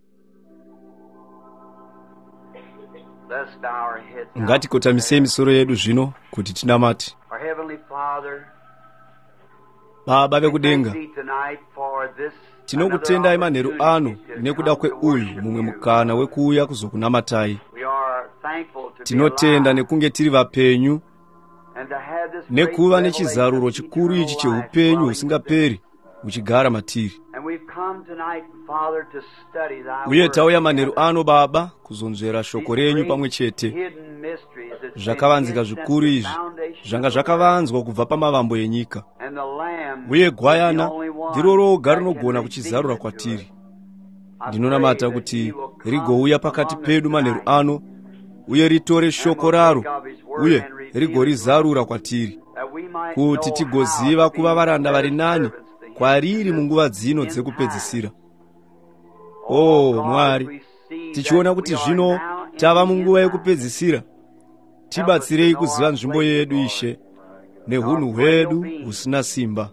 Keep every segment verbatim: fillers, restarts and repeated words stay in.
Ngatikotamise misoro yedu zvino kuti tinamate. Baba vekudenga, tinokutendai manheru ano nekuda kweuyu mumwe mukana wekuuya kuzokunamatai. Tinotenda nekunge tiri vapenyu nekuva nechizaruro chikuru ichi cheupenyu husingaperi uchigara matiri. Uye tauya manheru ano Baba kuzonzvera shoko renyu pamwe chete. Zvakavanzika zvikuru izvi zvanga zvakavanzwa kubva pamavambo enyika. Uye gwayana ndiro roga rinogona kuchizarura kwatiri. Ndinonamata kuti rigouya pakati pedu manheru ano uye ritore shoko raro uye rigorizarura kwatiri, kuti tigoziva kuva varanda vari nani kwariri munguva dzino dzekupedzisira. Oh Mwari, tichiona kuti zvino tava munguva yekupedzisira, tibatsirei kuziva nzvimbo yedu Ishe nehunhu hwedu husina simba.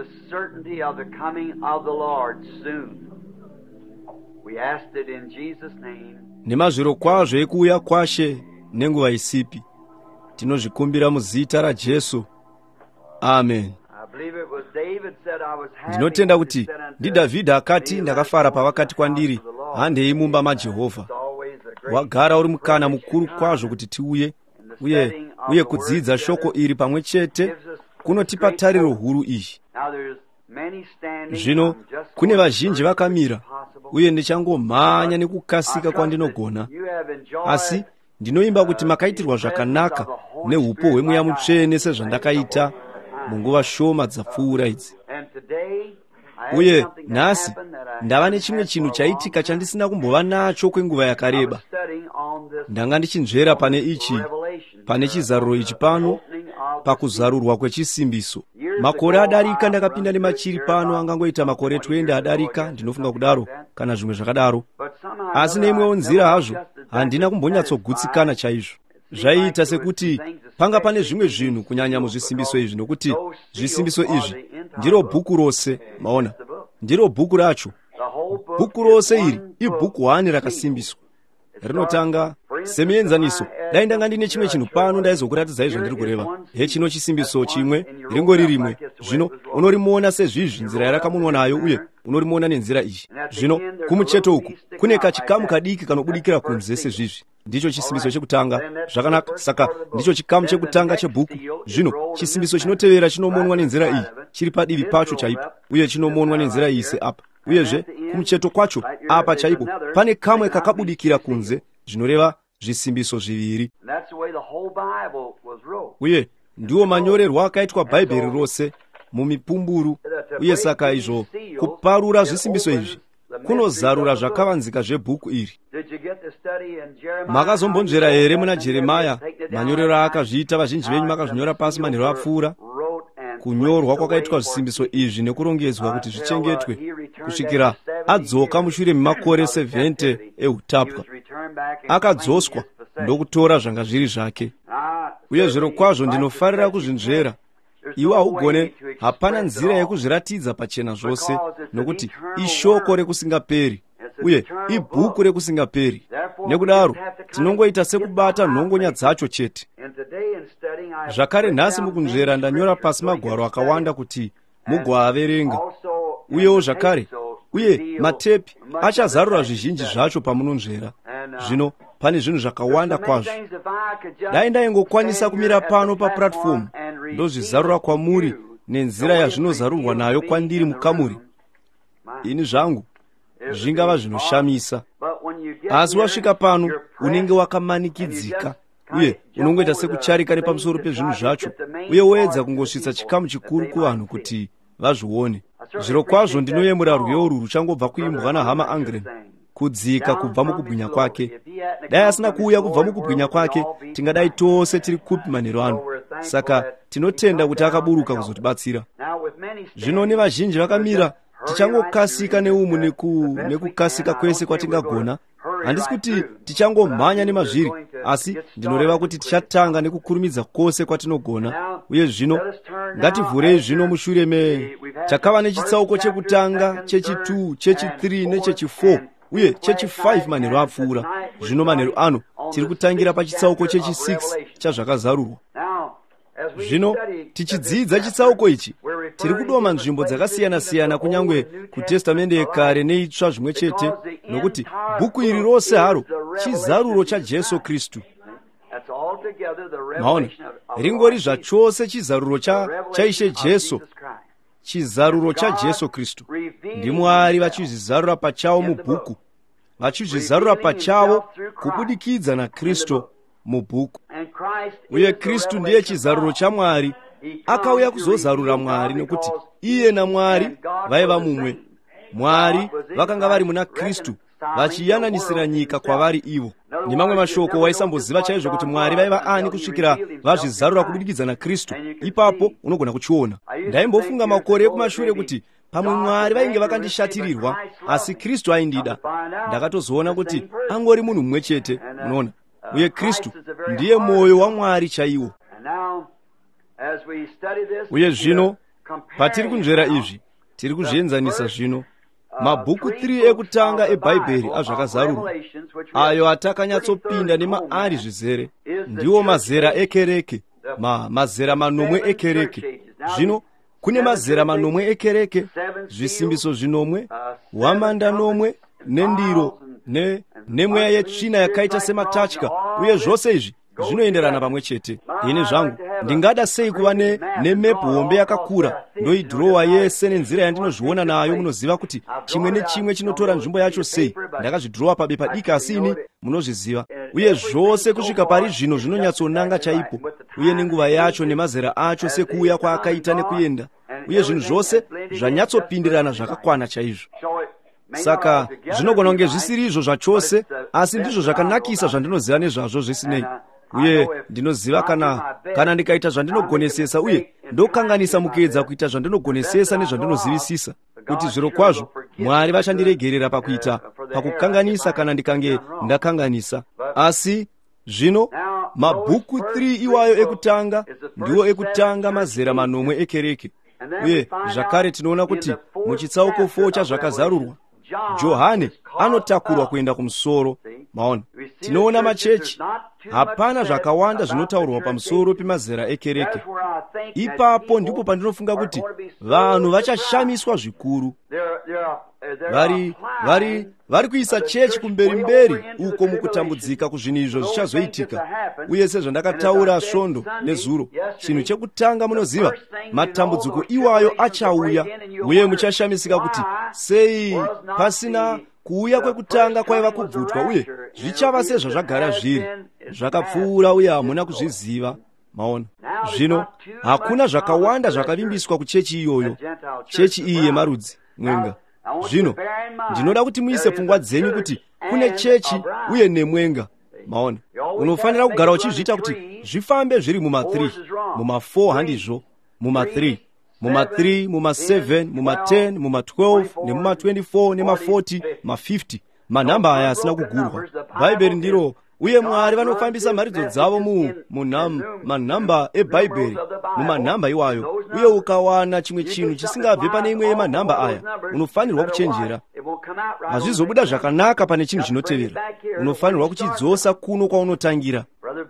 Nemazviro kwazvo ekuuya kwashe nenguva isipi tinozvikumbira muzita raJesu. Amen. Ndinotenda kuti ndiDhavhidhi akati, ndakafara pavakati kwandiri, handei mumba maJehovha. Wagara uri mukana mukuru kwazvo kuti tiuye uye uye kudzidza shoko iri pamwe chete kunotipa tariro huru iyi. Zvino kune vazhinji vakamira uye ndichangomhanya nekukasika kwandinogona, asi ndinoimba kuti makaitirwa zvakanaka neupo hweMweya Mutsvene sezvandakaita munguva shoma dzapfuura idzi. Uye nhasi ndava nechimwe chinhu chaitika chandisina kumbova nacho kwenguva yakareba. Ndanga ndichinzvera pane ichi, pane chizaruro ichi pano, pakuzarurwa kwechisimbiso. Makore adarika ndakapinda nemachiri pano, angangoita makore twenty adarika, ndinofunga kudaro, kana zvimwe zvakadaro. Asi neimwewo nzira hazvo, handina kumbonyatsogutsikana chaizvo. Zvaiita sekuti panga pane zvimwe zvinhu kunyanya muzvisimbiso izvi, nokuti zvisimbiso izvi ndiro bhuku rose, maona, ndiro bhuku racho. Bhuku rose iri ibhuku hwani rakasimbiswa. Rinotanga semienzaniso. Dai ndanga ndine chimwe chinhu pano ndaizokuratidza izvo ndiri kureva. Hechino chisimbiso chimwe ringori rimwe. Zvino unorimuona sezvizvi nzira yarakamunwa nayo uye unorimuona nenzira iyi. Zvino kumucheto uku kune kachikamu kadiki kanobudikira kunze sezvizvi. Ndicho chisimbiso chekutanga. Zvakanaka, saka ndicho chikamu chekutanga chebhuku. Zvino chisimbiso chinotevera chinomonwa nenzira iyi, chiri padivi pacho chaipo, uye chinomonwa nenzira iyi seapa. Uyezve kumucheto kwacho apa chaipo pane kamwe kakabudikira kunze, zvinoreva zvisimbiso zviviri. Uye ndiwo manyorerwo akaitwa Bhaibheri rose mumipumburu. Uye saka izvo kuparura zvisimbiso izvi kunozarura zvakavanzika zvebhuku iri. Makazombonzvera here muna Jeremaya manyorero akazviita? Vazhinji venyu makazvinyora pasi manheru apfuura. Kunyorwa kwakaitwa zvisimbiso izvi nekurongedzwa kuti zvichengetwe kusvikira adzoka mushure memakore seventy eutapwa. Akadzoswa ndokutora zvanga zviri zvake. Uye zviro kwazvo ndinofarira kuzvinzvera. Iwe haugone, hapana nzira yekuzviratidza pachena zvose, nokuti ishoko rekusingaperi uye ibhuku rekusingaperi. Nekudaro tinongoita sekubata nhongonya dzacho chete. Zvakare nhasi mukunzvera ndanyora pasi magwaro akawanda kuti mugoaverenga. Uyewo zvakare, uye matepi achazarura zvizhinji zvacho pamunonzvera. Zvino pane zvinhu zvakawanda kwazvo. Dai ndaingokwanisa kumira pano papuratifomu ndozvizarura kwamuri nenzira yazvinozarurwa nayo kwandiri mukamuri, ini zvangu zvingava zvinoshamisa. Asi wasvika pano unenge wakamanikidzika uye unongoita sekucharika nepamusoro pezvinhu zvacho, uye woedza kungosvitsa chikamu chikuru kuvanhu kuti vazvione. Zviro kwazvo ndinoyemura rwiyo urwu ruchangobva kuimbwa naHama Angren, kudzika kubva mukubwinya kwake. Dai asina kuuya kubva mukubwinya kwake, tingadai tose tiri kupi manheru ano. Saka tinotenda kuti akaburuka kuzotibatsira. Zvino nevazhinji vakamira, tichangokasika neumu neku, nekukasika kwese kwatingagona. Handisi kuti tichangomhanya nemazviri, asi ndinoreva kuti tichatanga nekukurumidza kwose kwatinogona. Uye zvino ngativhurei zvino mushure me takava nechitsauko chekutanga, chechi two, chechi three nechechi four uye chechi five manheru apfuura. Zvino manheru ano tiri kutangira pachitsauko chechi six chazvakazarurwa. Zvino tichidzidza chitsauko ichi tiri kudoma nzvimbo dzakasiyana-siyana kunyange kutestamende yekare neitsva zvimwe chete, nokuti bhuku iri rose haro chizaruro chaJesu Kristu. Maona, ringori zvachose chizaruro cha chaishe Jesu, chizaruro chaJesu Kristu. Ndimwari vachizvizarura pachavo mubhuku, vachizvizarura pachavo kubudikidza naKristu mubhuku. Uye Kristu ndiye chizaruro chaMwari. Akauya kuzozarura Mwari nokuti iye naMwari vaiva mumwe. Mwari vakanga vari muna Kristu vachiyananisira nyika kwavari ivo. Nemamwe mashoko waisamboziva chaizvo kuti Mwari vaiva ani kusvikira vazvizarura kubudikidza naKristu. Ipapo unogona kuchiona. Ndaimbofunga makore ekumashure kuti pamwe Mwari vainge vakandishatirirwa, asi Kristu aindida. Ndakatozoona kuti angori munhu mumwe chete, munoona. Uye Kristu ndiye moyo waMwari chaiwo. Uye zvino patiri kunzvera izvi tiri kuzvienzanisa zvino mabhuku three ekutanga eBhaibheri azvakazarurwa, ayo atakanyatsopinda nemaari zvizere, ndiwo mazera ekereke, ma mazera manomwe ekereke. Zvino kune mazera manomwe ekereke, zvisimbiso zvinomwe, hwamanda nomwe, nendiro ne nemweya yetsvina yakaita sematatya, uye zvose izvi zvinoenderana pamwe chete. Ine zvangu ndingada sei kuva ne nemepu hombe yakakura ndoidhirowa yese nenzira yandinozviona nayo. Munoziva kuti chimwe nechimwe chinotora nzvimbo yacho sei. Ndakazvidhirowa pabepa diki, asi ini munozviziva. Uye zvose kusvika pari zvino zvinonyatsonanga chaipo, uye nenguva yacho nemazera acho sekuuya kwaakaita nekuenda, uye zvinhu zvose zvanyatsopindirana zvakakwana chaizvo. Saka zvinogona kunge zvisiri izvo zvachose, asi ndizvo zvakanakisa zvandinoziva nezvazvo zvisinei. Uye ndinoziva kana kana ndikaita zvandinogonesesa uye ndokanganisa mukuedza kuita zvandinogonesesa nezvandinozivisisa, kuti zviro kwazvo Mwari vachandiregerera pakuita pakukanganisa kana ndikange ndakanganisa. Asi zvino mabhuku three iwayo ekutanga ndiwo ekutanga mazera manomwe ekereke. Uye zvakare tinoona kuti muchitsauko four chazvakazarurwa, Johane anotakurwa kuenda kumusoro. Maona, tinoona machechi, hapana zvakawanda zvinotaurwa pamusoro pemazera ekereke. Ipapo ndipo pandinofunga kuti vanhu vachashamiswa zvikuru. Vari vari vari kuisa chechi kumberi mberi uko mukutambudzika kuzvinhu izvo zvichazoitika. Uye sezvandakataura svondo nezuro, chinhu chekutanga munoziva, matambudziko iwayo achauya, uye muchashamisika kuti sei pasina kuuya kwekutanga kwaiva kubvutwa, uye zvichava sezvazvagara zviri zvakapfuura uye hamuna kuzviziva. Maona, zvino hakuna zvakawanda zvakavimbiswa kuchechi iyoyo, chechi iyi yemarudzi mwenga. Zvino ndinoda kuti muise pfungwa dzenyu kuti kune chechi uye nemwenga. Maona, unofanira kugara uchizviita kuti zvifambe zviri muma three, muma four handizvo, muma three, muma three, muma seven, muma ten, muma twelve, nemuma twenty-four, nema forty, ma fifty. Manhamba aya asina kugurwa. Bhaibheri ndiro, uye Mwari vanofambisa mharidzo dzavo mu munam manhamba eBhaibheri, mumanhamba iwayo. Uye ukawana chimwe chinhu chisingabve pane imwe yemanhamba aya, unofanirwa kuchenjera. Hazvizobuda zvakanaka pane chinhu chinotevera. Unofanirwa kuchidzosa kuno kwaunotangira.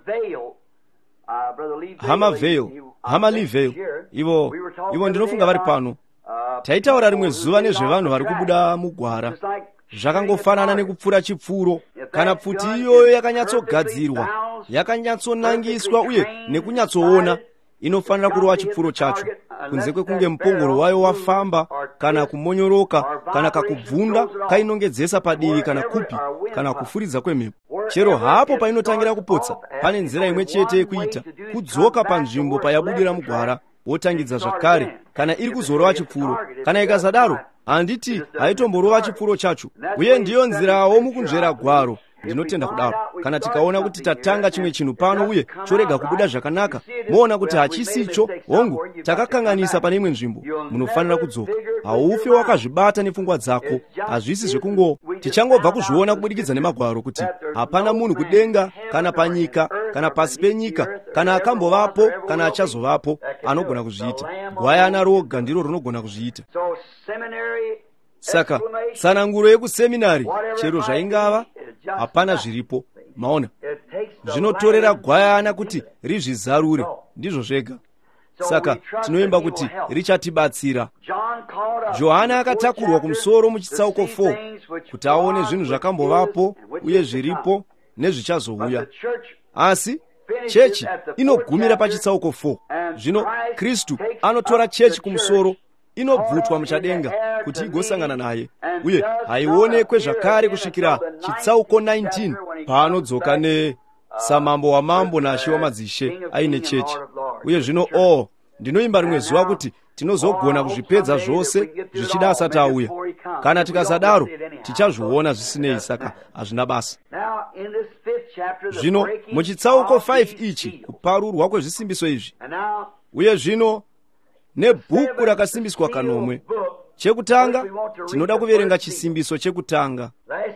Hama Veil, Hama Lee Veil, ivo ivo ndinofunga vari pano. Taitaura rimwe zuva nezvevanhu vari kubuda mugwara. Zvakangofanana nekupfura chipfuro. Kana pfuti iyoyo yakanyatsogadzirwa, yakanyatsonangiswa uye nekunyatsoona, inofanira kurova chipfuro chacho, kunze kwekunge mupongoro wayo wafamba kana kumonyoroka kana kakubvunda kainongedzesa padivi kana kupi kana kufuridza kwemhepo. Chero hapo painotangira kupotsa, pane nzira imwe chete yekuita, kudzoka panzvimbo payabudira mugwara wotangidza zvakare, kana iri kuzorova chipfuro. Kana ikasadaro, handiti haitomborova chipfuro chacho. Uye ndiyo nzirawo mukunzvera gwaro. Ndinotenda kudaro. Kana tikaona kuti tatanga chimwe chinhu pano uye chorega kubuda zvakanaka, moona kuti hachisicho, hongu takakanganisa pane imwe nzvimbo, munofanira kudzoka. Haufe wakazvibata nepfungwa dzako. Hazvisi zvekungo tichangobva kuzviona kubudikidza nemagwaro kuti hapana munhu kudenga kana panyika kana pasi penyika kana akambovapo kana achazovapo anogona kuzviita. Gwayana roga ndiro rinogona kuzviita. saka tsananguro yekuseminari chero zvaingava hapana zviripo. Maona, zvinotorera gwayana kuti rizvizarure, ndizvo zvega. Saka tinoimba kuti richatibatsira. Johana akatakurwa kumusoro muchitsauko four kuti aone zvinhu zvakambovapo uye zviripo nezvichazouya. Asi chechi inogumira pachitsauko four. Zvino Kristu anotora chechi kumusoro, inobvutwa muchadenga kuti igosangana naye, uye haionekwe zvakare kusvikira chitsauko nineteen paanodzoka ne samambo wamambo nashe wamadzishe aine chechi. Uye zvino o ndinoimba rimwe zuva kuti tinozogona kuzvipedza zvose zvichida asati auya. Kana tikasadaro tichazviona zvisinei, saka hazvina basa. Zvino muchitsauko five ichi kuparurwa kwezvisimbiso izvi, uye zvino nebhuku rakasimbiswa kanomwe. Chekutanga tinoda kuverenga chisimbiso chekutanga.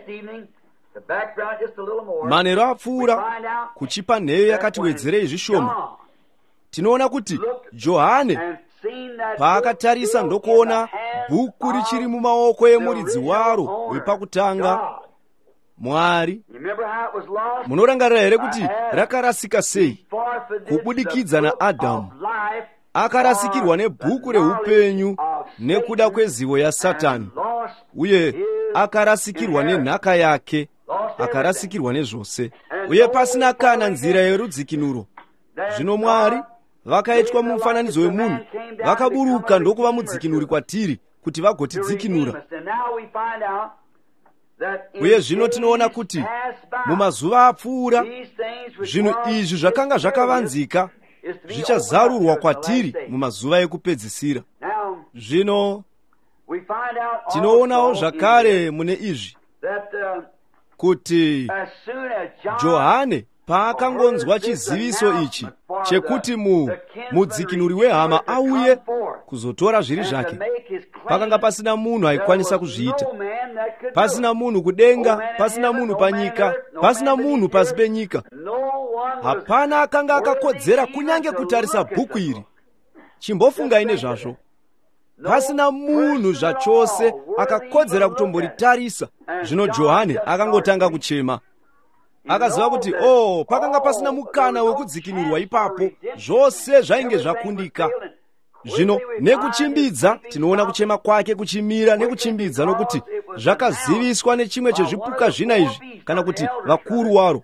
Manheru apfuura kuchipa nheyo yakatiwedzerei zvishoma. Tinoona kuti Johane paakatarisa ndokuona bhuku richiri mumaoko emuridzi waro wepakutanga, Mwari. Munorangarira here kuti rakarasika sei kubudikidza naAdhamu? Akarasikirwa nebhuku reupenyu nekuda kwezivo yaSatani, uye akarasikirwa nenhaka yake, akarasikirwa nezvose, uye pasina kana nzira yerudzikinuro. Zvino Mwari vakaitwa mumufananidzo wemunhu, vakaburuka ndokuva mudzikinuri kwatiri kuti vagotidzikinura. Uye zvino tinoona kuti mumazuva apfuura zvinhu izvi zvakanga zvakavanzika zvichazarurwa kwatiri mumazuva ekupedzisira. Zvino tinoonawo zvakare mune izvi kuti Johane paakangonzwa chiziviso ichi chekuti mu mudzikinuri wehama auye kuzotora zviri zvake, pakanga pasina munhu aikwanisa kuzviita. Pasina munhu kudenga, pasina munhu panyika, pasina munhu pasi penyika. Hapana akanga akakodzera kunyange kutarisa bhuku iri. Chimbofungai nezvazvo. Pasina munhu zvachose akakodzera kutomboritarisa. Zvino Johane akangotanga kuchema. Akaziva kuti oh, pakanga pasina mukana wekudzikinurwa ipapo, zvose zvainge zvakundika. Zvino nekuchimbidza tinoona kuchema kwake kuchimira nekuchimbidza, nokuti zvakaziviswa nechimwe chezvipuka zvina izvi, kana kuti vakuru waro.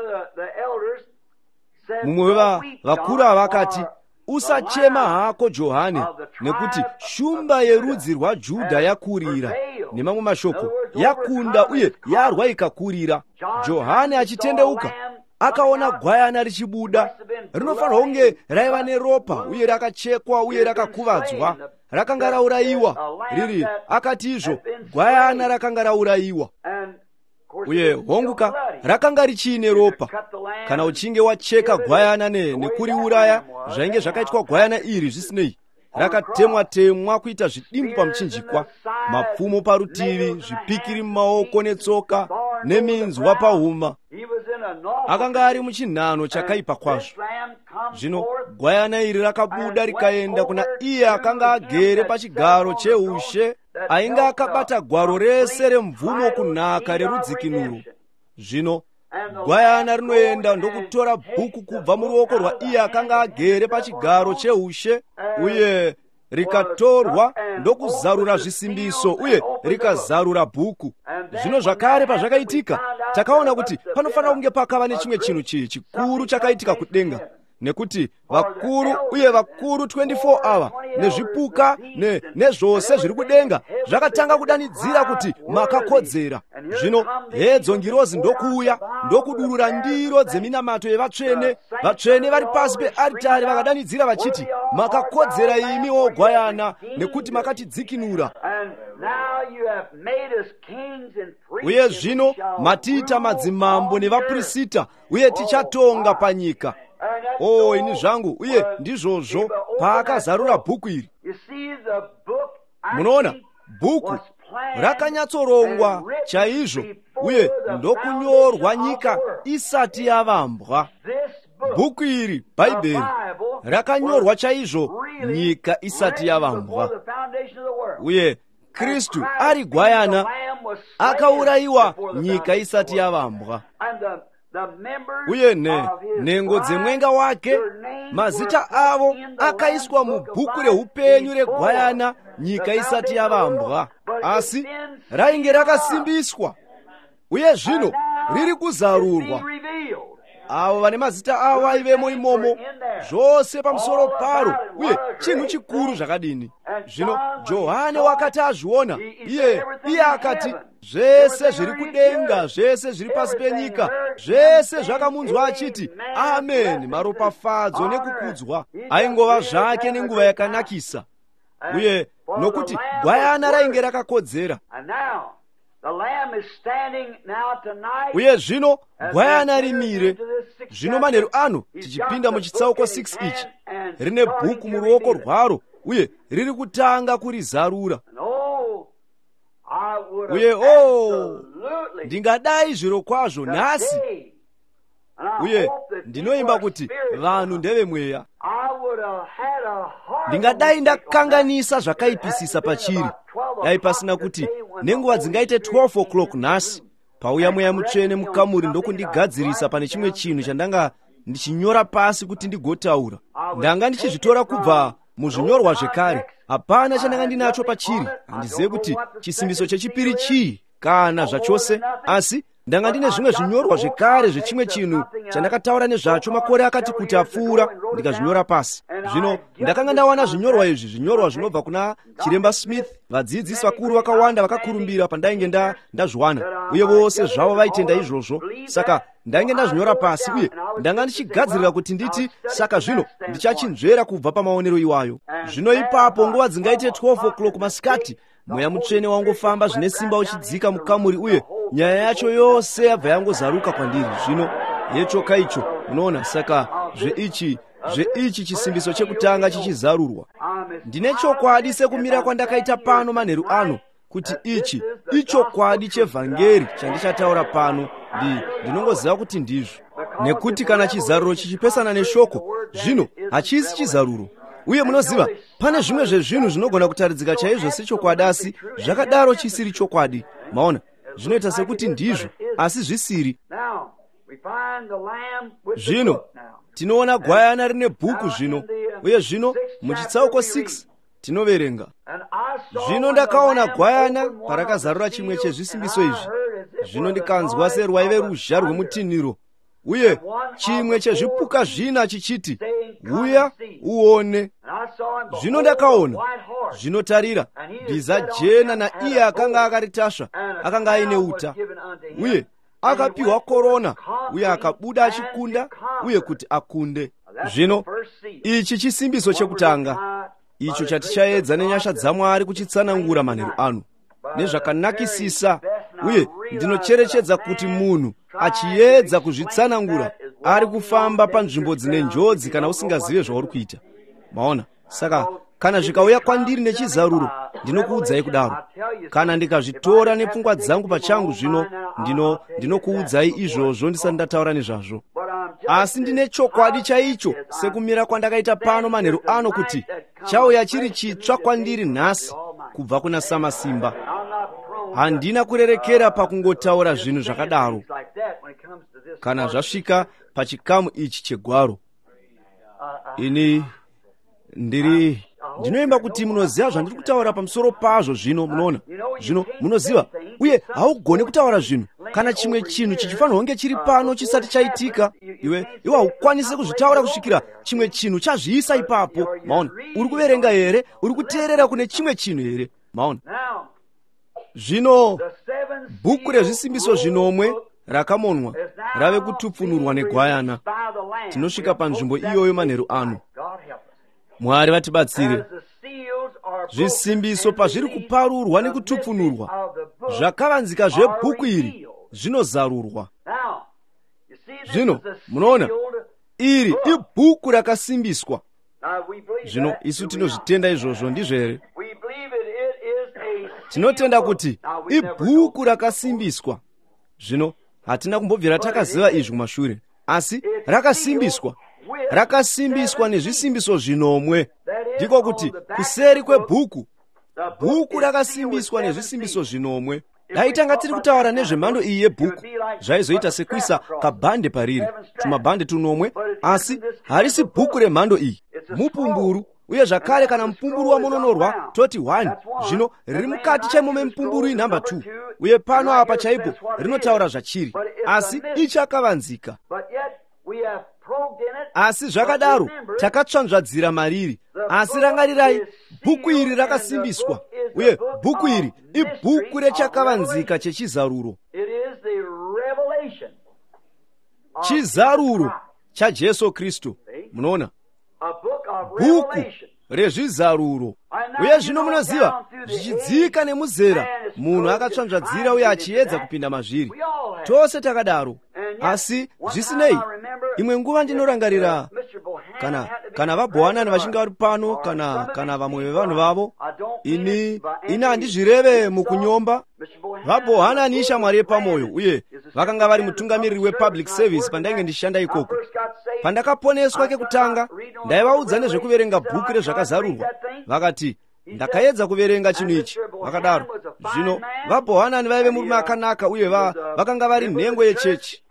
Mumwe wavakuru ava akati, usachema hako Johane, nekuti shumba yerudzi rwaJudha yakurira. Nemamwe mashoko, yakunda uye yarwa ikakurira. Johane achitendeuka akaona gwayana richibuda. Rinofanirwa kunge raiva neropa uye rakachekwa uye rakakuvadzwa, rakanga raurayiwa riri. Akati izvo gwayana rakanga raurayiwa, uye honguka rakanga richiine ropa. Kana uchinge wacheka gwayana ne nekuriuraya, zvainge zvakaitwa gwayana iri zvisinei, rakatemwa temwa kuita zvidimbu pamuchinjikwa, mapfumo parutivi, zvipikiri mumaoko netsoka, neminzwa pahuma. Akanga ari muchinhano chakaipa kwazvo. Zvino gwayana iri rakabuda rikaenda kuna iye akanga agere pachigaro cheushe, ainge akabata gwaro rese remvumo kunhaka rerudzikinuro. Zvino gwayana rinoenda ndokutora bhuku kubva muruoko rwaiye akanga agere pachigaro cheushe, uye rikatorwa ndokuzarura zvisimbiso uye rikazarura bhuku. Zvino zvakare pazvakaitika, takaona kuti panofanira kunge pakava nechimwe chinhu chi chikuru chakaitika kudenga, nekuti vakuru uye vakuru twenty-four ava nezvipuka ne, nezvose zviri kudenga zvakatanga kudanidzira kuti makakodzera. Zvino hedzo ngirozi ndokuuya ndokudurura ndiro dzeminamato yevatsvene. Vatsvene vari pasi pearitari vakadanidzira vachiti, makakodzera imi o Gwayana, nekuti makatidzikinura. Uye zvino matiita madzimambo nevaprista, uye tichatonga panyika. Oh, ini zvangu, uye ndizvozvo paakazarura bhuku iri. Munoona, bhuku rakanyatsorongwa chaizvo, uye ndokunyorwa nyika isati yavambwa. Bhuku iri, Bhaibheri, rakanyorwa chaizvo nyika isati yavambwa. Uye khristu ari gwayana akaurayiwa nyika isati yavambwa, uye ne nengo dzemwenga wake mazita avo akaiswa mu bhuku reupenyu regwayana nyika isati yavambwa, asi rainge rakasimbiswa uye zvino riri kuzarurwa. Avo vane mazita avo aivemo imomo, zvose pamusoro paro, uye chinhu chikuru zvakadini. Zvino Johani wakati azviona, iye iye akati, zvese zviri kudenga, zvese zviri pasi penyika, zvese zvakamunzwa achiti, ameni, maropafadzo nekukudzwa aingova zvake nenguva yakanakisa, uye nokuti gwayana rainge rakakodzera. Uye zvino gwayana rimire. Zvino manheru ano tichipinda muchitsauko six ichi, rine bhuku muruoko rwaro, uye riri kutanga kurizarura. Uye oh, ndingadai zviro kwazvo nhasi, uye ndinoimba kuti vanhu ndevemweya. Ndingadai ndakanganisa zvakaipisisa pachiri, dai pasina kuti nenguva dzingaite twelve o'clock nhasi pauya mweya mutsvene mukamuri ndokundigadzirisa pane chimwe chinhu chandanga ndichinyora pasi kuti ndigotaura. Ndanga ndichizvitora kubva muzvinyorwa zvekare. Hapana chandanga ndinacho pachiri. Handizive kuti chisimbiso chechipiri chii kana zvachose, asi ndanga ndine zvimwe zvinyorwa zvekare zvechimwe chinhu chandakataura nezvacho makore akati kuti apfuura, ndikazvinyora pasi. Zvino ndakanga ndawana zvinyorwa izvi, zvinyorwa zvinobva kuna chiremba Smith, vadzidzisi vakuru vakawanda vakakurumbira pandainge nda ndazviwana, uye vose zvavo vaitenda izvozvo. Saka ndainge ndazvinyora pasi, uye ndanga ndichigadzirira kuti nditi, saka zvino ndichachinzvera kubva pamaonero iwayo. Zvino ipapo nguva dzingaite twelve o'clock masikati, mweya mutsvene wangofamba zvine simba uchidzika mukamuri, uye nyaya yacho yose yabva yangozaruka kwandiri. Zvino yechoka icho, unoona. Saka zveichi zveichi chisimbiso chekutanga chichizarurwa. Ndine chokwadi sekumira kwandakaita pano manheru ano, kuti ichi ichokwadi chevhangeri chandichataura pano. Ndi ndinongoziva kuti ndizvo, nekuti kana chizaruro chichipesana neshoko, zvino hachisi chizaruro. Uye munoziva, pane zvimwe zvezvinhu zvinogona kutaridzika chaizvo sechokwadi, asi zvakadaro chisiri chokwadi. Maona, zvinoita sekuti ndizvo, asi zvisiri. Zvino tinoona gwayana rine bhuku zvino, uye zvino muchitsauko six tinoverenga, zvino ndakaona gwayana parakazarura chimwe chezvisimbiso izvi. Zvino ndikanzwa serwaive ruzha rwemutinhiro, uye chimwe chezvipuka zvina chichiti, uya uone. Zvino ndakaona, zvinotarira, bhiza jena, naiye akanga akaritasva akanga aine uta, uye akapiwa korona, uye akabuda achikunda, uye kuti akunde. Zvino ichi chisimbiso chekutanga, icho chatichaedza nenyasha dzaMwari kuchitsanangura manheru ano nezvakanakisisa, uye ndinocherechedza kuti munhu achiedza kuzvitsanangura ari kufamba panzvimbo dzine njodzi kana usingazive zvauri kuita. Maona, saka kana zvikauya kwandiri nechizaruro, ndinokuudzai kudaro. Kana ndikazvitora nepfungwa dzangu pachangu, zvino ndino ndinokuudzai izvozvo ndisati ndataura nezvazvo. Asi ndine chokwadi chaicho sekumira kwandakaita pano manheru ano, kuti chauya chiri chitsva kwandiri nhasi kubva kuna Samasimba. Handina kurerekera pakungotaura zvinhu zvakadaro kana zvasvika pachikamu ichi chegwaro. Ini ndiri ndinoimba kuti munoziva zvandiri kutaura pamusoro pazvo. Zvino munoona, zvino munoziva, uye haugoni kutaura zvinhu kana chimwe chinhu chichifanirwa kunge chiri pano chisati chaitika. Iwe iwe haukwanisi kuzvitaura kusvikira chimwe chinhu chazviisa ipapo. Maona, uri kuverenga here? Uri kuteerera kune chimwe chinhu here? Maona. Zvino bhuku rezvisimbiso zvinomwe rakamonwa rave kutupfunurwa negwayana. Tinosvika panzvimbo iyoyo manheru ano. Mwari vatibatsire. Zvisimbiso pazviri kuparurwa nekutupfunurwa, zvakavanzika zvebhuku iri zvinozarurwa. Zvino munoona, iri ibhuku rakasimbiswa. Zvino isu tinozvitenda izvozvo, ndizvo here? Tinotenda kuti ibhuku rakasimbiswa. Zvino hatina kumbobvira takaziva izvi kumashure, asi rakasimbiswa. Rakasimbiswa nezvisimbiso zvinomwe. Ndiko kuti kuseri kwebhuku bhuku rakasimbiswa nezvisimbiso zvinomwe. Dai tanga tiri kutaura nezvemhando iyi yebhuku, zvaizoita sekuisa kabhande pariri, tumabhande tunomwe, asi harisi bhuku remhando iyi. Mupumburu, uye zvakare kana mupumburu wamononorwa toti one, zvino riri mukati chaimo memupumburu inhamba two, uye pano apa chaipo rinotaura zvachiri, asi ichakavanzika. Asi zvakadaro takatsvanzvadzira mariri. Asi rangarirai, bhuku iri rakasimbiswa, uye bhuku iri ibhuku rechakavanzika chechizaruro, chizaruro chaJesu Kristu. Munoona, bhuku rezvizaruro. Uye zvino munoziva, zvichidzika nemuzera, munhu akatsvanzvadzira uye achiedza kupinda mazviri. Tose takadaro. Asi zvisinei, imwe nguva ndinorangarira kana kana vaBohanani vachinge vari pano, kana kana vamwe vevanhu vavo, ini ini handizvireve mukunyomba. VaBohanani ishamwari yepamoyo, uye vakanga vari mutungamiriri wepublic service pandainge ndichishanda ikoko. Pandakaponeswa kekutanga, ndaivaudza nezvekuverenga bhuku rezvakazarurwa. Vakati, ndakaedza kuverenga chinhu ichi. Vakadaro. Zvino vaBohanani vaive murume akanaka, uye va vakanga vari nhengo yechechi.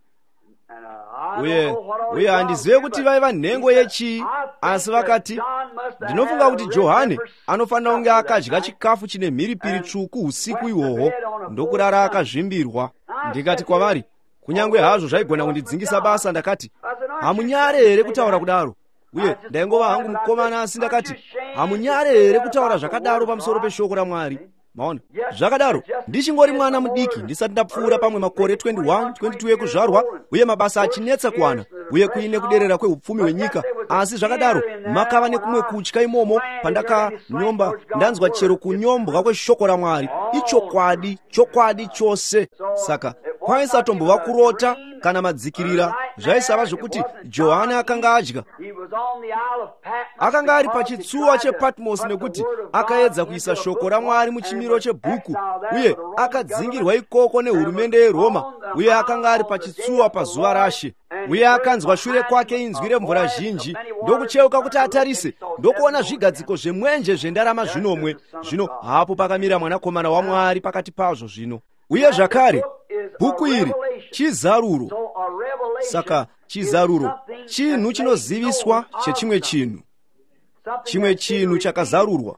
Uye uye handizive kuti vaiva nhengo yechii, asi vakati, ndinofunga kuti Johani anofanira kunge akadya chikafu chine mhiripiri tsvuku usiku ihwohwo, ndokurara akazvimbirwa. Ndikati kwavari, kunyange hazvo zvaigona kundidzingisa basa, ndakati, hamunyare here kutaura kudaro? Uye ndaingova hangu mukomana, asi ndakati, hamunyare here kutaura zvakadaro pamusoro peshoko raMwari? Maona, zvakadaro ndichingori mwana mudiki, ndisati ndapfuura pamwe makore twenty-one twenty-two ekuzvarwa, uye mabasa achinetsa kuwana, uye kuine kuderera kweupfumi hwenyika. Asi zvakadaro makava nekumwe kutya imomo pandakanyomba, ndanzwa chero kunyombwa kweshoko raMwari. Ichokwadi, chokwadi chose. Saka kwaisatombova kurota kana madzikirira. Zvaisava zvokuti Johani akanga adya, akanga ari pachitsuwa chePatmos nekuti akaedza kuisa shoko raMwari muchimiro chebhuku, uye akadzingirwa ikoko nehurumende yeRoma, uye akanga ari pachitsuwa pazuva raShe. Uye akanzwa shure kwake inzwi remvura zhinji, ndokucheuka kuti atarise, ndokuona zvigadziko zvemwenje zvendarama zvinomwe. Zvino hapo pakamira mwanakomana waMwari pakati pazvo zvino. Uye zvakare, bhuku iri chizaruro. Saka chizaruro chinhu chinoziviswa chechimwe chinhu, chimwe chinhu chakazarurwa.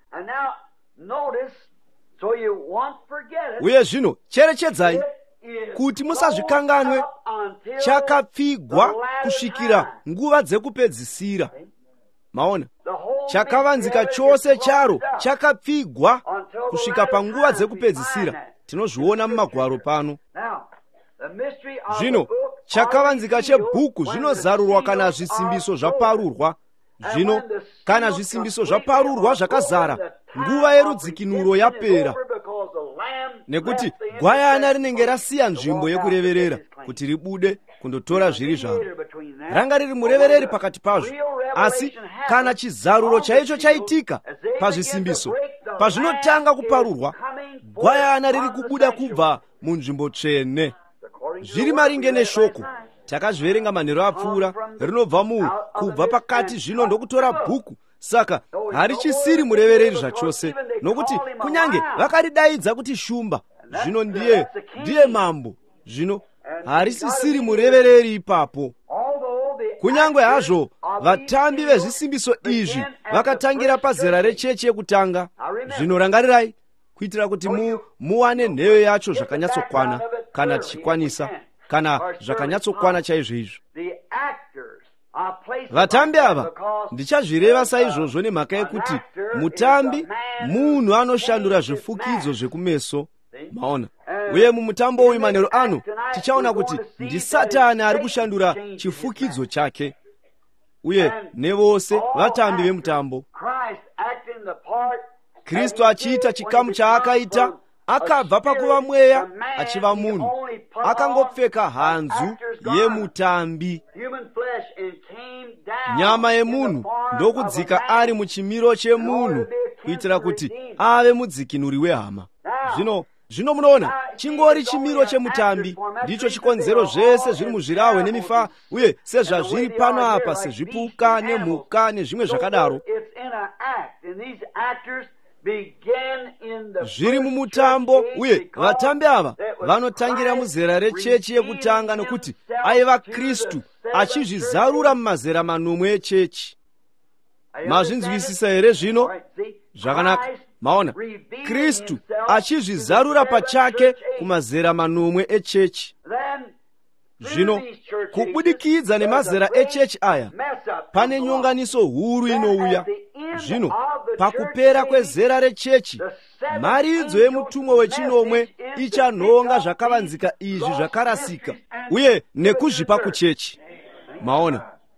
Uye zvino cherechedzai kuti musazvikanganwe, chakapfigwa kusvikira nguva dzekupedzisira. Maona, chakavanzika chose charo chakapfigwa kusvika panguva dzekupedzisira. Tinozviona mumagwaro pano. Zvino chakavanzika chebhuku zvinozarurwa kana zvisimbiso zvaparurwa. Zvino kana zvisimbiso zvaparurwa zvakazara, nguva yerudzikinuro yapera, nekuti gwayana rinenge rasiya nzvimbo yekureverera kuti ribude kundotora zviri zvaro. Ranga riri murevereri pakati pazvo. Asi kana chizaruro chaicho chaitika pazvisimbiso, pazvinotanga kuparurwa, gwayana riri kubuda kubva munzvimbo tsvene. Zviri maringe neshoko takazviverenga manheru apfuura, rinobva mu kubva pakati zvino ndokutora bhuku. Saka harichisiri murevereri zvachose, nokuti kunyange vakaridaidza kuti shumba, zvino ndiye ndiye mambo. Zvino harisisiri murevereri ipapo. Kunyange hazvo vatambi vezvisimbiso izvi vakatangira pazera rechechi yekutanga. Zvino rangarirai, kuitira kuti mu muwane nheyo yacho zvakanyatsokwana, kana tichikwanisa, kana zvakanyatsokwana chaizvo izvo. Vatambi ava ndichazvireva saizvozvo nemhaka yekuti mutambi munhu anoshandura zvifukidzo zvekumeso. Maona, uye mumutambo uyu manheru ano tichaona kuti ndi Satani ari kushandura chifukidzo chake, uye nevose vatambi vemutambo. Kristu achiita chikamu chaakaita, akabva pakuva mweya achiva munhu, akangopfeka hanzu yemutambi, nyama yemunhu, ndokudzika ari muchimiro chemunhu, kuitira kuti ave mudzikinuri wehama. Zvino zvino munoona, chingori chimiro chemutambi ndicho chikonzero zvese zviri muzvirawe nemifa, uye sezvazviri pano apa sezvipuka nemhuka nezvimwe zvakadaro. zviri mumutambo, uye vatambi ava vanotangira muzera rechechi yekutanga, nokuti aiva Kristu achizvizarura mumazera manomwe echechi. Mazvinzwisisa here zvino? Zvakanaka. Maona, Kristu achizvizarura pachake kumazera manomwe echechi. Zvino kubudikidza nemazera echechi aya, pane nyonganiso huru inouya. Zvino pakupera kwezera rechechi, maridzo yemutumwa wechinomwe ichanhonga zvakavanzika izvi zvakarasika, uye nekuzvipa kuchechi. Maona,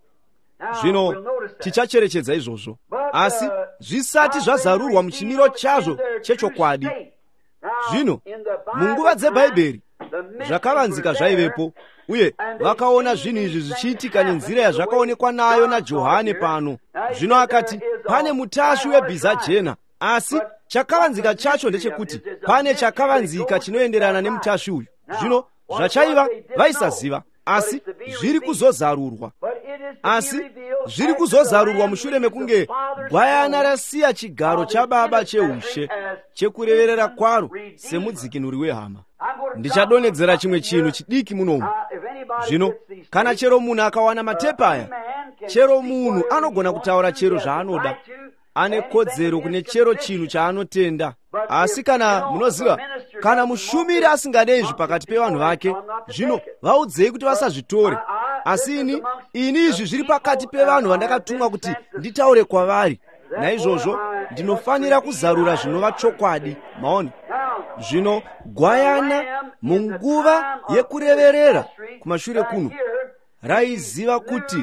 zvino tichacherechedza izvozvo, asi zvisati zvazarurwa muchimiro chazvo chechokwadi. Zvino munguva dzebhaibheri zvakavanzika zvaivepo, uye vakaona zvinhu izvi zvichiitika nenzira yazvakaonekwa nayo naJohane pano. Zvino akati pane mutasvi webhiza jena, asi chakavanzika chacho ndechekuti pane chakavanzika chinoenderana nemutasvi uyu. Zvino zvachaiva vaisaziva, asi zviri kuzozarurwa. Asi zviri kuzozarurwa mushure mekunge gwayana rasiya chigaro chababa cheushe chekureverera kwaro semudzikinuri wehama. Ndichadonhedzera chimwe chinhu chidiki munomu. Zvino kana chero munhu akawana matepe aya, chero munhu anogona kutaura chero zvaanoda, ane kodzero kune chero chinhu chaanotenda. Asi kana munoziva, kana mushumiri asingadei izvi pakati pevanhu vake, zvino vaudzei kuti vasazvitore. Asi ini ini izvi zviri pakati pevanhu vandakatumwa kuti nditaure kwavari. Naizvozvo ndinofanira kuzarura zvinova chokwadi. Maoni, zvino gwayana munguva yekureverera kumashure kuno raiziva kuti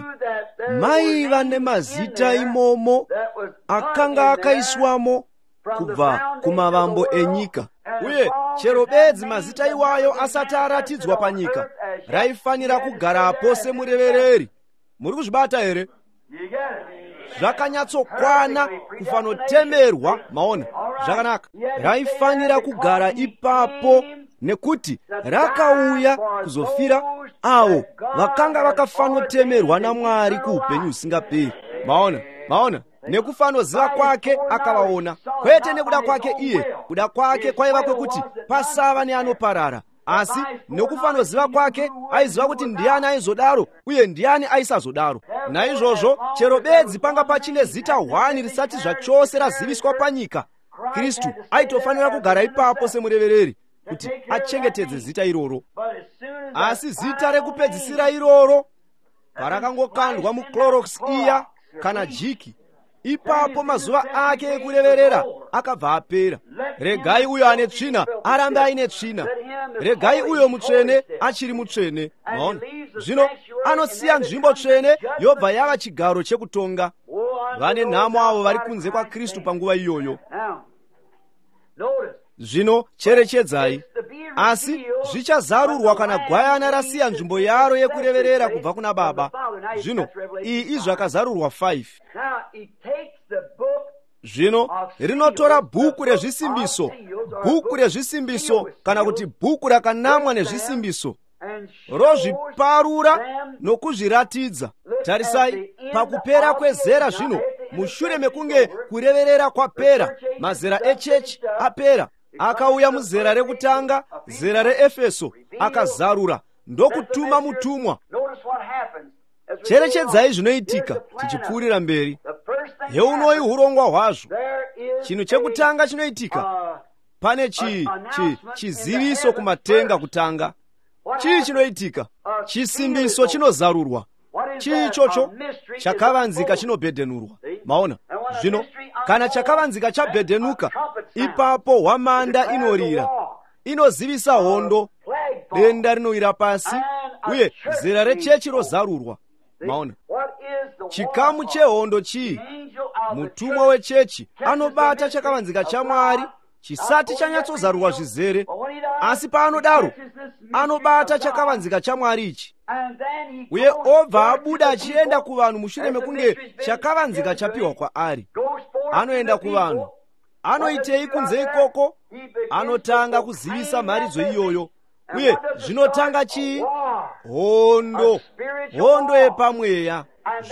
maiva nemazita imomo akanga akaiswamo kubva kumavambo enyika, uye chero bedzi mazita iwayo asati aratidzwa panyika, raifanira kugarapo semurevereri. Muri kuzvibata here? Zvakanyatsokwana kufanotemerwa. Maona, zvakanaka. Raifanira kugara ipapo nekuti rakauya kuzofira avo vakanga vakafanotemerwa naMwari kuupenyu husingaperi. Maona, maona, nekufanoziva kwake akavaona, kwete nekuda kwake iye. Kuda kwake kwaiva kwekuti pasava neanoparara, asi nekufanoziva kwake aiziva kuti ndiani aizodaro uye ndiani aisazodaro. Naizvozvo chero bedzi panga pachine zita hwani risati zvachose raziviswa panyika, Kristu aitofanira kugara ipapo semurevereri kuti achengetedze zita iroro. Asi zita rekupedzisira iroro parakangokandwa muClorox iya kana jiki, ipapo mazuva ake ekureverera akabva apera. Regai uyo ane tsvina arambe aine tsvina, regai uyo mutsvene achiri mutsvene. Maona, zvino anosiya nzvimbo tsvene yobva yava chigaro chekutonga. Vane nhamo avo vari kunze kwaKristu panguva iyoyo. Zvino cherechedzai, asi zvichazarurwa kana gwayana rasiya nzvimbo yaro yekureverera kubva kuna Baba. Zvino iyi izvakazarurwa faifi. Zvino rinotora bhuku rezvisimbiso, bhuku rezvisimbiso kana kuti bhuku rakanamwa nezvisimbiso, rozviparura nokuzviratidza. Tarisai, pakupera kwezera zvino, mushure mekunge kureverera kwapera, mazera echechi apera, akauya muzera rekutanga, zera reEfeso, akazarura ndokutuma mutumwa. Cherechedzai zvinoitika tichipfuurira mberi. Heunoi urongwa hwazvo. Chinhu chekutanga chinoitika, pane chi, chi, chiziviso kumatenga kutanga. Chii chinoitika? Chisimbiso chinozarurwa. Chii ichocho? Chakavanzika chinobhedhenurwa. Maona, zvino kana chakavanzika chabhedhenuka, ipapo hwamanda inorira, inozivisa hondo, denda rinowira pasi, uye zera rechechi rozarurwa. Maona, chikamu chehondo chii? Mutumwa wechechi anobata chakavanzika chaMwari chisati chanyatsozarurwa zvizere, asi paanodaro anobata chakavanzika chaMwari ichi, uye obva abuda achienda kuvanhu mushure mekunge chakavanzika chapiwa kwaari. Anoenda kuvanhu, anoitei kunze ikoko? Anotanga kuzivisa mharidzo iyoyo, uye zvinotanga chii? Hondo, hondo yepamweya. Zvino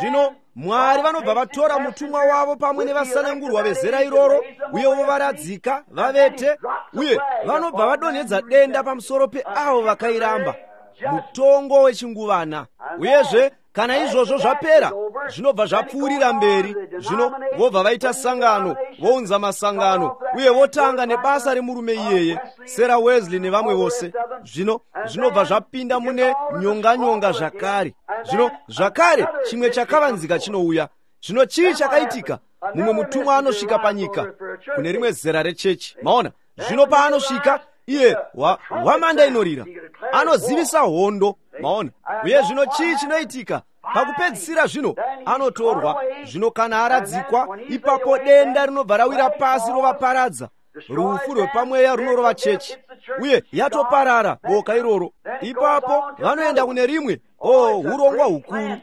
Mwari vanobva vatora mutumwa wavo pamwe nevasanangurwa vezera iroro, uye vovaradzika vavete, uye vanobva vadonhedza denda pamusoro peavo vakairamba, mutongo wechinguvana. Uyezve kana izvozvo zvapera, zvinobva zvapfuurira mberi. Zvino vobva vaita sangano, vounza masangano, uye votanga nebasa remurume iyeye, Sarah Wesley nevamwe vose. Zvino zvinobva zvapinda mune nyonganyonga zvakare. Zvino zvakare chimwe chakavanzika chinouya. Zvino chii chakaitika? Mumwe mutumwa anosvika panyika kune rimwe zera rechechi. Maona, zvino paanosvika iye hwamanda inorira, anozivisa hondo. Maona, uye zvino chii chinoitika? Pakupedzisira zvino anotorwa. Zvino kana aradzikwa, ipapo denda rinobva rawira pasi rovaparadza. Rufu rwepamweya runorova chechi, uye yatoparara boka iroro. Ipapo vanoenda kune rimwe, oh, urongwa hukuru,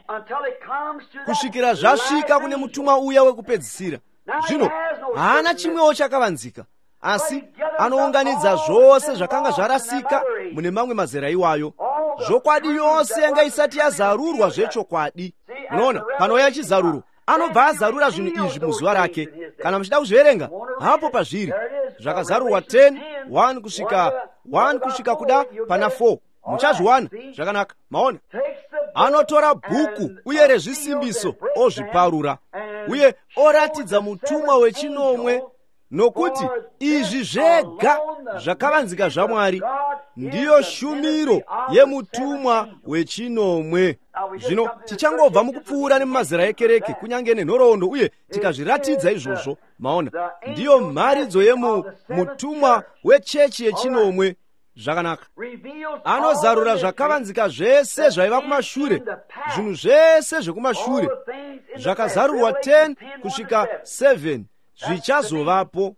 kusvikira zvasvika kune mutumwa uya wekupedzisira. Zvino haana chimwewo chakavanzika, asi anounganidza zvose zvakanga zvarasika mune mamwe mazera iwayo. Zvokwadi yose yanga isati yazarurwa zvechokwadi. Munoona, panouya chizaruro, anobva azarura zvinhu izvi muzuva rake. Kana muchida kuzviverenga, hapo pazviri zvakazarurwa ten, one kusvika one kusvika kuda pana four. Muchazviwana zvakanaka. Maona, anotora bhuku uye rezvisimbiso ozviparura, uye oratidza mutumwa wechinomwe, nokuti izvi zvega zvakavanzika zvaMwari ndiyo shumiro yemutumwa wechinomwe. Zvino tichangobva mukupfuura nemumazera ekereke, kunyange nenhoroondo, uye tikazviratidza izvozvo. Maona, ndiyo mharidzo yemutumwa wechechi yechinomwe. Zvakanaka. Anozarura zvakavanzika zvese zvaiva kumashure, zvinhu zvese zvekumashure zvakazarurwa ten kusvika seven zvichazovapo.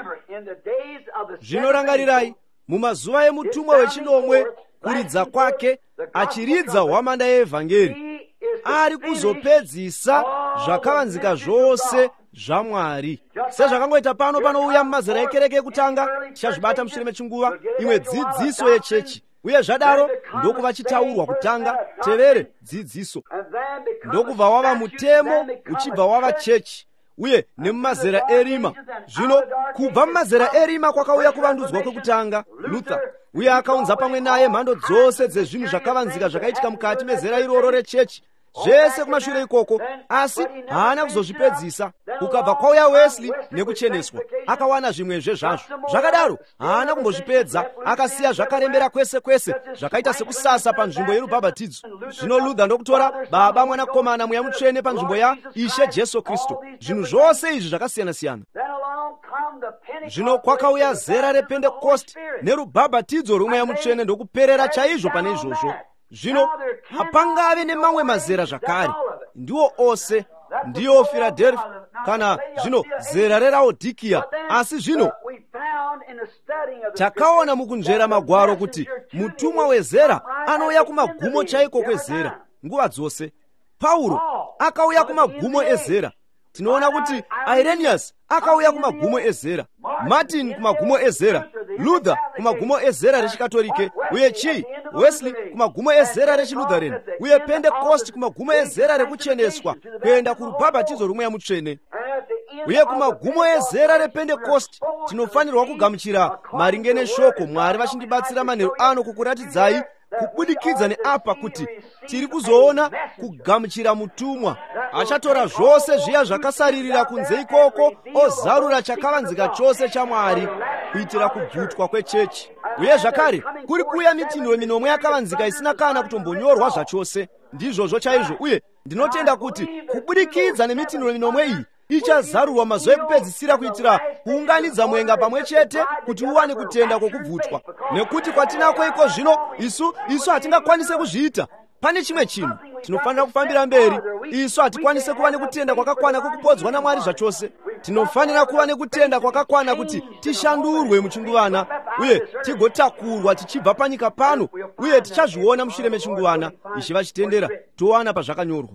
Zvinorangarirai mumazuva emutumwa wechinomwe kuridza kwake, achiridza hwamanda yeevhangeri, ari kuzopedzisa zvakavanzika zvose zvaMwari. Sezvakangoita pano panouya mumazera ekereke ekutanga, tichazvibata mushure mechinguva, imwe dzidziso yechechi, uye zvadaro ndokuva chitaurwa kutanga. Tevere dzidziso, ndokubva wava mutemo uchibva wava chechi, uye nemumazera erima. Zvino kubva mumazera erima kwakauya kuvandudzwa kwekutanga, Luther, uye akaunza pamwe naye mhando dzose dzezvinhu zvakavanzika zvakaitika mukati mezera iroro rechechi, zvese kumashure ikoko, asi haana kuzozvipedzisa. Kukabva kwauya Wesley nekucheneswa, akawana zvimwezve zvazvo. Zvakadaro haana kumbozvipedza, akasiya zvakarembera kwese kwese zvakaita sekusasa panzvimbo yerubhabhatidzo. Zvino Luther ndokutora Baba, Mwanakomana, Mweya Mutsvene panzvimbo ya Ishe Jesu Kristu. Zvinhu zvose izvi zvakasiyana-siyana. Zvino kwakauya zera rePentekosti nerubhabhatidzo rwemweya mutsvene ndokuperera chaizvo pane izvozvo. Zvino hapangave nemamwe mazera zvakare, ndiwo ose, ndiyo Philadelphia kana zvino zera reLaodikia. Asi zvino takaona mukunzvera magwaro kuti mutumwa wezera anouya kumagumo chaiko kwezera nguva dzose. Pauro akauya kumagumo ezera. Tinoona kuti Irenaeus akauya kumagumo ezera, Martin kumagumo ezera, Luther kumagumo ezera rechikatolike, uye chi Wesley kumagumo ezera rechilutheran, uye Pentecost kumagumo ezera rekucheneswa kuenda kurubhabhatidzo rumweya mutsvene. Uye kumagumo ezera rePentecost tinofanirwa kugamuchira maringe neshoko, Mwari vachindibatsira manheru ano kukuratidzai kubudikidza neapa kuti tiri kuzoona kugamuchira mutumwa. Achatora zvose zviya zvakasaririra kunze ikoko, ozarura chakavanzika chose chaMwari kuitira kubvutwa kwechechi. Uye zvakare kuri kuuya mitinhiro minomwe yakavanzika isina kana kutombonyorwa zvachose. Ndizvozvo chaizvo, uye ndinotenda kuti kubudikidza nemitinhiro minomwe iyi ichazarurwa mazuva ekupedzisira kuitira kuunganidza mwenga pamwe chete kuti uwane kutenda kwokubvutwa. Nekuti kwatinako iko zvino isu isu hatingakwanise kuzviita. Pane chimwe chinhu tinofanira kufambira mberi. Isu hatikwanise kuva nekutenda kwakakwana kwokupodzwa naMwari zvachose. Tinofanira kuva nekutenda kwakakwana kuti tishandurwe muchinguvana, uye tigotakurwa tichibva panyika pano, uye tichazviona mushure mechinguvana ichi vachitendera towana pazvakanyorwa.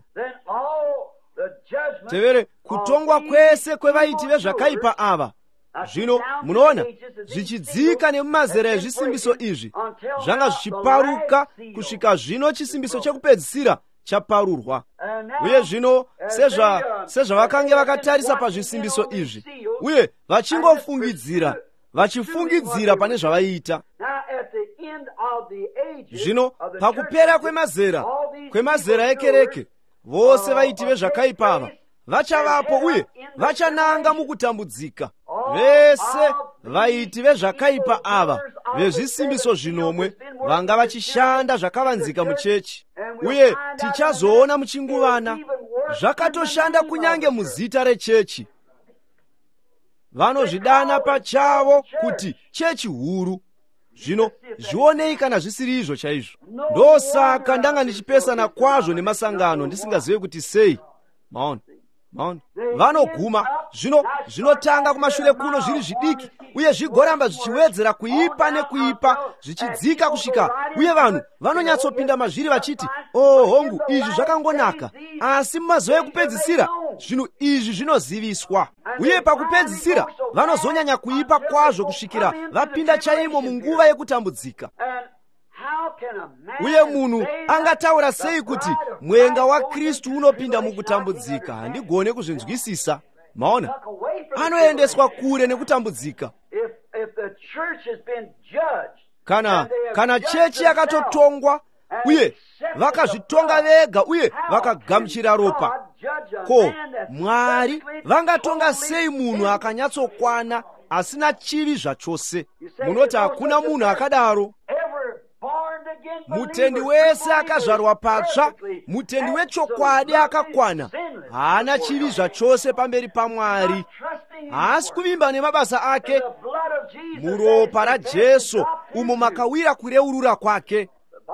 Tevere kutongwa kwese kwevaiti vezvakaipa ava. Zvino munoona zvichidzika nemumazera ezvisimbiso izvi zvanga zvichiparuka kusvika zvino chisimbiso chekupedzisira chaparurwa. Uye zvino sezva sezvavakange vakatarisa pazvisimbiso izvi uye vachingofungidzira vachifungidzira pane zvavaiita. Zvino pakupera kwemazera kwemazera ekereke vose vaiti vezvakaipa ava vachavapo uye vachananga mukutambudzika. Vese vaiti vezvakaipa ava vezvisimbiso zvinomwe vanga vachishanda zvakavanzika muchechi, uye tichazoona muchinguvana zvakatoshanda kunyange muzita rechechi. Vanozvidana pachavo kuti chechi huru. Zvino zvionei kana zvisiri izvo chaizvo. Ndosaka ndanga ndichipesana kwazvo nemasangano ndisingazive kuti sei. Maona maona vanoguma zvino zvinotanga kumashure kuno zviri zvidiki uye zvigoramba zvichiwedzera kuipa nekuipa zvichidzika kusvika, uye vanhu vanonyatsopinda mazviri vachiti, oh hongu izvi zvakangonaka, asi mumazuva ekupedzisira zvinhu izvi zvinoziviswa. Uye pakupedzisira vanozonyanya kuipa kwazvo kusvikira vapinda chaimo munguva yekutambudzika. Uye munhu angataura sei kuti mwenga wa Kristu unopinda mukutambudzika? Handigone kuzvinzwisisa. Maona, anoendeswa kure nekutambudzika. Kana kana chechi yakatotongwa uye vakazvitonga vega uye vakagamuchira ropa, ko Mwari vangatonga sei munhu akanyatsokwana asina chivi zvachose? Munoti hakuna munhu akadaro. Mutendi wese akazvarwa patsva, mutendi wechokwadi akakwana, haana chivi zvachose pamberi paMwari, haasi kuvimba nemabasa ake. Muropa raJesu umo makawira kureurura kwake.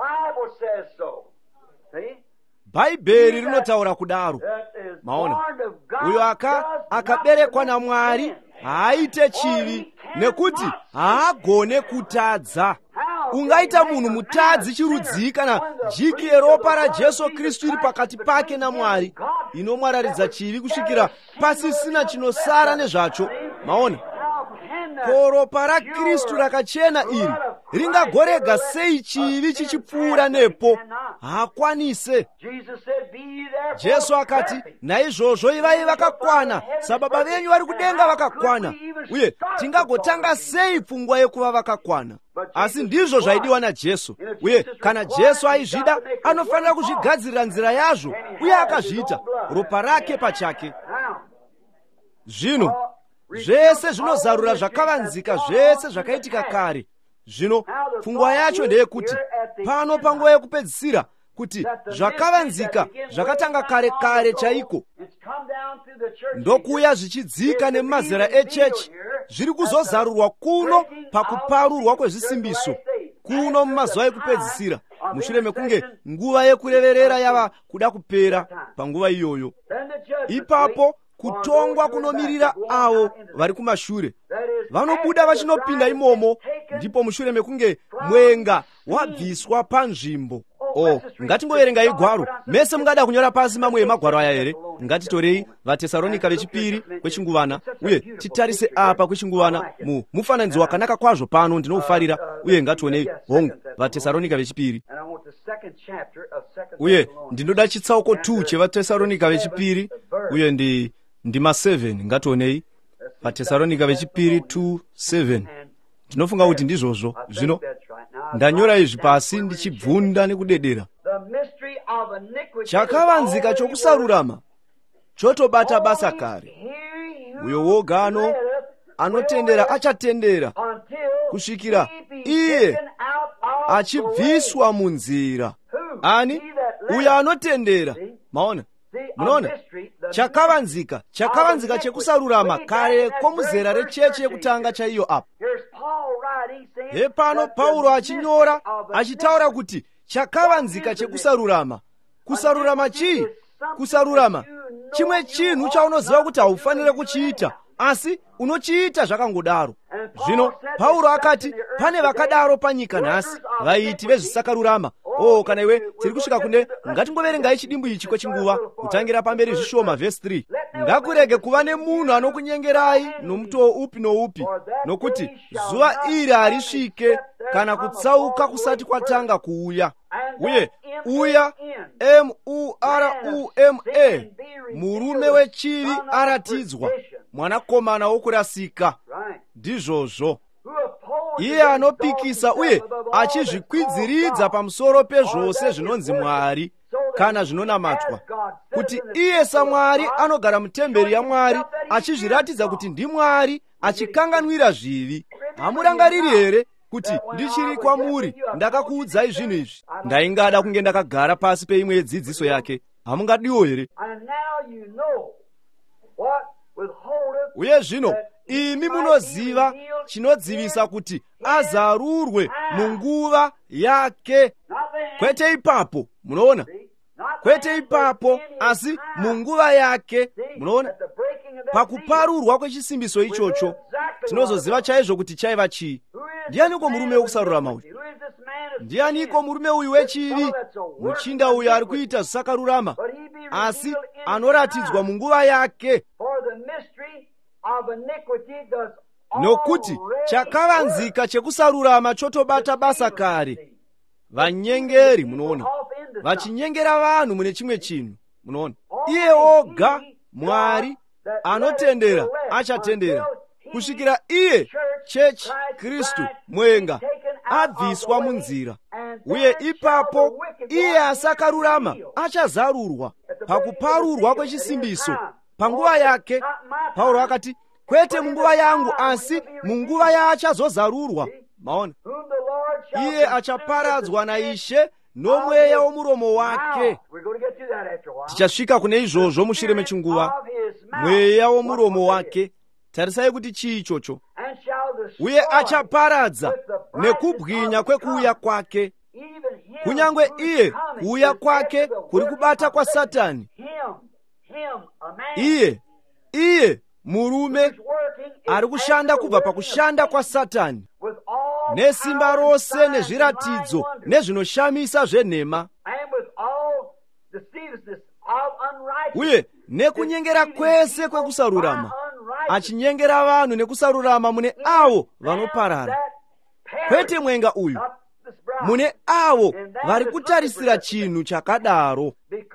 Bhaibheri rinotaura kudaro. Maona, uyo aka akaberekwa naMwari haaite chivi nekuti haagone kutadza. Ungaita munhu mutadzi chirudzi kana jiki yeropa raJesu Kristu iri pakati pake naMwari inomwararidza chivi kusvikira pasisina chinosara nezvacho? Maona, ko ropa raKristu rakachena iri ringagorega sei chivi chichipfuura nepo? Haakwanise. Jesu akati, naizvozvo ivai vakakwana sababa venyu vari kudenga vakakwana, uye tingagotanga sei pfungwa yekuva vakakwana? Asi ndizvo zvaidiwa naJesu, uye kana Jesu aizvida anofanira kuzvigadzirira nzira yazvo, uye akazviita ropa rake pachake. Zvino zvese zvinozarura zvakavanzika zvese zvakaitika kare. Zvino pfungwa yacho ndeyekuti pano panguva yekupedzisira kuti zvakavanzika zvakatanga kare kare chaiko ndokuya zvichidzika nemumazera echechi zviri kuzozarurwa kuno pakuparurwa kwezvisimbiso kuno mumazuva ekupedzisira, mushure mekunge nguva yekureverera yava kuda kupera. Panguva iyoyo ipapo kutongwa kunomirira avo vari kumashure vanobuda vachinopinda imomo, ndipo mushure mekunge mwenga wabviswa panzvimbo. Oh, ngatingoverenga igwaro mese mungada kunyora pasi mamwe emagwaro aya here. Ngatitorei vaTesaronika vechipiri kwechinguvana uye titarise apa kwechinguvana mu mufananidzo wakanaka kwazvo pano ndinoufarira. Uye ngationei hongu vaTesaronika vechipiri, uye ndinoda chitsauko two chevaTesaronika vechipiri uye ndi ndima seven. Ngationei vaTesaronika vechipiri two seven. Ndinofunga kuti ndizvozvo. Zvino ndanyora izvi pasi ndichibvunda nekudedera. Chakavanzika chokusarurama chotobata basa kare. Uyo woga ano anotendera achatendera kusvikira iye achibviswa munzira. Ani? Uyo anotendera. Maona? Munoona? Chakavanzika, chakavanzika chekusarurama kare komuzera rechechi yekutanga chaiyo apa. He pano Paulo achinyora achitaura kuti chakavanzika chekusarurama. Kusarurama chii? Kusarurama chimwe chinhu chaunoziva kuti haufanire kuchiita, asi unochiita zvakangodaro. Zvino Paulo akati pane vakadaro panyika nhasi, vaiti vezvisakarurama. Oh, kana iwe tiri kusvika kune ngatingoverengai chidimbu ichi kwechinguva kutangira pamberi zvishoma verse three. Ngakurege kuva nemunhu anokunyengerai nomutoo upi noupi, nokuti zuva iri harisvike kana kutsauka kusati kwatanga kuuya, uye uya M U R U M A, murume wechiri aratidzwa, mwanakomana wokurasika. Ndizvozvo iye anopikisa uye achizvikwidziridza pamusoro pezvose zvinonzi Mwari kana zvinonamatwa, kuti iye saMwari anogara mutemberi yaMwari achizviratidza kuti ndiMwari, achikanganwira zvivi. Hamurangariri here kuti ndichiri kwamuri ndakakuudzai zvinhu izvi? Ndaingada kunge ndakagara pasi peimwe yedzidziso yake. Hamungadiwo here? Uye zvino imi munoziva chinodzivisa kuti azarurwe munguva yake. Kwete ipapo, munoona? Kwete ipapo, asi munguva yake. Munoona? Pakuparurwa kwechisimbiso ichocho tinozoziva chaizvo kuti chaiva chii. Ndianiko murume wokusarurama uyu? Ndianiko murume uyu wechivi? Muchinda uyu ari kuita zvisakarurama, asi anoratidzwa munguva yake. Nokuti chakavanzika chekusarurama chotobata basa kare. Vanyengeri, munoona, vachinyengera vanhu mune chimwe chinhu. Munoona, iye oga Mwari anotendera achatendera kusvikira iye chechi Kristu mwenga abviswa munzira, uye ipapo iye asakarurama achazarurwa pakuparurwa kwechisimbiso panguva yake. Paulo akati, kwete munguva yangu, asi munguva yaachazozarurwa. Maona, iye achaparadzwa naIshe nomweya womuromo wake. Tichasvika kune izvozvo mushure mechinguva. Mweya womuromo wake, tarisai kuti chii ichocho. Uye achaparadza nekubwinya kwekuuya kwake, kunyangwe iye kuuya kwake kuri kubata kwa Satani. Iye, iye murume ari kushanda kubva pakushanda kwa Satani nesimba rose nezviratidzo nezvinoshamisa zvenhema, uye nekunyengera kwese kwekusarurama, achinyengera vanhu nekusarurama mune avo vanoparara. Kwete mwenga uyu, mune avo vari kutarisira chinhu chakadaro,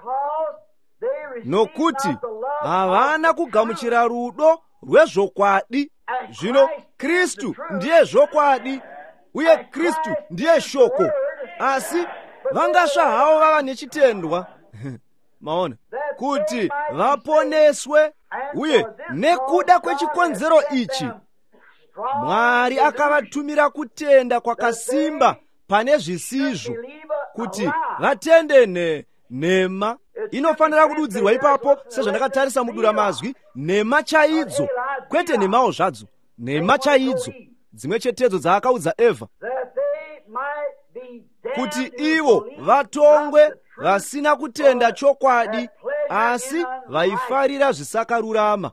nokuti havana kugamuchira rudo rwezvokwadi. Zvino Kristu ndiye zvokwadi, uye Kristu ndiye shoko, asi vangasva havo vava nechitendwa maona, kuti vaponeswe. Uye nekuda kwechikonzero ichi Mwari akavatumira kutenda kwakasimba pane zvisizvo, kuti vatende ne nhema. Inofanira kududzirwa ipapo, sezvandakatarisa mudura mazwi, nhema chaidzo, kwete nhemawo zvadzo, nhema chaidzo, dzimwe chetedzo dzaakaudza Evha, kuti ivo vatongwe vasina kutenda chokwadi, asi vaifarira zvisakarurama.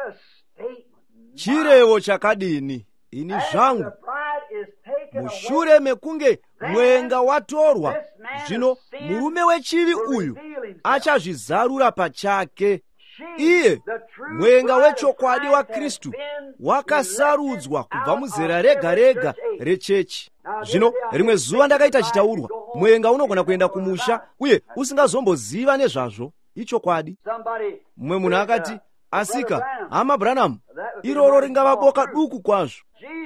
Chirevo chakadini ini zvangu! Mushure mekunge mwenga watorwa, zvino murume wechivi uyu achazvizarura pachake. Iye mwenga wechokwadi wa Kristu wakasarudzwa kubva muzera rega rega rechechi. Zvino rimwe zuva ndakaita chitaurwa, mwenga unogona kuenda kumusha uye usingazomboziva nezvazvo ichokwadi. Mumwe munhu akati, asika, hama Branham, iroro ringava boka duku kwazvo.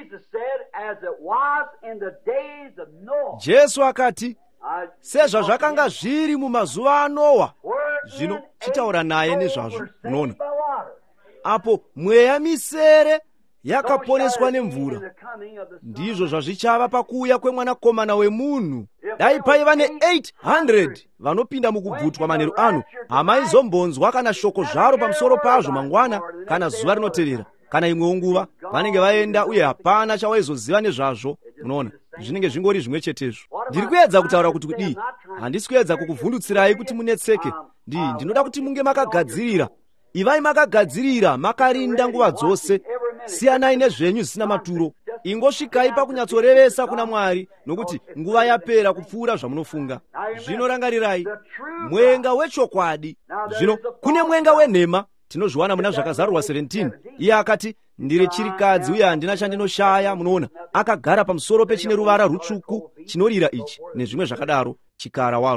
Jesu akati, sezvazvakanga zviri mumazuva aNoa, zvino chitaura naye nezvazvo. Unoona, apo mweya misere yakaponeswa nemvura, ndizvo zvazvichava pakuuya kwemwanakomana wemunhu. Dai paiva ne-eight hundred vanopinda mukubvutwa manheru ano, hamaizombonzwa kana shoko zvaro pamusoro pazvo mangwana kana zuva rinotevera kana imwewo nguva. Vanenge vaenda uye hapana chawaizoziva nezvazvo. Unoona, zvinenge zvingori zvimwe chetezvo. Ndiri kuedza kutaura kuti kudii? Handisi kuedza kukuvhundutsirai kuti munetseke. Ndii ndinoda kuti munge makagadzirira. Ivai makagadzirira, makarinda nguva dzose. Siyanai nezvenyu zvisina maturo. Ingosvikai pakunyatsorevesa kuna Mwari, nokuti nguva yapera kupfuura zvamunofunga. Zvino rangarirai, mwenga wechokwadi. Zvino kune mwenga wenhema, tinozviwana muna zvakazarurwa seventeen. Iye akati, ndiri chirikadzi uye handina chandinoshaya. Munoona, akagara pamusoro pechine ruvara rutsvuku chinorira ichi nezvimwe zvakadaro, chikara waro.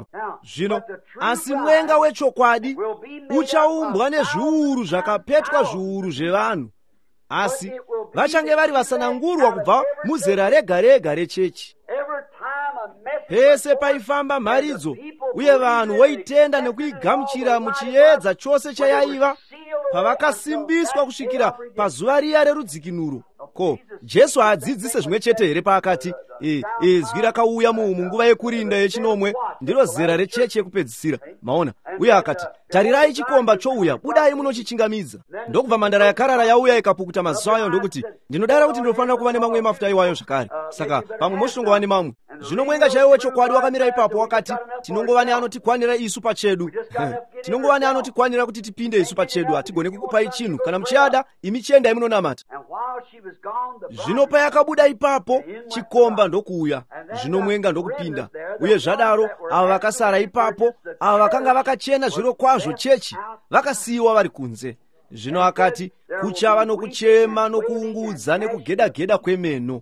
zvino asi mwenga wechokwadi uchaumbwa nezviuru zvakapetwa zviuru zvevanhu, asi vachange vari vasanangurwa kubva muzera rega rega rechechi. Pese paifamba mharidzo uye vanhu voitenda nekuigamuchira muchiedza chose chayaiva, pavakasimbiswa kusvikira pazuva riya rerudzikinuro. Ko, Jesu haadzidzise zvimwe chete here paakati e, e, zwi rakauya munguva yekurinda yechinomwe, ndiro zera rechechi yekupedzisira. Maona, uye akati, tarirai chikomba chouya, budai munochichingamidza. Ndokubva mhandara yakarara yauya ikapukuta mazuva ayo, ndokuti ndinodara kuti ndinofanira kuva nemamwe mafuta iwayo zvakare. Saka pamwe mochitongova nemamwe. Zvino mwenga chaiwo wechokwadi wakamira ipapo wakati, tinongova neanotikwanira isu pachedu. Tinongova neanotikwanira kuti tipinde isu pachedu, hatigone kukupai chinhu. Kana muchiada, imi chiendai munonamata. Zvino payakabuda ipapo, chikomba ndokuuya, zvino mwenga ndokupinda. Uye zvadaro, ava vakasara ipapo, ava vakanga vakachena zviro kwazvo chechi, vakasiyiwa vari kunze. Zvino akati, kuchava nokuchema nokuungudza nekugeda-geda kwemeno.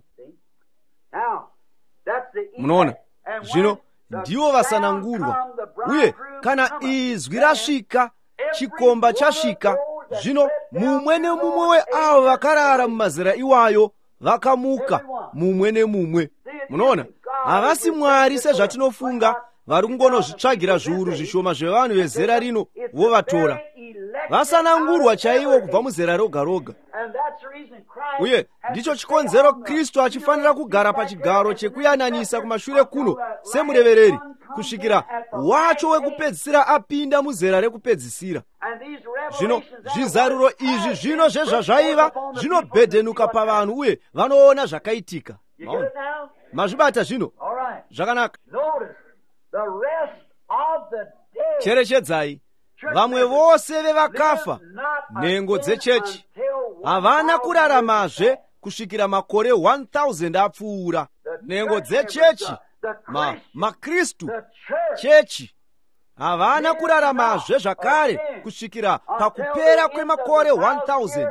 Munoona, zvino ndivo vasanangurwa. Uye kana izwi rasvika, chikomba chasvika, zvino mumwe nemumwe weavo vakarara mumazera iwayo vakamuka, mumwe nemumwe. Munoona, havasi Mwari sezvatinofunga, vari kungonozvitsvagira zviuru zvishoma zvevanhu vezera rino vovatora. Vasanangurwa chaivo kubva muzera roga roga. Uye ndicho chikonzero Kristu achifanira kugara pachigaro chekuyananisa kumashure kuno semurevereri, kusvikira wacho wekupedzisira apinda muzera rekupedzisira. Zvino zvizaruro izvi zvino zvezvazvaiva zvinobhedhenuka pavanhu uye vanoona zvakaitika. Mazvibata zvino? Zvakanaka. Cherechedzai, vamwe vose vevakafa, nhengo dzechechi, havana kuraramazve kusvikira makore one thousand apfuura. Nhengo dzechechi, ma, makristu, chechi, havana kuraramazve zvakare kusvikira pakupera kwemakore one thousand.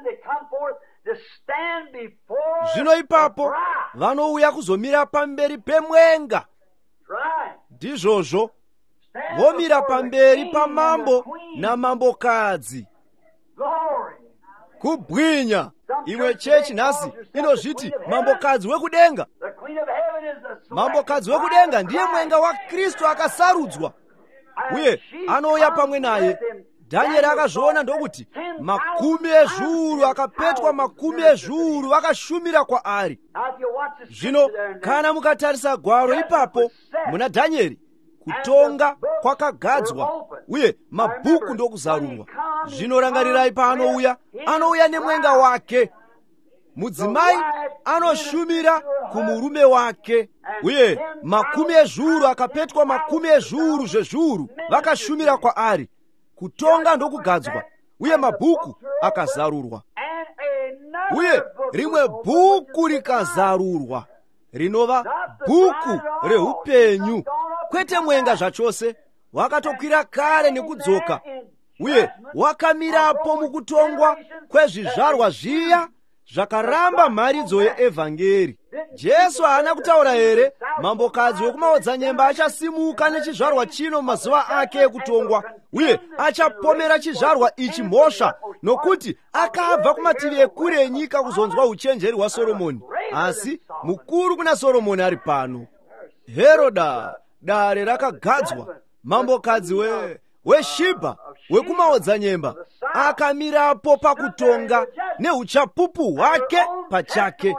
Zvino ipapo vanouya kuzomira pamberi pemwenga. Ndizvozvo, vomira pamberi pamambo namambokadzi. Kubwinya! Imwe chechi nhasi inozviti mambokadzi wekudenga. Mambokadzi wekudenga ndiye mwenga wa Kristu akasarudzwa, uye anouya pamwe naye. Dhanieri akazviona ndokuti makumi ezviuru akapetwa makumi ezviuru vakashumira kwaari. Zvino kana mukatarisa gwaro ipapo muna Dhanieri, kutonga kwakagadzwa uye mabhuku ndokuzarurwa. Zvino rangarirai paanouya, anouya nemwenga wake. Mudzimai anoshumira kumurume wake, uye makumi ezviuru akapetwa makumi ezviuru zvezviuru vakashumira kwaari. Kutonga ndokugadzwa uye mabhuku akazarurwa. Uye rimwe bhuku rikazarurwa, rinova bhuku reupenyu. Kwete mwenga zvachose, wakatokwira kare nekudzoka, uye wakamirapo mukutongwa kwezvizvarwa zviya zvakaramba mharidzo yeevhangeri. Jesu haana kutaura here mambokadzi wekumaodzanyemba achasimuka nechizvarwa chino mumazuva ake ekutongwa, uye achapomera chizvarwa ichi mhosva, nokuti akabva kumativi ekure enyika kuzonzwa uchenjeri hwaSoromoni. Asi mukuru kuna Soromoni ari pano. Herodha, dare rakagadzwa, mambokadzi we weshibha wekumaodzanyemba akamirapo pakutonga neuchapupu hwake pachake.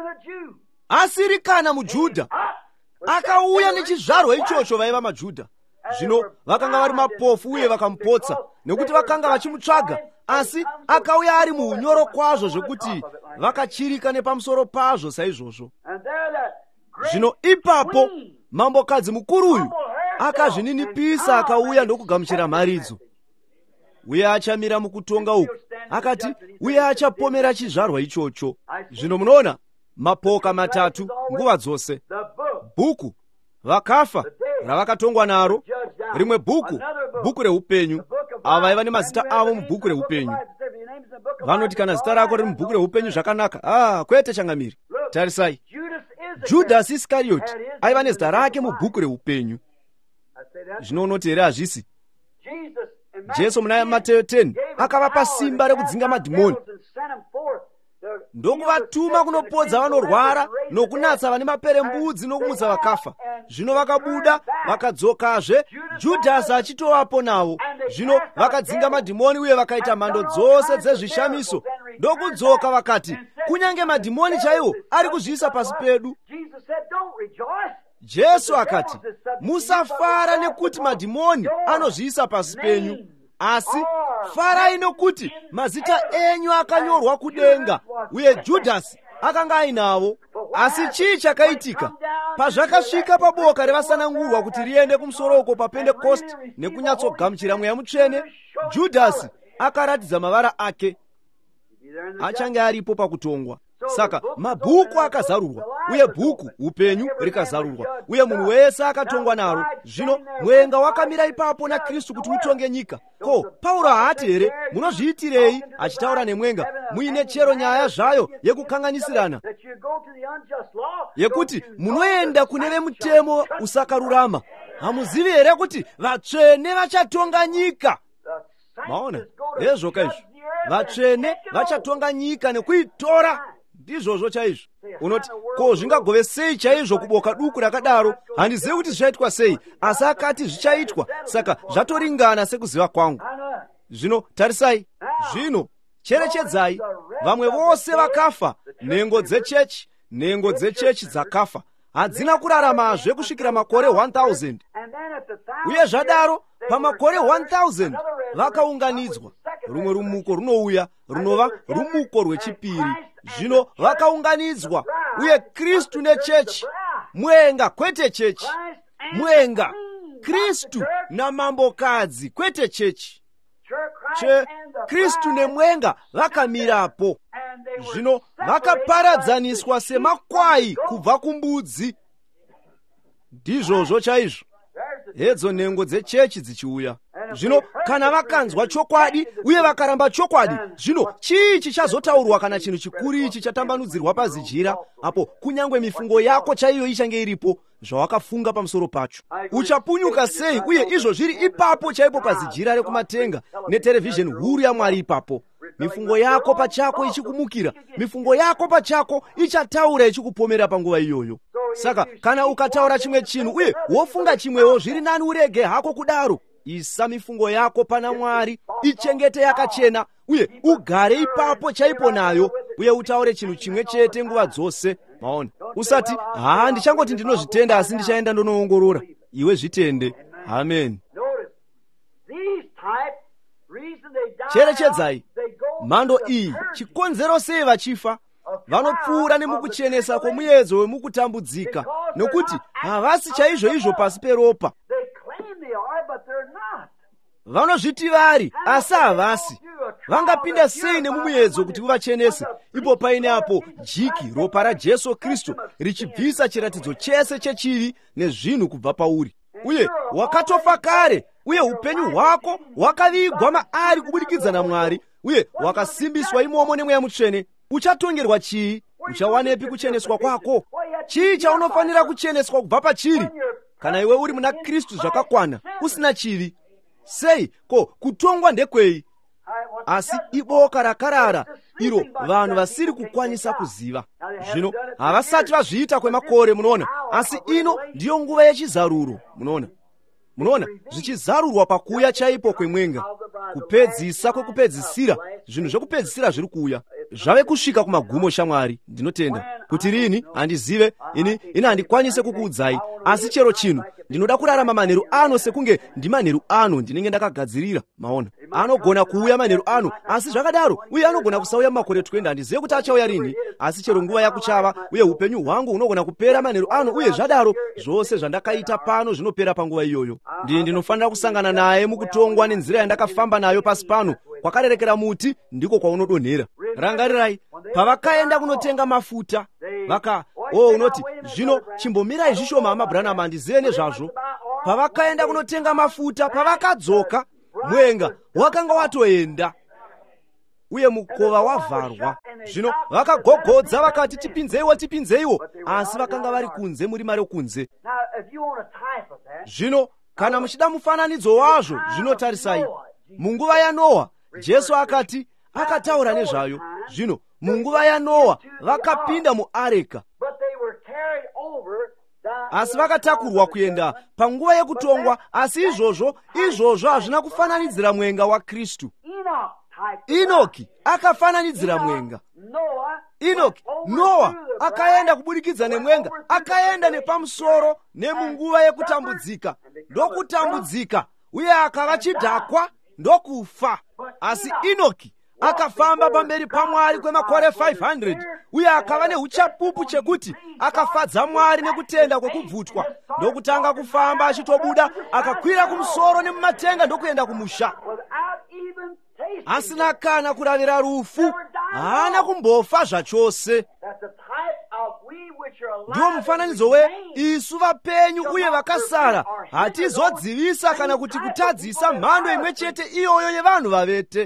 Asiri kana muJudha, akauya nechizvarwa ichocho vaiva maJudha. Zvino vakanga vari mapofu uye vakamupotsa, nekuti vakanga vachimutsvaga, asi akauya ari muunyoro kwazvo zvekuti vakachirika nepamusoro pazvo saizvozvo. Zvino ipapo mambokadzi mukuru uyu akazvininipisa, akauya ndokugamuchira mharidzo, uye achamira mukutonga uku. Akati uye achapomera chizvarwa ichocho. Zvino munoona mapoka matatu nguva dzose: bhuku vakafa ravakatongwa naro, rimwe bhuku, bhuku reupenyu. Ava vaiva nemazita avo mubhuku reupenyu. Vanoti kana zita rako riri mubhuku reupenyu zvakanaka. Ah, kwete changamiri. Tarisai, Judasi Iskarioti aiva nezita rake mubhuku reupenyu. zvino unoti here hazvisi? Jesu muna Mateyo teni akavapa simba rekudzinga madhimoni ndokuvatuma kunopodza vanorwara nokunatsa vane maperembudzi nokumutsa vakafa. Zvino vakabuda vakadzokazve, Judhasi achitovapo navo. Zvino vakadzinga madhimoni uye vakaita mhando dzose dzezvishamiso. Ndokudzoka vakati, kunyange madhimoni chaiwo ari kuzviisa pasi pedu. Jesu akati, musafara nekuti madhimoni anozviisa pasi penyu, asi farai nokuti mazita enyu akanyorwa kudenga. Uye Judhasi akanga ainavo. Asi chii chakaitika? Pazvakasvika paboka revasanangurwa kuti riende kumusoro uko paPentekosti nekunyatsogamuchira Mweya Mutsvene, Judhasi akaratidza mavara ake. Achange aripo pakutongwa. Saka mabhuku akazarurwa, uye bhuku upenyu rikazarurwa, uye munhu wese akatongwa naro. Zvino mwenga wakamira ipapo naKristu kuti utonge nyika. Ko, Pauro haati here, munozviitirei achitaura nemwenga, muine chero nyaya zvayo yekukanganisirana, yekuti munoenda kune vemutemo usakarurama? Hamuzivi here kuti vatsvene vachatonga nyika? Maona, ndezvoka izvo. Vatsvene vachatonga nyika nekuitora. Ndizvozvo chaizvo. Unoti, ko zvingagove sei chaizvo kuboka duku rakadaro? Handizivi kuti zvichaitwa sei, asi akati zvichaitwa, saka zvatoringana sekuziva kwangu. Zvino tarisai, zvino cherechedzai, vamwe vose vakafa, nhengo dzechechi, nhengo dzechechi dzakafa. Hadzina kuraramazve kusvikira makore one thousand. Uye zvadaro, pamakore one thousand vakaunganidzwa. Rumwe rumuko runouya, runova rumuko rwechipiri. Zvino vakaunganidzwa, uye Kristu nechechi, mwenga kwete chechi, mwenga Kristu namambokadzi kwete chechi. Che Kristu nemwenga vakamirapo. Zvino vakaparadzaniswa semakwai kubva kumbudzi. Ndizvozvo chaizvo. Hedzo nhengo dzechechi dzichiuya. Zvino kana vakanzwa chokwadi uye vakaramba chokwadi, zvino chii chichazotaurwa kana chinhu chikuru ichi chatambanudzirwa pazijira? Apo kunyangwe mifungo yako chaiyo ichange iripo, zvawakafunga pamusoro pacho. Uchapunyuka sei uye izvo zviri ipapo chaipo pazijira rekumatenga neterevhizheni huru yaMwari ipapo. Mifungo yako pachako ichikumukira, mifungo yako pachako ichataura ichikupomera panguva iyoyo. Saka kana ukataura chimwe chinhu uye wofunga chimwewo, zviri nani urege hako kudaro. Isa mifungo yako pana Mwari, ichengete yakachena, uye ugare ipapo chaipo nayo, uye utaure chinhu chimwe chete nguva dzose. Maona, usati, haa ndichangoti ndinozvitenda asi ndichaenda ndonoongorora. Iwe zvitende. Amen. Cherechedzai, mhando iyi chikonzero sei vachifa? Vanopfuura nemukuchenesa kwomuyedzo wemukutambudzika, nokuti havasi chaizvo izvo pasi peropa. Vanozviti vari, asi havasi. Vangapinda sei nemumuyedzo kuti uvachenese, ipo paine apo jiki ropa raJesu Kristu richibvisa chiratidzo chese chechivi nezvinhu kubva pauri. Uye wakatofa kare, uye upenyu hwako hwakavigwa maari kubudikidza naMwari, uye wakasimbiswa imomo neMweya Mutsvene. Uchatongerwa chii? Uchawanepi kucheneswa kwako? Chii chaunofanira kucheneswa kubva pachiri? Kana iwe uri muna Kristu zvakakwana, usina chivi, sei? Ko, kutongwa ndekwei? Asi iboka rakarara, iro vanhu vasiri kukwanisa kuziva. Zvino havasati vazviita kwemakore, munoona, asi ino ndiyo nguva yechizaruro, munoona. Munoona, zvichizarurwa pakuuya chaipo kwemwenga, kupedzisa kwekupedzisira, zvinhu zvekupedzisira zviri kuuya. Zvave kusvika kumagumo, shamwari. Ndinotenda kuti rini handizive, ini ini handikwanise kukuudzai, asi chero chinhu ndinoda kurarama manheru ano sekunge ndimanheru ano ndinenge ndakagadzirira. Maona, anogona kuuya manheru ano, asi zvakadaro uye anogona kusauya mumakore twenty. Handizive kuti achauya rini, asi chero nguva yakuchava, uye upenyu hwangu hunogona kupera manheru ano, uye zvadaro zvose zvandakaita pano zvinopera panguva iyoyo. Ndini ndinofanira kusangana naye mukutongwa nenzira yandakafamba nayo pasi pano. Kwakarerekera muti ndiko kwaunodonhera. Rangarirai, pavakaenda kunotenga mafuta, vaka, oh unoti, zvino chimbomirai zvishoma amaBranham, handizive nezvazvo. Pavakaenda kunotenga mafuta, pavakadzoka, mwenga wakanga watoenda, uye mukova wavharwa. Zvino vakagogodza vakati, tipinzeiwo, tipinzeiwo, asi vakanga vari kunze, murima rekunze. Zvino kana muchida mufananidzo wazvo, zvinotarisai munguva yaNowa. Jesu akati akataura nezvayo. Zvino munguva yaNowa vakapinda muareka, asi vakatakurwa kuenda panguva yekutongwa. Asi izvozvo izvozvo hazvina kufananidzira mwenga waKristu. Inoki akafananidzira mwenga. Inoki, Nowa akaenda kubudikidza nemwenga, akaenda nepamusoro nemunguva yekutambudzika, ndokutambudzika, uye akava chidhakwa, ndokufa. Asi Inoki akafamba pamberi paMwari kwemakore five hundred, uye akava neuchapupu chekuti akafadza Mwari nekutenda kwekubvutwa, ndokutanga kufamba achitobuda, akakwira kumusoro nemumatenga ndokuenda kumusha, asina kana kuravira rufu, haana kumbofa zvachose. Ndiwo mufananidzo we isu vapenyu uye vakasara, hatizodzivisa kana kuti kutadzisa mhando imwe chete iyoyo yevanhu vavete.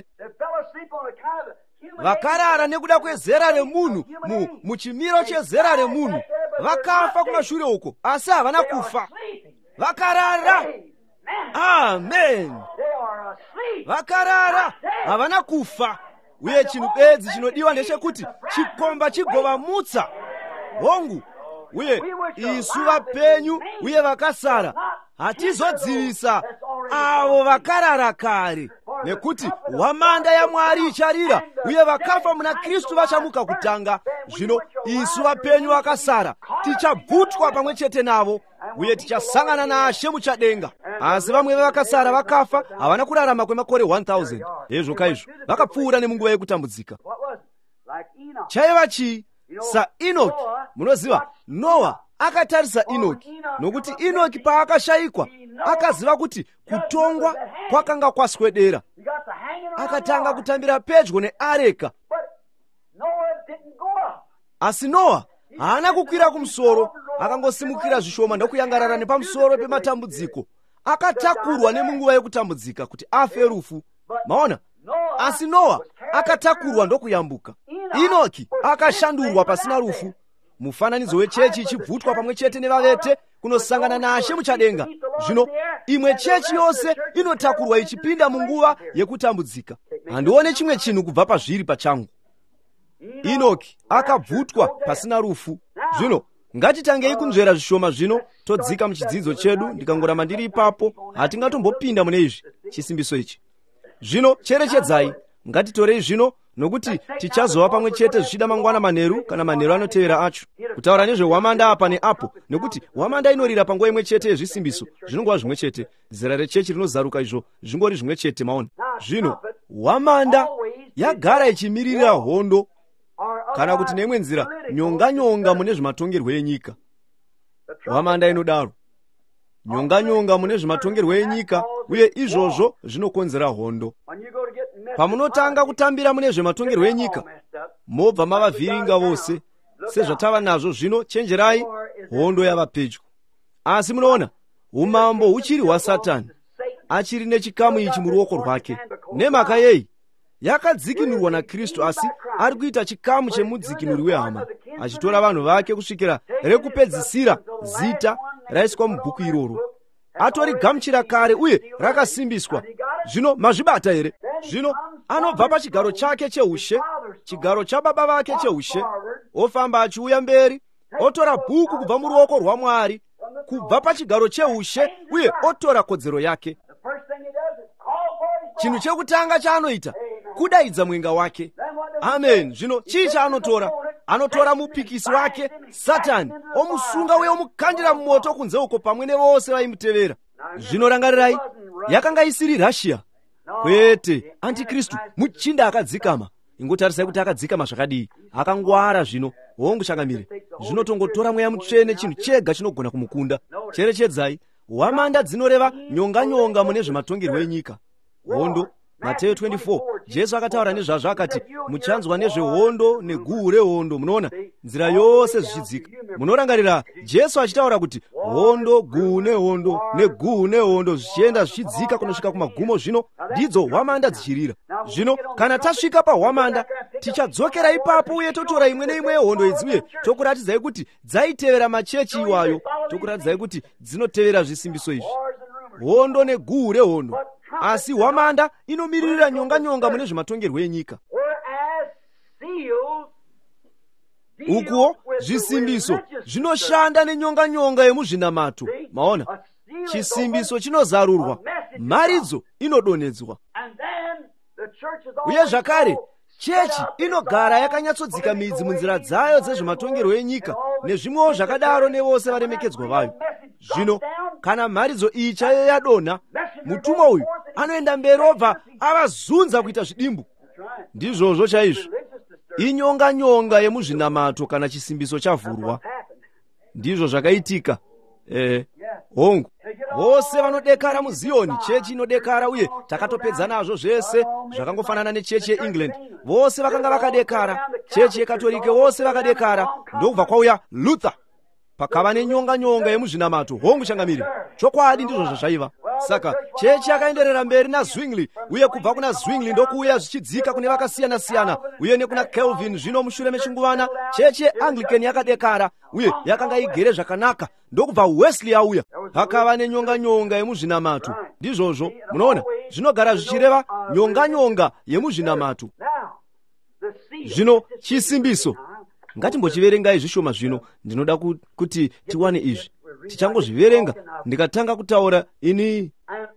Vakarara nekuda kwezera remunhu, mu, muchimiro chezera remunhu. Vakafa kumashure uko, asi havana kufa. Vakarara. Amen. Vakarara, havana kufa. Uye chinhu bedzi chinodiwa ndechekuti chikomba chigovamutsa. Hongu, uye isu vapenyu uye vakasara hatizodzivisa avo vakarara kare, nekuti hwamanda yaMwari icharira, uye vakafa muna Kristu vachamuka kutanga. Zvino isu vapenyu vakasara tichabvutwa pamwe chete navo, uye tichasangana naShe muchadenga. Asi vamwe vakasara vakafa, havana kurarama kwemakore one thousand. Hezvo kaizvo vakapfuura nemunguva yekutambudzika. Chaiva chii? SaEnoki. Munoziva, Nowa akatarisa Inoki, nokuti Inoki paakashayikwa akaziva kuti kutongwa kwakanga kwaswedera. Akatanga kutambira pedyo neareka. Asi Nowa haana kukwira kumusoro, akangosimukira zvishoma ndokuyangarara nepamusoro pematambudziko. Akatakurwa nemunguva yekutambudzika kuti afe rufu. Maona? Asi Nowa akatakurwa ndokuyambuka. Inoki akashandurwa pasina rufu. Mufananidzo wechechi ichibvutwa pamwe chete nevavete kunosangana naShe muchadenga. Zvino imwe chechi yose inotakurwa ichipinda munguva yekutambudzika. Handione chimwe chinhu kubva pazviri pachangu. Inoki akabvutwa pasina rufu. Zvino ngatitangei kunzvera zvishoma zvino todzika muchidzidzo chedu. Ndikangoramba ndiri ipapo hatingatombopinda mune izvi chisimbiso ichi. Zvino cherechedzai, ngatitorei zvino, nokuti tichazova pamwe chete zvichida mangwana manheru kana manheru anotevera acho, kutaura nezvehwamanda apa neapo, nekuti hwamanda inorira panguva imwe chete yezvisimbiso. Zvinongova zvimwe chete. Zera rechechi rinozaruka izvo zvingori zvimwe chete. Maona? Zvino hwamanda yagara ichimirira hondo, kana kuti neimwe nzira nyonga-nyonga mune zvematongerwo enyika. Hwamanda inodaro nyonga-nyonga mune zvematongerwo enyika, uye izvozvo zvinokonzera hondo. Pamunotanga kutambira mune zvematongerwo enyika, mobva mavavhiringa vose. Sezvatava nazvo zvino, chenjerai, hondo yava pedyo. Asi munoona, umambo huchiri hwaSatani, achiri nechikamu ichi muruoko rwake. Nemhaka yei? Yakadzikinurwa naKristu, asi ari kuita chikamu chemudzikinuri wehama, achitora vanhu vake kusvikira rekupedzisira zita raiswa mubhuku iroro. Atorigamuchira kare uye rakasimbiswa. Zvino mazvibata here? Zvino anobva pachigaro chake cheushe, chigaro chababa vake cheushe, ofamba achiuya mberi, otora bhuku kubva muruoko rwaMwari, kubva pachigaro cheushe, uye otora kodzero yake. Chinhu chekutanga chaanoita kudaidza mwenga wake. Amen. Zvino chii chaanotora? Anotora mupikisi wake Satani, omusunga uye omukandira mumoto kunze uko pamwe nevose vaimutevera. Zvino rangarirai, yakanga isiri Russia. Kwete, Antikristu muchinda akadzikama. Ingotarisai kuti akadzikama zvakadii. Akangwara zvino, hongu changamire. Zvino tongotora mweya mutsvene, chinhu chega chinogona kumukunda. Cherechedzai, hwamanda dzinoreva nyonga-nyonga mune zvematongerwo enyika. Hondo, Mateyo twenty-four, Jesu akataura nezvazvo akati, muchanzwa nezvehondo neguhu rehondo. Munoona nzira yose zvichidzika. Munorangarira Jesu achitaura kuti hondo, guhu nehondo, neguhu nehondo zvichienda zvichidzika kunosvika kumagumo. Zvino ndidzo hwamanda dzichirira. Zvino kana tasvika pahwamanda, tichadzokera ipapo uye totora imwe neimwe yehondo idzi, uye tokuratidzai kuti dzaitevera machechi iwayo, tokuratidzai kuti dzinotevera zvisimbiso izvi. hondo neguhu rehondo, asi hwamanda inomirira nyonganyonga mune zvematongerwo enyika. Ukuwo zvisimbiso zvinoshanda nenyonganyonga yemuzvinamato. Maona, chisimbiso chinozarurwa, mharidzo inodonhedzwa. Uye zvakare chechi inogara yakanyatsodzika midzi munzira dzayo dzezvematongerwo enyika nezvimwewo zvakadaro nevose varemekedzwa vayo. Zvino kana mharidzo iyi chaiyo yadonha, mutumwa uyu anoenda mberi obva avazunza kuita zvidimbu. Ndizvozvo chaizvo inyonganyonga yemuzvinamato kana chisimbiso chavhurwa. Ndizvo zvakaitika. Eh, hongu vose vanodekara muZioni, chechi inodekara, uye takatopedza nazvo zvese zvakangofanana nechechi yeEngland. Vose vakanga vakadekara, chechi yekatolike vose vakadekara. Ndokubva kwauya Luther, pakava nenyonganyonga yemuzvinamato. Hongu changamire, chokwadi ndizvo zvazvaiva. Saka chechi yakaenderera mberi naZwingli, uye kubva kuna Zwingli ndokuuya zvichidzika kune vakasiyana siyana, uye nekuna Calvin. Zvino mushure mechinguvana chechi yeAnglican yakadekara uye yakanga igere zvakanaka. Ndokubva Wesley auya, pakava nenyonganyonga yemuzvinamato. Ndizvozvo munoona zvinogara zvichireva nyonganyonga yemuzvinamato. Zvino chisimbiso, ngatimbochiverengai zvishoma zvino. Ndinoda kuti tiwane izvi. Tichangozviverenga ndikatanga kutaura ini.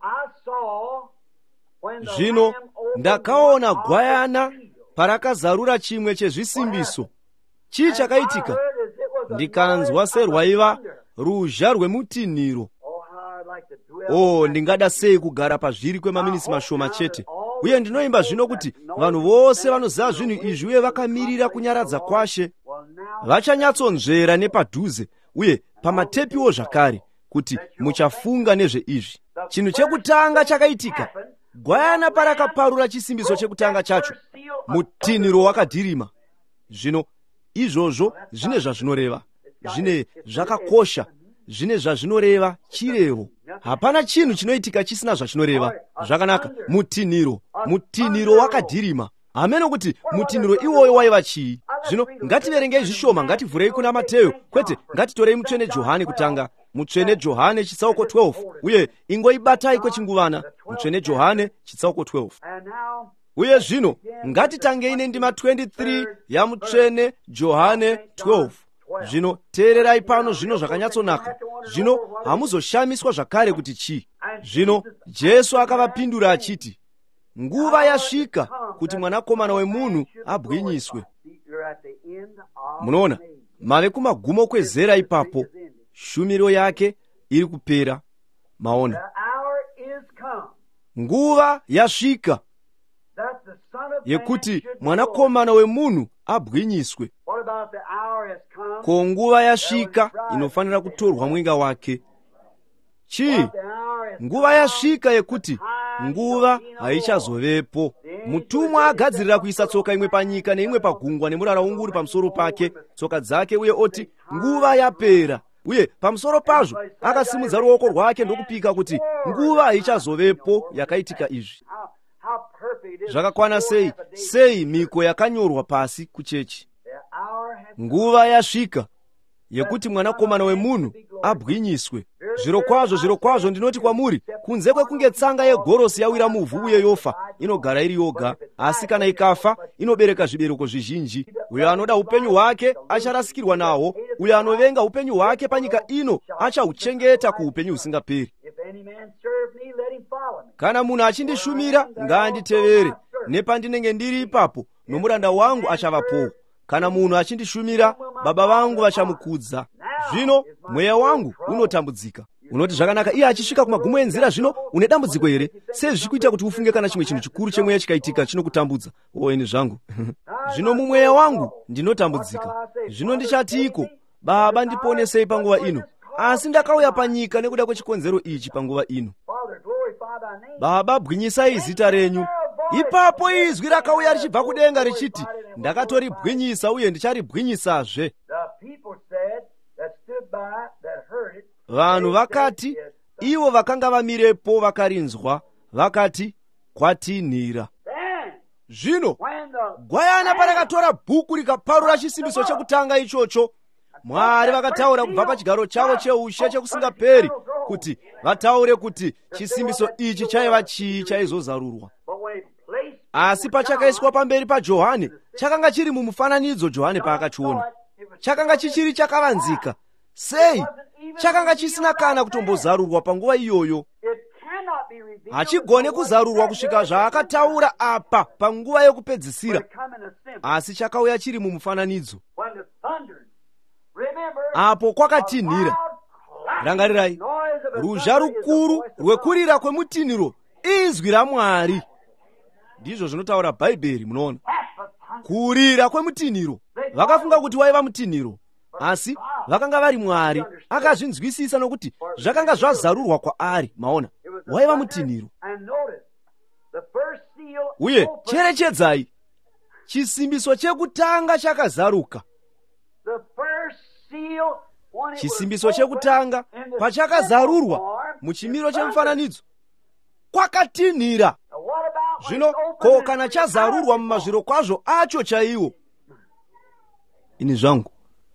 Zvino ndakaona gwayana parakazarura chimwe chezvisimbiso. Chii chakaitika? Ndikanzwa serwaiva ruzha rwemutinhiro. Oh, ndingada sei kugara pazviri kwemaminisi mashoma chete. Uye ndinoimba zvino kuti vanhu vose vanoziva zvinhu izvi uye vakamirira kunyaradza kwashe vachanyatsonzvera nepadhuze uye pamatepiwo zvakare kuti muchafunga nezveizvi. Chinhu chekutanga chakaitika. Gwayana parakaparura chisimbiso chekutanga chacho, mutinhiro wakadhirima. Zvino izvozvo zvine zvazvinoreva, zvine zvakakosha, zvine zvazvinoreva chirevo. Hapana chinhu chinoitika chisina zvachinoreva. Zvakanaka, mutinhiro, mutinhiro wakadhirima. Hameno kuti mutinhiro iwoyo waiva chii. Zvino ngativerengei zvishoma, ngativhurei kuna Mateyo, kwete ngatitorei mutsvene Johani kutanga. Mutsvene Johani chitsauko twelve, uye ingoibatai kwechinguvana. Mutsvene Johani chitsauko twelve. Uye zvino ngatitangei nendima twenty-three yamutsvene Johani twelve. Zvino teererai pano zvino zvakanyatsonaka. Zvino hamuzoshamiswa zvakare kuti chii. Zvino Jesu akavapindura achiti, nguva yasvika kuti mwanakomana wemunhu abwinyiswe. Munoona, mave kumagumo kwezera ipapo, shumiro yake iri kupera. Maona, nguva yasvika yekuti mwanakomana wemunhu abwinyiswe. Ko, nguva yasvika inofanira kutorwa mwenga wake. Chii? Nguva yasvika yekuti nguva haichazovepo. Mutumwa agadzirira kuisa tsoka imwe panyika neimwe pagungwa nemurara unguri pamusoro pake, tsoka dzake, uye oti nguva yapera. Uye pamusoro pazvo akasimudza ruoko rwake ndokupika kuti nguva haichazovepo yakaitika izvi. Zvakakwana sei, sei miko yakanyorwa pasi kuchechi. Nguva yasvika yekuti mwanakomana wemunhu abwinyiswe. Zviro kwazvo, zviro kwazvo ndinoti kwamuri, kunze kwekunge tsanga yegorosi yawira muvhu uye yofa, inogara iri yoga, asi kana ikafa inobereka zvibereko zvizhinji. Uyo anoda upenyu hwake acharasikirwa nahwo, uyo anovenga upenyu hwake panyika ino achahuchengeta kuupenyu husingaperi. Kana munhu achindishumira ngaanditevere, nepandinenge ndiri ipapo nomuranda wangu achavapowo. Kana munhu achindishumira, Baba vangu vachamukudza. Zvino mweya wangu unotambudzika. Unoti zvakanaka, iye achisvika kumagumo enzira zvino une dambudziko here? Sei zvichikuita kuti ufunge kana chimwe chinhu chikuru chemweya chikaitika chinokutambudza? O ini zvangu. Zvino mumweya wangu ndinotambudzika. Zvino ndichatiiko? Baba ndiponesei panguva ino. Asi ndakauya panyika nekuda kwechikonzero ichi panguva ino. Baba, bwinyisai zita renyu. Ipapo izwi rakauya richibva kudenga richiti, ndakatoribwinyisa uye ndicharibwinyisazve. Vanhu vakati, ivo vakanga vamirepo vakarinzwa, vakati, kwatinhira. Zvino gwayana parakatora bhuku rikaparura chisimbiso chekutanga ichocho, Mwari vakataura kubva pachigaro chavo cheushe chekusingaperi kuti vataure kuti chisimbiso ichi chaiva chii chaizozarurwa. Asi pachakaiswa pamberi paJohane, chakanga chiri mumufananidzo Johane paakachiona. Chakanga chichiri chakavanzika. Sei? Chakanga chisina kana kutombozarurwa panguva iyoyo. Hachigone kuzarurwa kusvika zvaakataura apa panguva yokupedzisira. Asi chakauya chiri mumufananidzo. Apo kwakatinhira. Rangarirai, ruzha rukuru rwekurira kwemutinhiro izwi raMwari. Ndizvo zvinotaura Bhaibheri, munoona. Kurira kwemutinhiro. Vakafunga kuti waiva mutinhiro, asi vakanga vari Mwari akazvinzwisisa nokuti zvakanga zvazarurwa kwaari. Maona, waiva mutinhiro. Uye cherechedzai, chisimbiso chekutanga chakazaruka. Chisimbiso chekutanga pachakazarurwa muchimiro chemufananidzo kwakatinhira. Zvino ko kana chazarurwa mumazviro kwazvo acho chaiwo, ini zvangu,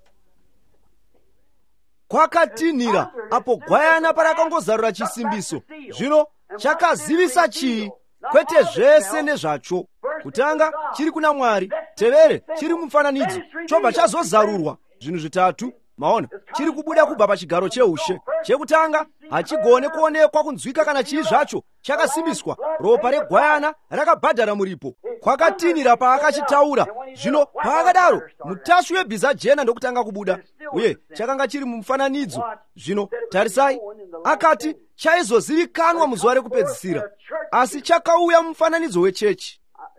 kwakatinhira apo gwayana parakangozarura chisimbiso. Zvino chakazivisa chii? Kwete zvese nezvacho. Kutanga chiri kuna Mwari, tevere chiri mumufananidzo, chobva chazozarurwa zvinhu zvitatu. Maona, chiri kubuda kubva pachigaro cheushe. Chekutanga hachigone kuonekwa kunzwika kana chii zvacho, chakasimbiswa. Ropa regwayana rakabhadhara muripo. Kwakatinhira paakachitaura. Zvino paakadaro, mutasvi webhiza jena ndokutanga kubuda. Uye chakanga chiri mumufananidzo. Zvino tarisai, akati chaizozivikanwa muzuva rekupedzisira, asi chakauya mumufananidzo wechechi.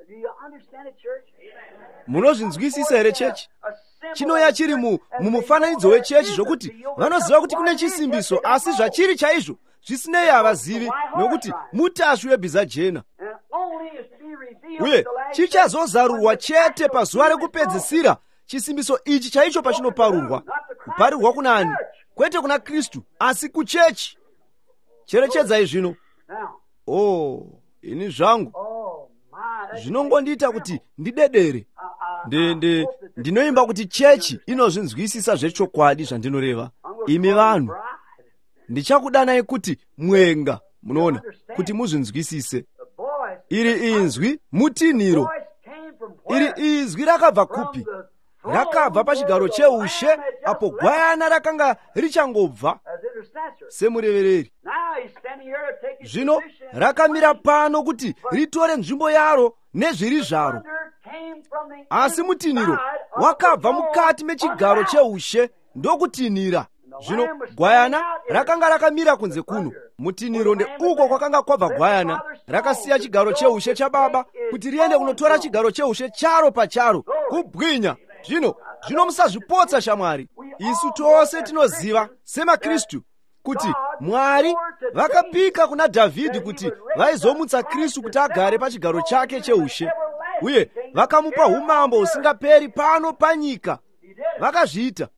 Munozvinzwisisa here chechi? Chinouya chiri mumufananidzo wechechi zvokuti vanoziva kuti kune chisimbiso, asi zvachiri chaizvo zvisinei havazivi nokuti mutasvi webhiza jena. Uye chichazozarurwa chete pazuva rekupedzisira chisimbiso ichi chaicho pachinoparurwa. Kuparirwa kunani? Kwete kuna Kristu, asi kuchechi. Cherechedzai zvino. Oh, ini zvangu zvinongondiita kuti ndidedere. Ndende ndinoimba kuti chechi inozvinzwisisa zvechokwadi zvandinoreva. Imi vanhu, ndichakudanai kuti mwenga, munoona, kuti muzvinzwisise. Iri inzwi mutinhiro. Iri izwi rakabva kupi? Rakabva pachigaro cheushe apo gwayana rakanga richangobva semurevereri. Zvino rakamira pano kuti ritore nzvimbo yaro nezviri zvaro. Asi mutinhiro wakabva mukati mechigaro cheushe ndokutinhira. Zvino gwayana rakanga rakamira kunze kuno. Mutinhiro ndeuko kwakanga kwabva gwayana. Rakasiya chigaro cheushe chaBaba kuti riende kunotora chigaro cheushe charo pacharo. Kubwinya. Zvino zvino musazvipotsa shamwari. Isu tose tinoziva semaKristu kuti Mwari vakapika kuna Dhavhidhi kuti vaizomutsa Kristu kuti agare pachigaro chake cheushe. Uye vakamupa umambo usingaperi pano panyika. Vakazviita.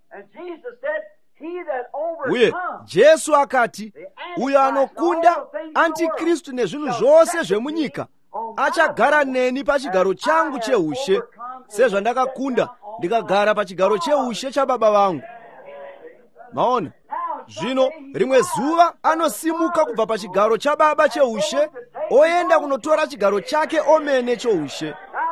Uye Jesu akati, uyo anokunda Antikristu nezvinhu zvose zvemunyika achagara neni pachigaro changu cheushe, sezvandakakunda ndikagara pachigaro cheushe chaBaba vangu. Maona, zvino rimwe zuva anosimuka kubva pachigaro chaBaba cheushe oenda kunotora chigaro chake omene choushe.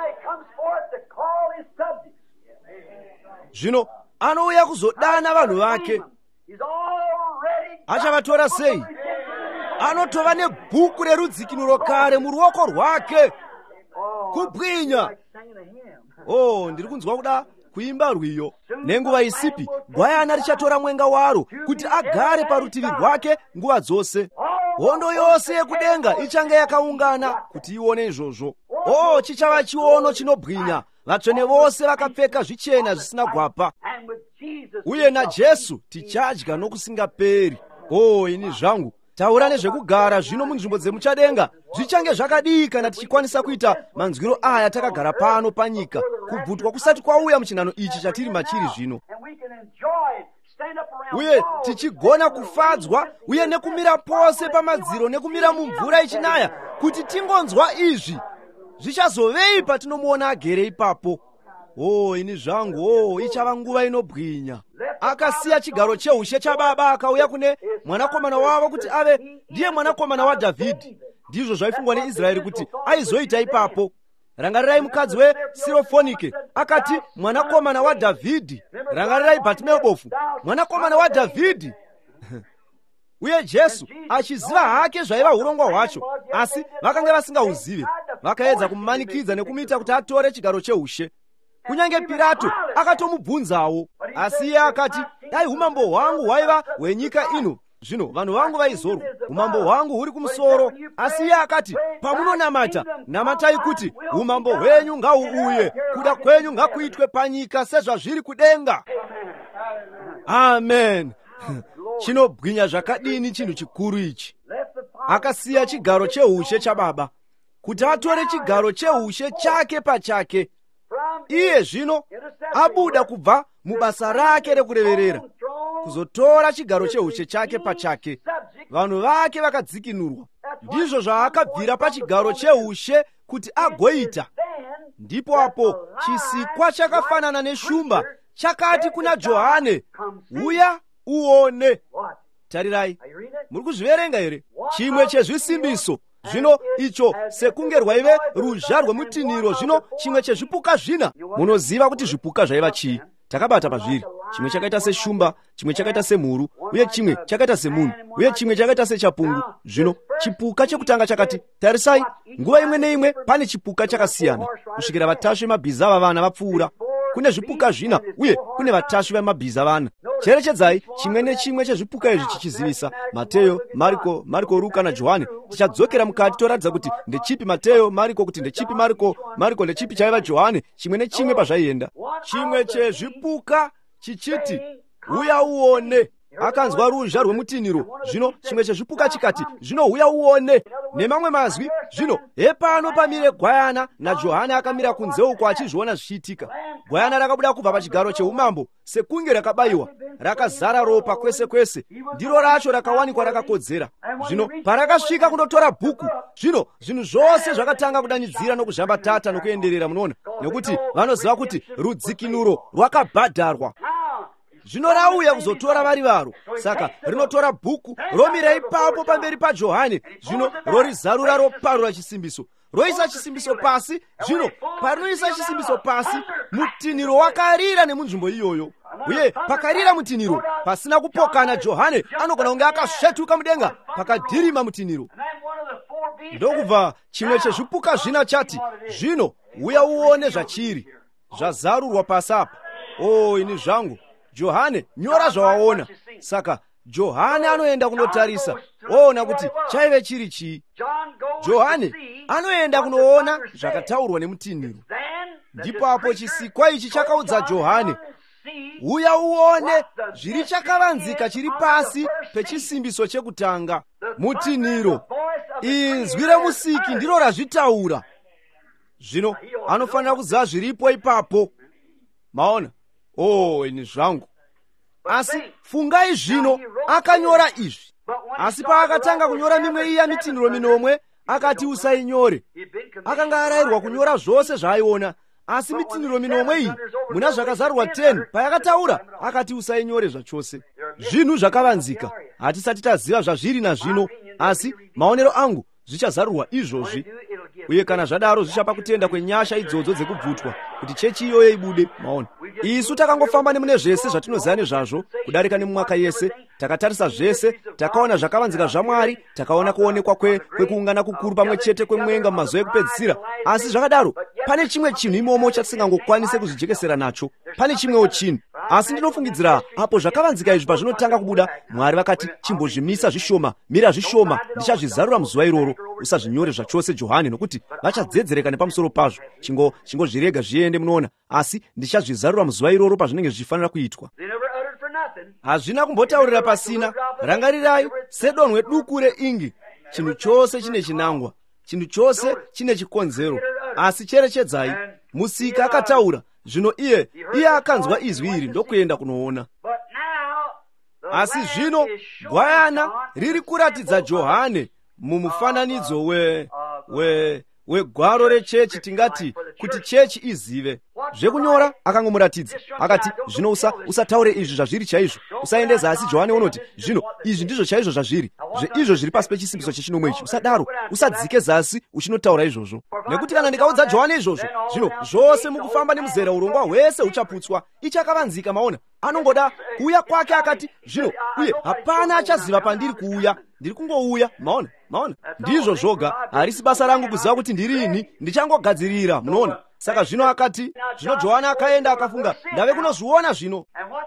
Zvino anouya kuzodana vanhu vake. Achavatora sei? Anotova nebhuku rerudzikinuro kare muruoko rwake. Kubwinya. Oh, ndiri kunzwa kuda kuimba rwiyo. Nenguva isipi gwayana richatora mwenga waro kuti agare parutivi rwake nguva dzose. Hondo yose yekudenga ichange yakaungana kuti ione izvozvo. Oh, chichava chiono chinobwinya. Vatsvene vose vakapfeka zvichena zvisina gwapa. Uye naJesu tichadya nokusingaperi. Oh, ini zvangu, taura nezvekugara zvino munzvimbo dzemuchadenga. Zvichange zvakadii kana tichikwanisa kuita manzwiro aya takagara pano panyika, kubvutwa kusati kwauya muchinhano ichi chatiri machiri zvino. Uye tichigona kufadzwa uye nekumira pose pamadziro nekumira mumvura ichinaya kuti tingonzwa izvi. Zvichazovei patinomuona agere ipapo. Oh, ini zvangu, oh, ichava nguva inobwinya. akasiya chigaro cheushe cha baba akauya kune mwanakomana wavo kuti ave ndiye mwanakomana wa Dhavhidhi. Ndizvo zvaifungwa neIsraeri kuti aizoita ipapo. Rangarirai mukadzi weSirofonike akati mwanakomana wa Dhavhidhi. Rangarirai Bhatimeo bofu, mwanakomana wa Dhavhidhi. Uye Jesu achiziva hake zvaiva urongwa hwacho, asi vakanga vasingahuzive. Vakaedza kumumanikidza nekumuita kuti atore chigaro cheushe. Kunyange Pirato akatomubvunzawo, asi iye akati, dai umambo hwangu hwaiva hwenyika ino, zvino vanhu vangu vaizorwa. Umambo hwangu huri kumusoro. Asi iye akati, pamunonamata, namatai kuti umambo hwenyu ngahuuye, kuda kwenyu ngakuitwe panyika sezvazviri kudenga. Amen. Chinobwinya zvakadini chinhu chikuru ichi. Akasiya chigaro cheushe chababa kuti atore chigaro cheushe chake pachake. Iye zvino abuda kubva mubasa rake rekureverera kuzotora chigaro cheushe chake pachake. Vanhu vake vakadzikinurwa. Ndizvo zvaakabvira pachigaro cheushe kuti agoita. Ndipo apo chisikwa chakafanana neshumba chakati kuna Johane, uya uone. Tarirai, muri kuzviverenga here? Chimwe chezvisimbiso zvino icho sekunge rwaive ruzha rwemutinhiro, zvino chimwe chezvipuka zvina. Munoziva kuti zvipuka zvaiva chii? Takabata pazviri. Chimwe chakaita seshumba, chimwe chakaita semhuru, uye chimwe chakaita semunhu, uye chimwe chakaita sechapungu. Zvino chipuka chekutanga chakati, tarisai, nguva imwe neimwe pane chipuka chakasiyana, kusvikira vatasvi vemabhiza vavana vapfuura. Kune zvipuka zvina uye kune vatasvi vemabhiza vana. Cherechedzai chimwe nechimwe chezvipuka izvi chichizivisa. Mateyo, Mariko, Mariko, Luka naJohane. Tichadzokera mukati toratidza kuti ndechipi Mateyo, Mariko kuti ndechipi Mariko, Mariko ndechipi chaiva Johane, chimwe nechimwe pazvaienda. Chimwe chezvipuka chichiti, uya uone. Akanzwa ruzha rwemutinhiro. Zvino chimwe chezvipuka chikati, zvino uya uone. Nemamwe mazwi, zvino hepano pamire gwayana, naJohane akamira kunze uko achizviona zvichiitika. Gwayana rakabuda kubva pachigaro cheumambo sekunge rakabayiwa, rakazara ropa kwese kwese. Ndiro racho rakawanikwa rakakodzera. Zvino parakasvika kundotora bhuku, zvino zvinhu zvose zvakatanga kudanidzira nokuzhambatata nokuenderera, munoona, nekuti vanoziva kuti rudzikinuro rwakabhadharwa. Zvino rauya kuzotora vari varo, saka rinotora bhuku romira ipapo pamberi paJohane. Zvino rorizarura roparura chisimbiso, roisa chisimbiso pasi. Zvino parinoisa chisimbiso pasi, mutinhiro wakarira nemunzvimbo iyoyo. Uye pakarira mutinhiro, pasina kupokana, Johane anogona kunge akasvetuka mudenga pakadhirima mutinhiro. Ndokubva chimwe chezvipuka zvina chati, zvino uya uone zvachiri. Zvazarurwa pasi apa. O, ini zvangu, Johane, nyora zvawaona. Saka Johane anoenda kunotarisa, oona kuti chaive chiri chii. Johane anoenda kunoona zvakataurwa nemutinhiro. Ndipo apo chisikwa ichi chakaudza Johane, uya uone zviri chakavanzika chiri pasi pechisimbiso chekutanga. Mutinhiro, inzwi remusiki ndiro razvitaura. Zvino anofanira kuziva zviripo ipapo. Maona? Oh, ini zvangu. Asi fungai zvino, akanyora izvi. Asi paakatanga kunyora mimwe iya mitinhiro minomwe, akati usainyore. Akanga arayirwa kunyora zvose zvaiona. Asi mitinhiro minomwe iyi, muna zvakazarurwa teni, payakataura, akati usainyore zvachose. Zvinhu zvakavanzika. Hatisati taziva zvazviri nazvino, asi maonero angu zvichazarurwa izvozvi. Uye kana zvadaro zvichapa kutenda kwenyasha idzodzo dzekubvutwa kuti chechi iyoyo ibude. Maona, isu takangofamba nemune zvese zvatinoziva nezvazvo kudarika nemumwaka yese. Takatarisa zvese, takaona zvakavanzika zvaMwari, takaona kuonekwa kwe kwekuungana kukuru pamwe chete kwemwenga mumazuva ekupedzisira. Asi zvakadaro, pane chimwe chinhu imomo chatisingangokwanise kuzvijekesera nacho. Pane chimwewo chinhu. Asi ndinofungidzira apo zvakavanzika izvi pazvinotanga kubuda, Mwari vakati, chimbozvimisa zvishoma, mira zvishoma, ndichazvizarura muzuva iroro. Usazvinyore zvachose Johane, nokuti vachadzedzereka nepamusoro pazvo. Chingo chingozvirega zviende, munoona. Asi ndichazvizarura muzuva iroro pazvinenge zvichifanira kuitwa. Hazvina kumbotaurira pasina. Rangarirai, sedonhwe duku reingi, chinhu chose chine chinangwa, chinhu chose chine chikonzero. Asi cherechedzai, musika akataura, zvino iye iye akanzwa izwi iri ndokuenda kunoona. Asi zvino gwayana riri kuratidza Johane mumufananidzo we we wegwaro rechechi, tingati kuti chechi izive. zvekunyora akangomuratidza akati, zvino usa usataure izvi zvazviri chaizvo, usaende zasi. Johani unoti, zvino izvi ndizvo chaizvo zvazviri, zveizvo zviri pasi pechisimbiso chechinomwe ichi. Usadaro, usadzike zasi uchinotaura izvozvo, nekuti kana ndikaudza Johani izvozvo, zvino zvose mukufamba nemuzera urongwa hwese huchaputswa. Ichakavanzika, maona, anongoda kuuya kwake akati, zvino uye hapana achaziva pandiri kuuya, ndiri kungouya. Maona, maona, ndizvo zvoga, harisi basa rangu kuziva kuti ndirini, ndichangogadzirira. Munoona, saka zvino akati, zvino Johani akaenda akafunga, ndave kunozviona zvino.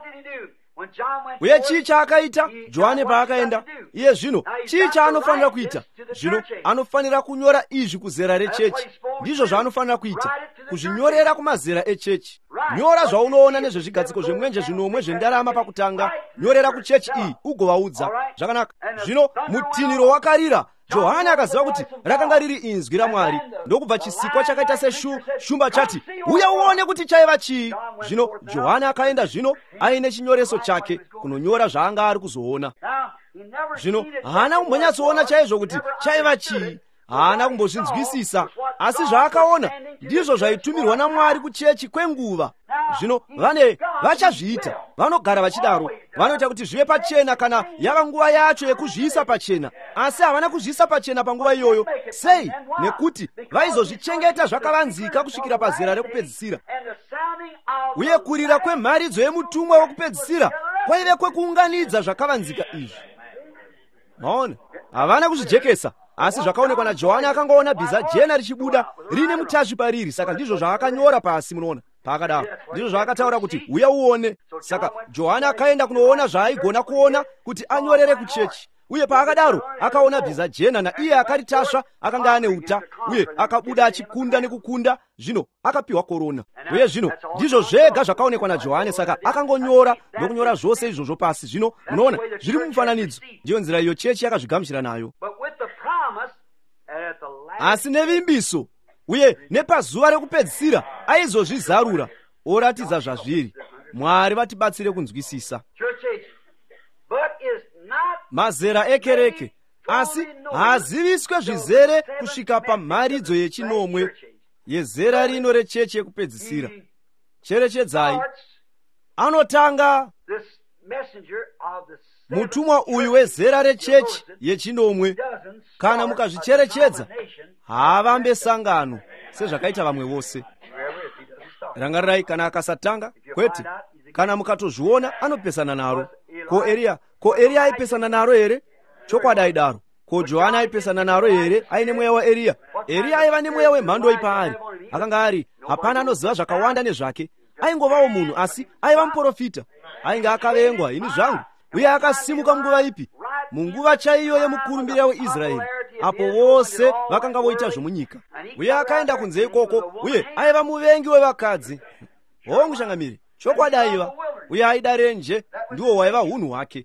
Uye chii chaakaita Johani paakaenda? Iye zvino chii chaanofanira kuita? Zvino anofanira kunyora izvi kuzera rechechi. Ndizvo zvaanofanira kuita, kuzvinyorera kumazera echechi. Nyora zvaunoona nezvezvigadziko zvemwenje zvinomwe zvendarama pakutanga, nyorera kuchechi iyi ugovaudza. Zvakanaka. Zvino mutinhiro wakarira. Johani akaziva kuti rakanga riri inzwi raMwari, ndokubva chisikwa chakaita seshumba chati, uya uone kuti chaiva chii. Zvino Johani akaenda zvino aine chinyoreso chake kunonyora zvaanga ari kuzoona. Zvino haana kumbonyatsoona chaizvo kuti chaiva chii, haana kumbozvinzwisisa, asi zvaakaona ndizvo zvaitumirwa naMwari kuchechi kwenguva. Zvino vane vachazviita, vanogara vachidaro, vanoita kuti zvive pachena kana yava nguva yacho yekuzviisa pachena, asi havana kuzviisa pachena panguva iyoyo. Sei? Nekuti vaizozvichengeta zvakavanzika kusvikira pazera rekupedzisira. Uye kurira kwemharidzo yemutumwa wokupedzisira kwaive kwekuunganidza zvakavanzika izvi. Maona, havana kuzvijekesa, asi zvakaonekwa naJohani akangoona bhiza jena richibuda rine mutasvi pariri, saka ndizvo zvaakanyora pasi. Munoona, paakadaro ndizvo zvaakataura kuti uya uone. Saka Johani akaenda kunoona zvaaigona kuona kuti anyorere kuchechi. Uye paakadaro akaona bhiza jena, na iye akaritasva akanga ane uta, uye akabuda achikunda nekukunda. Zvino akapiwa korona. Uye zvino ndizvo zvega zvakaonekwa naJohani, saka akangonyora nokunyora zvose izvozvo pasi. Zvino munoona zviri mumufananidzo, ndiyo nzira iyo chechi yakazvigamuchira nayo. Asi nevimbiso uye nepazuva rekupedzisira aizozvizarura, oratidza zvazviri. Mwari vatibatsire kunzwisisa. Mazera ekereke, asi haaziviswe zvizere kusvika pamharidzo yechinomwe yezera rino rechechi yekupedzisira. Cherechedzai, anotanga mutumwa uyu wezera rechechi yechinomwe. Kana mukazvicherechedza, haavambe sangano sezvakaita vamwe vose. Rangarirai, kana akasatanga, kwete, kana mukatozviona anopesana naro. Ko Eria, ko Eria aipesana naro here? Chokwadi aidaro. Ko Johani aipesana naro here? Aine mweya waEria. Eria aiva nemweya wemhando ipaari, akanga ari hapana anoziva zvakawanda nezvake. Aingovawo munhu, asi aiva muprofita. Ainge akavengwa ini zvangu, uye akasimuka munguva ipi? Munguva chaiyo yemukurumbira weIsraeri, apo vose vakanga voita zvomunyika. Uye akaenda kunze ikoko, uye aiva muvengi wevakadzi. O mushangamiri, chokwadi aiva, uye aida renje, ndiwo waiva unhu hwake.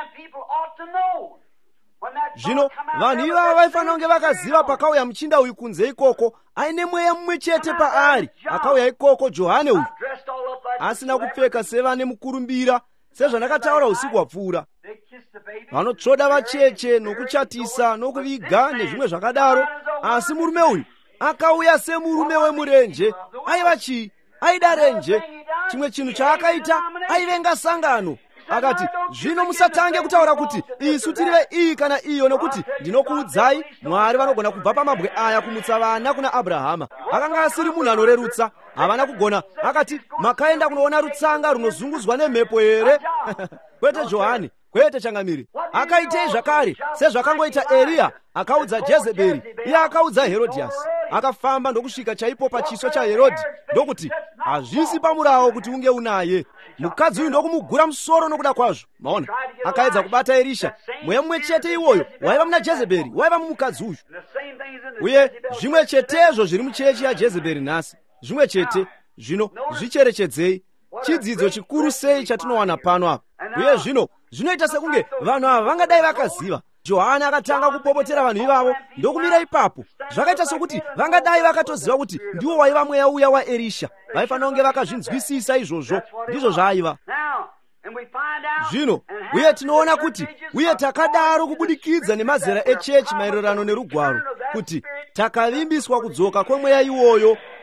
Zvino vanhu ivava vaifanira kunge vakaziva pakauya muchinda uyu kunze ikoko, aine mweya mumwe chete paari. Akauya ikoko Johani uyu asina kupfeka sevane mukurumbira, sezvandakataura usiku hwapfuura. Vanotsvoda vacheche nokuchatisa nokuviga nezvimwe zvakadaro, asi murume uyu akauya semurume wemurenje. Aiva chii? Aida renje. Chimwe chinhu chaakaita, aivenga sangano. Akati, zvino musatange kutaura kuti isu tirive iyi kana iyo, nokuti ndinokuudzai Mwari vanogona kubva pamabwe aya kumutsa vana kuna Abrahama. Akanga asiri munhu anorerutsa, havana kugona. Akati, makaenda kunoona rutsanga runozungudzwa nemhepo here? Kwete Johani, kwete changamiri. Akaitei zvakare sezvakangoita Eria akaudza Jezebheri, iye akaudza Herodhiasi. Akafamba ndokusvika chaipo pachiso chaHerodhi, ndokuti hazvisi pamurawo kuti unge unaye. Mukadzi uyu ndokumugura musoro nokuda kwazvo. Maona, akaedza kubata Elisha. Mweya mumwe chete iwoyo waiva muna Jezebheri waiva mumukadzi uyu. Uye zvimwe chetezvo zviri muchechi yaJezebheri nhasi, zvimwe chete. Zvino zvicherechedzei, chidzidzo chikuru sei chatinowana pano apa. Uye zvino zvinoita sekunge vanhu ava vangadai vakaziva. Johani akatanga kupopotera vanhu ivavo ndokumira ipapo. Zvakaita sokuti vangadai vakatoziva kuti ndiwo waiva mweya uya waElisha. Vaifanira kunge vakazvinzwisisa izvozvo, ndizvo zvaiva. Zvino uye tinoona kuti uye takadaro kubudikidza nemazera echechi maererano nerugwaro, kuti takavimbiswa kudzoka kwemweya iwoyo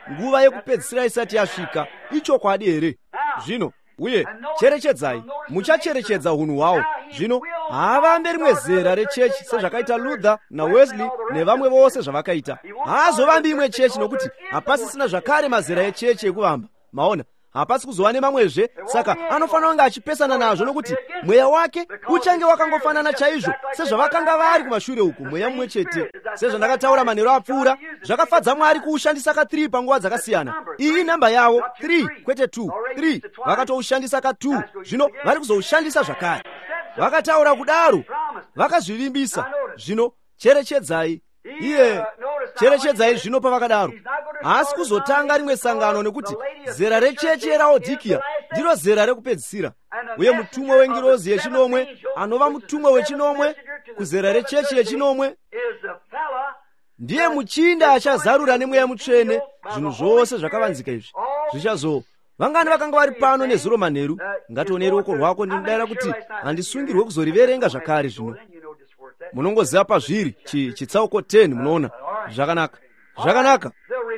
nguva yekupedzisira isati yasvika. Ichokwadi here? Zvino uye cherechedzai, muchacherechedza unhu hwawo. Zvino haavambe rimwe zera rechechi sezvakaita Luther naWesley nevamwe vose zvavakaita. Haazovambi imwe chechi nokuti hapasisina zvakare mazera echechi ekuvamba. Maona, hapasi kuzova nemamwezve, saka anofanira kunge achipesana nazvo nokuti mweya wake uchange wakangofanana chaizvo sezvavakanga vari kumashure uku, mweya mumwe chete. Sezvandakataura manheru apfuura, zvakafadza Mwari kuushandisa ka three panguva dzakasiyana. Iyi namba yavo three kwete two. three vakatoushandisa ka two, zvino vari kuzoushandisa zvakare. Vakataura kudaro, vakazvivimbisa. Zvino cherechedzai, iye cherechedzai zvino pavakadaro. Haasi kuzotanga rimwe sangano nekuti zera rechechi yeRaodhikea ndiro zera rekupedzisira. Uye mutumwa wengirozi yechinomwe anova mutumwa wechinomwe kuzera rechechi yechinomwe ndiye muchinda achazarura nemweya mutsvene zvinhu zvose zvakavanzika izvi zvichazo. Vangani vakanga vari pano nezuro manheru, ngatione ruoko rwako. Ndinodara kuti handisungirwe kuzoriverenga zvakare. Zvino munongoziva pazviri chitsauko ten. Munoona zvakanaka, zvakanaka.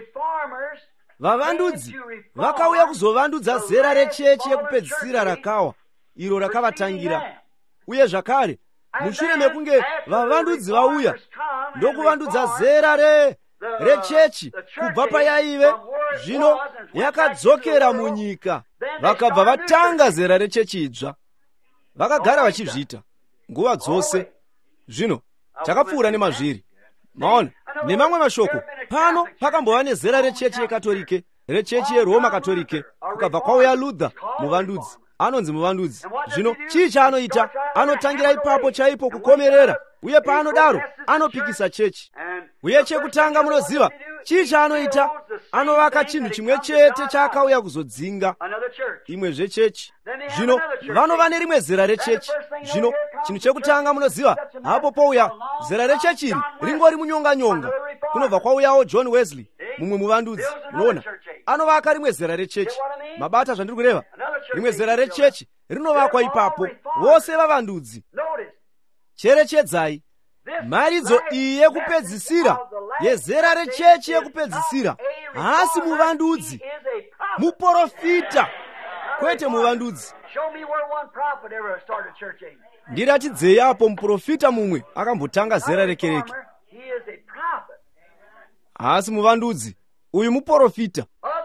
Vavandudzi vakauya kuzovandudza zera rechechi yekupedzisira rakawa, iro rakavatangira. Uye zvakare mushure mekunge vavandudzi vauya ndokuvandudza zera re rechechi kubva payaive, zvino yakadzokera munyika. Vakabva vatanga zera rechechi idzva, vakagara vachizviita nguva dzose. Zvino takapfuura nemazviri. Maona, nemamwe mashoko, pano pakambova nezera rechechi yekatolike, rechechi yeRoma katolike, kukabva kwauya Luther muvandudzi, anonzi muvandudzi. Zvino chii chaanoita? Anotangira ipapo chaipo kukomerera, uye paanodaro anopikisa chechi. Uye chekutanga munoziva chii chaanoita? Anovaka chinhu chimwe chete chaakauya kuzodzinga, imwezve chechi. Zvino vanova nerimwe zera rechechi. Zvino chinhu chekutanga munoziva, hapo pouya zera rechechi iri ringori munyonga-nyonga. Kunobva kwauyawo John Wesley, mumwe muvandudzi. Munoona, anovaka rimwe zera rechechi. Mabata zvandiri kureva? Rimwe zera rechechi rinovakwa ipapo, vose vavandudzi. Cherechedzai, mharidzo iyi yekupedzisira yezera rechechi yekupedzisira haasi muvandudzi, muprofita kwete muvandudzi. Ndiratidzei apo muprofita mumwe akambotanga zera rekereke. Haasi muvandudzi, uyu muprofita.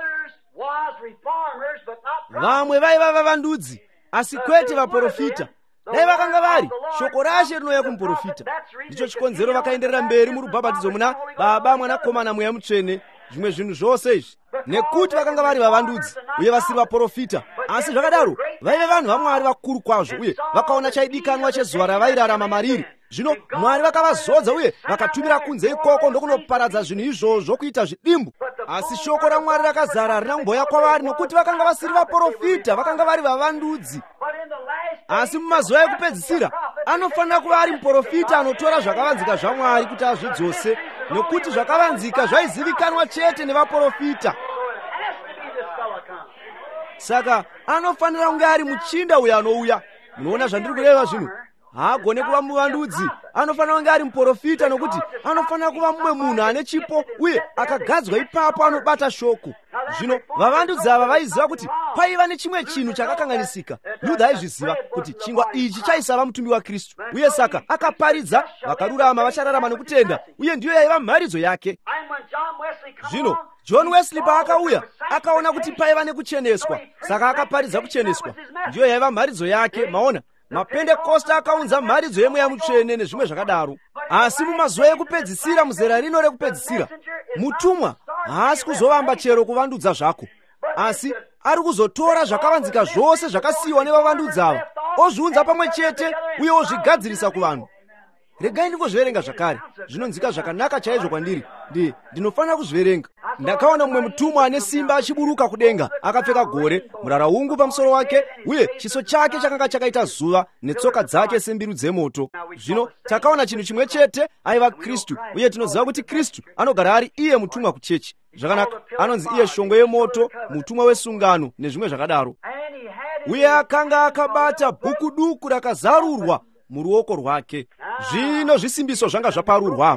Vamwe vaiva vavandudzi asi kwete vaprofita. Dai vakanga vari, shoko rashe rinouya kumuprofita. Ndicho chikonzero vakaenderera mberi murubhabhatidzo muna Baba, Mwanakomana, Mweya Mutsvene, zvimwe zvinhu zvose izvi, nekuti vakanga vari vavandudzi uye vasiri vaprofita. Asi zvakadaro vaive vanhu vaMwari vakuru kwazvo, uye vakaona chaidikanwa chezuva ravairarama mariri. Zvino Mwari vakavazodza uye vakatumira kunze ikoko ndokunoparadza zvinhu izvozvo kuita zvidimbu. Asi shoko raMwari rakazara harina kumboya kwavari, nokuti vakanga vasiri vaprofita, vakanga vari vavandudzi. Asi mumazuva ekupedzisira anofanira kuva ari muprofita anotora zvakavanzika zvaMwari kuti azvidzose, nokuti zvakavanzika zvaizivikanwa chete nevaprofita. Saka anofanira kunge ari muchinda uyo anouya. Munoona zvandiri kureva zvino? Haagone kuva muvandudzi, anofanira kunge ari muprofita, nokuti anofanira kuva mumwe munhu ane chipo uye akagadzwa ipapo anobata shoko. Zvino vavandudzi ava vaiziva kuti paiva nechimwe chinhu chakakanganisika. Luther aizviziva kuti chingwa ichi chaisava mutumbi waKristu, uye saka akaparidza vakarurama vachararama nokutenda, uye ndiyo yaiva mharidzo yake. Zvino John Wesley paakauya akaona kuti paiva nekucheneswa, saka akaparidza kucheneswa, ndiyo yaiva mharidzo yake. Maona, mapendekosta akaunza mharidzo yemweya mutsvene nezvimwe zvakadaro. Asi mumazuva ekupedzisira, muzera rino rekupedzisira, mutumwa haasi kuzovamba chero kuvandudza zvako, asi ari kuzotora zvakavanzika zvose zvakasiyiwa nevavandudzi ava, ozviunza pamwe chete uye ozvigadzirisa kuvanhu. Regai ndingozviverenga zvakare, zvinonzika zvakanaka chaizvo kwandiri. Ndi ndinofanira kuzviverenga. Ndakaona mumwe mutumwa ane simba achiburuka kudenga, akapfeka gore, murara ungu pamusoro wake, uye chiso chake chakanga chakaita zuva netsoka dzake sembiru dzemoto. Zvino takaona chinhu chimwe chete, aiva Kristu, uye tinoziva kuti Kristu anogara ari iye mutumwa kuchechi. Zvakanaka, anonzi iye shongwe yemoto, mutumwa wesungano nezvimwe zvakadaro. Uye akanga akabata bhuku duku rakazarurwa muruoko rwake. Zvino zvisimbiso zvanga zvaparurwa apa.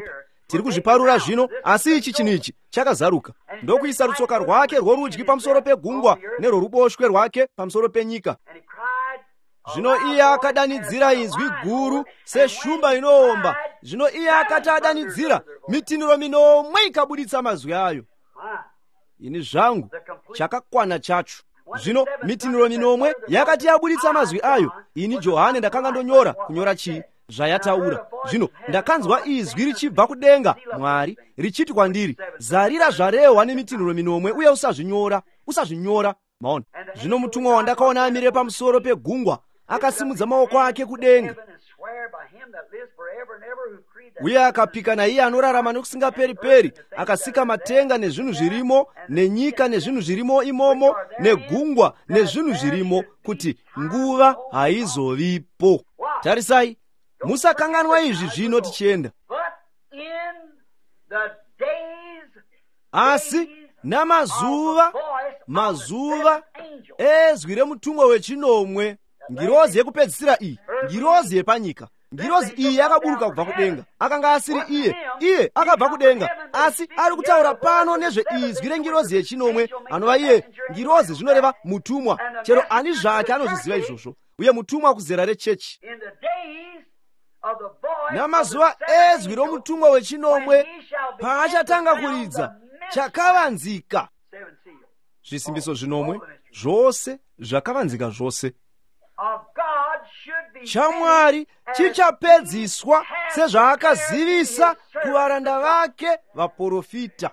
tiri kuzviparura zvino, asi ichi chinhu ichi chakazaruka, ndokuisa rutsoka rwake rworudyi pamusoro pegungwa nerworuboshwe rwake pamusoro penyika. Zvino iye akadanidzira inzwi guru seshumba inoomba. Zvino iye akati adanidzira, mitiniro minomwe ikabuditsa mazwi ayo. Ini zvangu chakakwana chacho. Zvino mitiniro minomwe yakati yabuditsa mazwi ayo, ini Johane ndakanga ndonyora kunyora chii zvayataura. Zvino ndakanzwa izwi richibva kudenga Mwari richiti kwandiri, zarira zvarehwa nemitiniro minomwe uye usazvinyora, usazvinyora. Maona. Zvino mutumwa wandakaona amire pamusoro pegungwa akasimudza maoko ake kudenga, uye akapika naiye anorarama nokusingaperi-peri, akasika matenga nezvinhu zvirimo, nenyika nezvinhu zvirimo imomo, negungwa nezvinhu zvirimo, kuti nguva haizovipo. Tarisai, musakanganwa izvi zvino tichienda. Asi namazuva, mazuva ezwi remutumwa wechinomwe, ngirozi yekupedzisira iyi, ngirozi yepanyika. Ngirozi iyi yakaburuka kubva kudenga. Akanga asiri iye, iye akabva kudenga, asi ari kutaura pano nezve izwi rengirozi yechinomwe, anova iye. Ngirozi zvinoreva mutumwa, chero ani zvake anozviziva izvozvo, uye mutumwa kuzera rechechi. Namazuva ezwi romutumwa wechinomwe, paachatanga kuridza chakavanzika. Zvisimbiso zvinomwe zvose zvakavanzika zvose chaMwari chichapedziswa sezvaakazivisa kuvaranda vake vaprofita.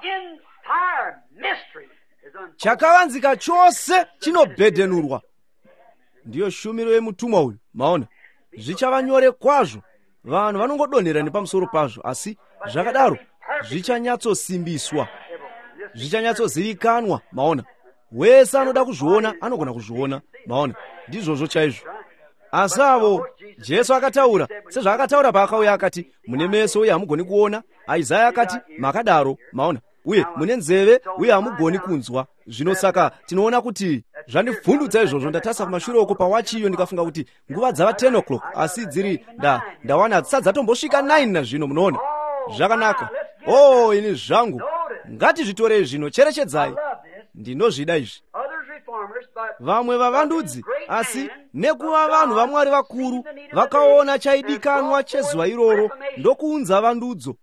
Chakavanzika chose chinobhedhenurwa. Ndiyo shumiro yemutumwa uyu. Maona, zvichava nyore kwazvo, vanhu vanongodonhera nepamusoro pazvo, asi zvakadaro zvichanyatsosimbiswa, zvichanyatsozivikanwa. Maona, wese anoda kuzviona anogona kuzviona. Maona, ndizvozvo chaizvo. Asi avo Jesu akataura sezvaakataura paakauya akati, mune meso uye hamugoni kuona. Isaya akati, makadaro. Maona, uye mune nzeve uye hamugoni kunzwa. Zvino saka tinoona kuti zvandivhundutsa izvozvo. Ndatasa kumashure uko pawachi iyo ndikafunga kuti nguva dzava ten o'clock, asi dziri nda ndawana dzisati dzatombosvika nine na zvino. Munoona zvakanaka. Oh, ini zvangu ngatizvitorei zvino, cherechedzai, ndinozvida izvi. Vamwe vavandudzi, asi nekuva vanhu vaMwari vakuru, vakaona chaidikanwa chezuva iroro ndokuunza vandudzo.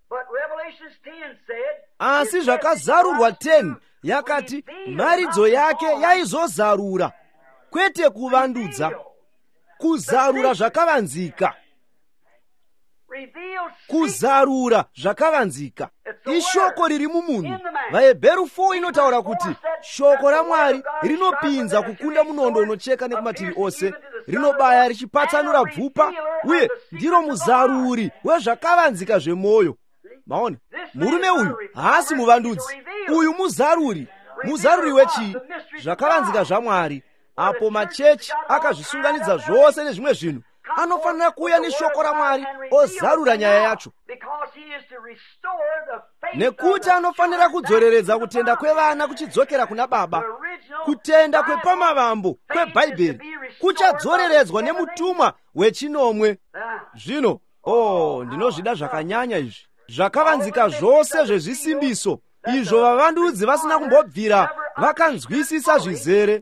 Asi zvakazarurwa ten yakati mharidzo yake yaizozarura, kwete kuvandudza, kuzarura zvakavanzika. Kuzarura zvakavanzika ishoko riri mumunhu. VaHebheru four inotaura kuti shoko raMwari rinopinza kukunda munondo unocheka nekumativi ose, rinobaya richipatsanura bvupa, uye ndiro muzaruri wezvakavanzika zvemwoyo. Maona, murume uyu haasi muvandudzi, uyu muzaruri. Muzaruri wechii? Zvakavanzika zvaMwari. Apo machechi akazvisunganidza zvose nezvimwe zvinhu, anofanira kuuya neshoko raMwari ozarura nyaya yacho, nekuti anofanira kudzoreredza kutenda kwevana kuchidzokera kuna Baba. Kutenda kwepamavambo kweBhaibheri kuchadzoreredzwa nemutumwa wechinomwe. Zvino oh, ndinozvida zvakanyanya izvi, zvakavanzika zvose zvezvisimbiso izvo vavandudzi vasina kumbobvira vakanzwisisa zvizere.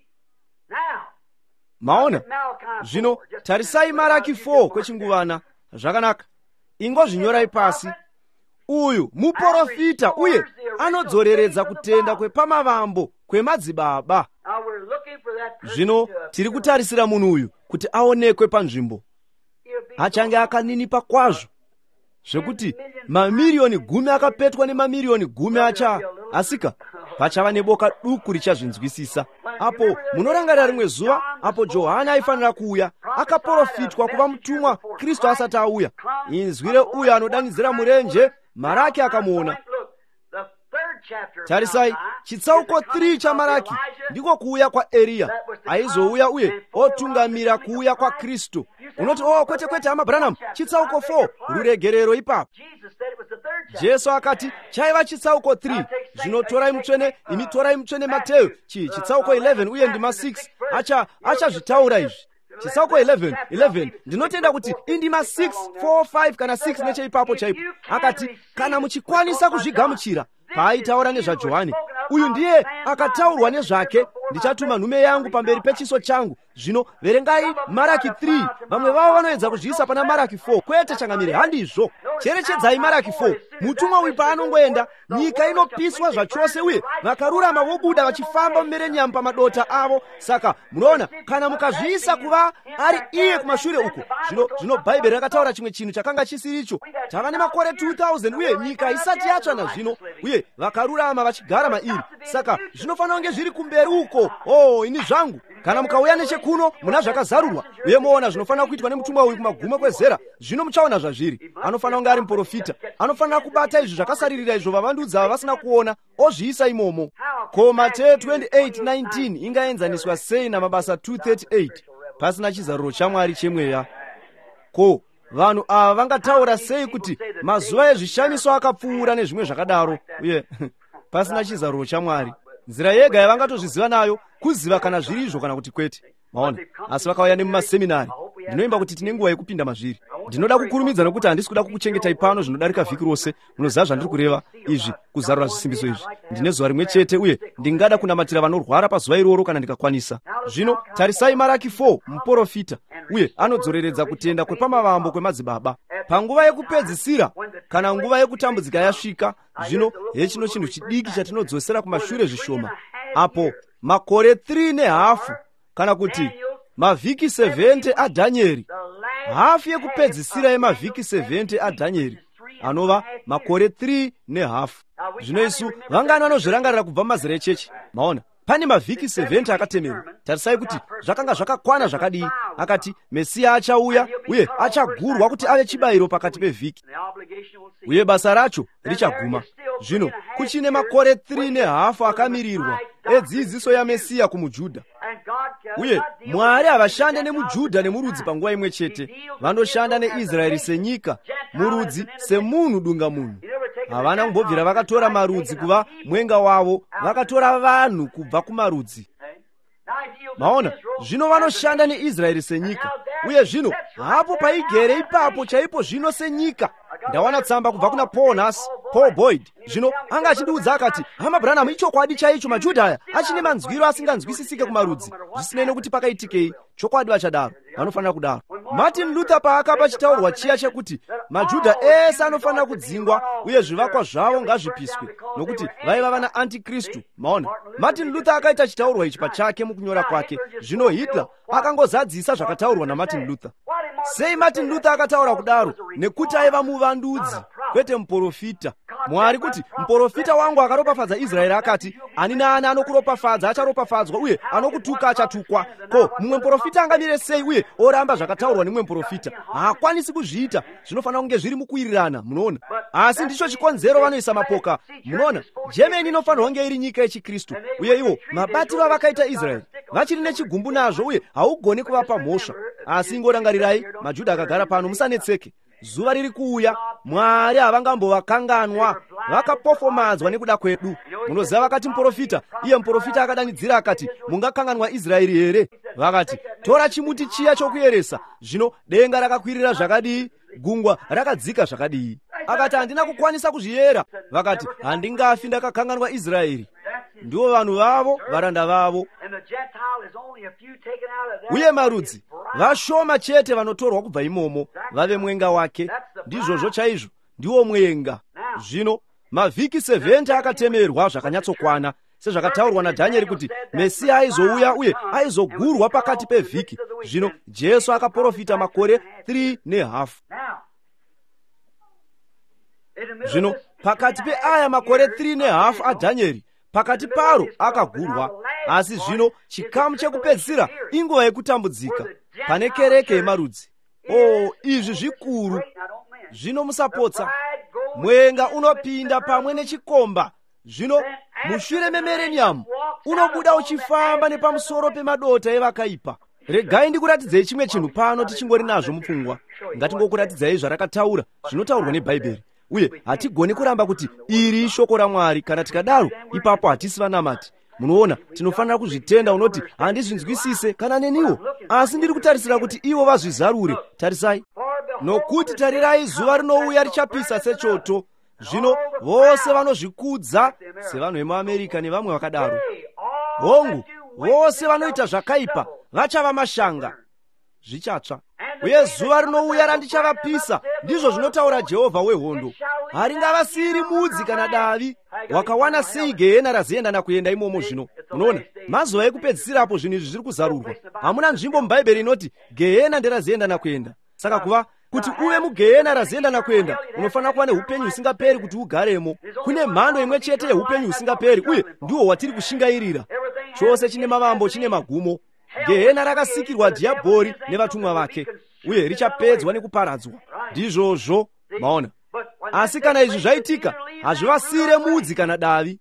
Maona, zvino tarisai Maraki four kwechinguvana. Zvakanaka, ingozvinyorai pasi. Uyu muprofita uye anodzoreredza kutenda kwepamavambo kwemadzibaba. Zvino tiri kutarisira munhu uyu kuti aonekwe panzvimbo. Achange akaninipa kwazvo zvekuti mamiriyoni gumi akapetwa nemamiriyoni gumi acha asika, pachava neboka duku richazvinzwisisa. Apo munorangarira rimwe zuva apo Johani aifanira kuuya, akaprofitwa kuva mutumwa Kristu asati auya. Inzwi reuyo anodanidzira murenje, Maraki akamuona. Tarisai, chitsauko three chaMaraki ndiko kuuya kwa Eliya, aizouya uye otungamira kuuya kwa Kristu. Unoti oh, kwete kwete hama Branham, chitsauko four ruregerero ipapo. Jesu akati chaiva chitsauko three. Zvino torai mutsvene, imi torai mutsvene Mateyu chi chitsauko eleven uye ndima six acha achazvitaura izvi. chisauko eleven eleven ndinotenda kuti indima six four five kana six necheipapo chaipo akati kana muchikwanisa kuzvigamuchira paaitaura nezvaJohani, uyu ndiye akataurwa nezvake, ndichatuma nhume yangu pamberi pechiso changu. Zvino verengai Maraki three. Vamwe vavo vanoedza kuzviisa pana Maraki four. Kwete changamire, handizvo. Cherechedzai Maraki four. Mutumwa uyu paanongoenda, nyika inopiswa zvachose uye vakarurama vobuda vachifamba mumerenyamo pamadota avo. Saka munoona, kana mukazviisa kuva ari iye kumashure uko, zvino zvino Bhaibheri rakataura chimwe chinhu chakanga chisiricho. Tava nemakore two thousand uye nyika isati yatsva nazvino, uye vakarurama vachigara mairi. Saka zvinofanira kunge zviri kumberi uko. Oh, ini zvangu. Kana mukauya nechekuno muna zvakazarurwa uye moona zvinofanira kuitwa nemutumwa uyu kumagumo kwezera, zvino muchaona zvazviri. Anofanira kunge ari muprofita, anofanira kubata izvi zvakasaririra izvo vavandudzi ava vasina kuona, ozviisa imomo. Ko Mateyu twenty-eight nineteen ingaenzaniswa sei namabasa two thirty-eight pasina chizaruro chaMwari chemweya? Ko vanhu ava vangataura sei kuti mazuva ezvishamiso akapfuura nezvimwe zvakadaro uye pasina chizaruro chaMwari? Nzira yega yavangatozviziva nayo kuziva kana zviri izvo kana kuti kwete. Maona, asi vakauya nemumaseminari. Ndinoimba kuti tine nguva yekupinda mazviri. Ndinoda kukurumidza nokuti handisi kuda kukuchengetai pano zvinodarika vhiki rose. Munoziva zvandiri kureva izvi, kuzarura zvisimbiso izvi. Ndine zuva rimwe chete uye ndingada kunamatira vanorwara pazuva iroro kana ndikakwanisa. Zvino tarisai Maraki four, muprofita, uye anodzoreredza kutenda kwepamavambo kwemadzibaba. Panguva yekupedzisira kana nguva yekutambudzika yasvika, zvino hechino chinhu chidiki chatinodzosera kumashure zvishoma. Apo makore three nehafu kana kuti mavhiki seventy aDhanieri, hafu yekupedzisira yemavhiki seventy aDhanieri, anova makore three nehafu. Zvino isu vangano vanozvirangarira kubva mazera echechi. Maona, pane mavhiki seventy akatemerwa. Tarisai kuti zvakanga zvakakwana zvakadii. Akati Mesiya achauya uye achagurwa kuti ave chibayiro pakati pevhiki, uye basa racho richaguma. Zvino kuchine makore three nehafu akamirirwa edzidziso yaMesiya kumujudha, uye Mwari havashande nemujudha nemurudzi panguva imwe chete. Vandoshanda neIsraeri senyika, murudzi semunhu dunga munhu. Havana kumbobvira vakatora marudzi kuva mwenga wavo, vakatora vanhu kubva kumarudzi. Maona, zvino vanoshanda neIsraeri senyika, uye zvino hapo paigere ipapo chaipo zvino senyika. Ndawana tsamba kubva kuna Paul nhasi, Paul Boyd. Zvino anga achidiudza akati, hama Branham, ichokwadi chaicho majudha aya achine manzwiro asinganzwisisike kumarudzi. Zvisinei nokuti pakaitikei, chokwadi vachadaro, vanofanira kudaro. Martin Luther paakapa chitaurwa chiya chekuti majudha ese anofanira kudzingwa uye zvivakwa zvavo ngazvipiswe nokuti vaiva vana antikristu. Maona, Martin Luther akaita chitaurwa ichi pachake mukunyora kwake. Zvino Hitler akangozadzisa zvakataurwa naMartin Luther. Sei Martin Luther akataura kudaro? Nekuti aiva muvandudzi, kwete muprofita. Mwari kuti muprofita wangu akaropafadza Israeri akati, ani naani anokuropafadza acharopafadzwa uye anokutuka achatukwa. Ko, mumwe muprofita angamire sei uye oramba zvakataurwa nemumwe muprofita? Haakwanisi kuzviita. Zvinofanira kunge zviri mukuwirirana, munoona. Asi ndicho chikonzero vanoisa mapoka. Munoona, Germany inofanira kunge iri nyika yechiKristu, uye ivo mabati vavakaita Israeri vachiri nechigumbu nazvo uye haugoni kuvapa mhosva. Asi ingorangarirai, majudha akagara pano, musanetseke. Zuva riri kuuya, Mwari havangambovakanganwa, vakapofomadzwa nekuda kwedu. Munoziva vakati muprofita, iye muprofita akadanidzira akati, mungakanganwa Israeri here? Vakati, tora chimuti chiya chokuyeresa. Zvino denga rakakwirira zvakadii, gungwa rakadzika zvakadii. Akati, handina kukwanisa kuzviyera. Vakati, handingafi ndakakanganwa Israeri. Ndivo vanhu vavo, varanda vavo. Uye marudzi vashoma chete vanotorwa kubva imomo vave mwenga wake. Ndizvozvo chaizvo, ndiwo mwenga. Zvino mavhiki seventy akatemerwa zvakanyatsokwana, sezvakataurwa naDhanieri kuti Mesiya aizouya uye aizogurwa pakati pevhiki. Zvino Jesu akaprofita makore three nehafu. Zvino pakati peaya makore three nehafu aDhanieri, pakati paro akagurwa. Asi zvino chikamu chekupedzisira inguva yekutambudzika pane kereke yemarudzi. Oh, izvi zvikuru. Zvino musapotsa, mwenga unopinda pamwe nechikomba. Zvino mushure memereniamu unobuda uchifamba nepamusoro pemadota evakaipa. Regai ndikuratidzei chimwe chinhu pano tichingori nazvo mupfungwa. Ngatingokuratidzai zvarakataura, zvinotaurwa neBhaibheri. Uye hatigoni kuramba kuti iri ishoko raMwari. Kana tikadaro, ipapo hatisi vanamati. Munoona, tinofanira kuzvitenda unoti handizvinzwisise kana neniwo, asi ndiri kutarisira kuti iwo vazvizarure. Tarisai, nokuti tarirai, zuva rinouya richapisa sechoto. Zvino vose vanozvikudza sevanhu vemuAmerika nevamwe vakadaro, hongu, vose vanoita zvakaipa vachava mashanga. Zvichatsva, uye zuva rinouya randichavapisa, ndizvo zvinotaura Jehovha wehondo. Haringavasiri mudzi kana davi. Wakawana sei gehena razienda nakuenda imomo zvino? Unoona, mazuva ekupedzisira apo zvinhu izvi zviri kuzarurwa. Hamuna nzvimbo mubhaibheri inoti gehena nderazienda nakuenda. Saka kuva kuti uve mugehena razienda nakuenda, unofanira kuva neupenyu husingaperi kuti ugaremo. Kune mhando imwe chete yeupenyu husingaperi, uye ndiwo watiri kushingairira. Chose chine mavambo chine magumo. Gehena rakasikirwa dhiabhori nevatumwa vake, uye richapedzwa nekuparadzwa. Ndizvozvo, maona. Asi kana izvi zvaitika, hazvivasire mudzi kana davi.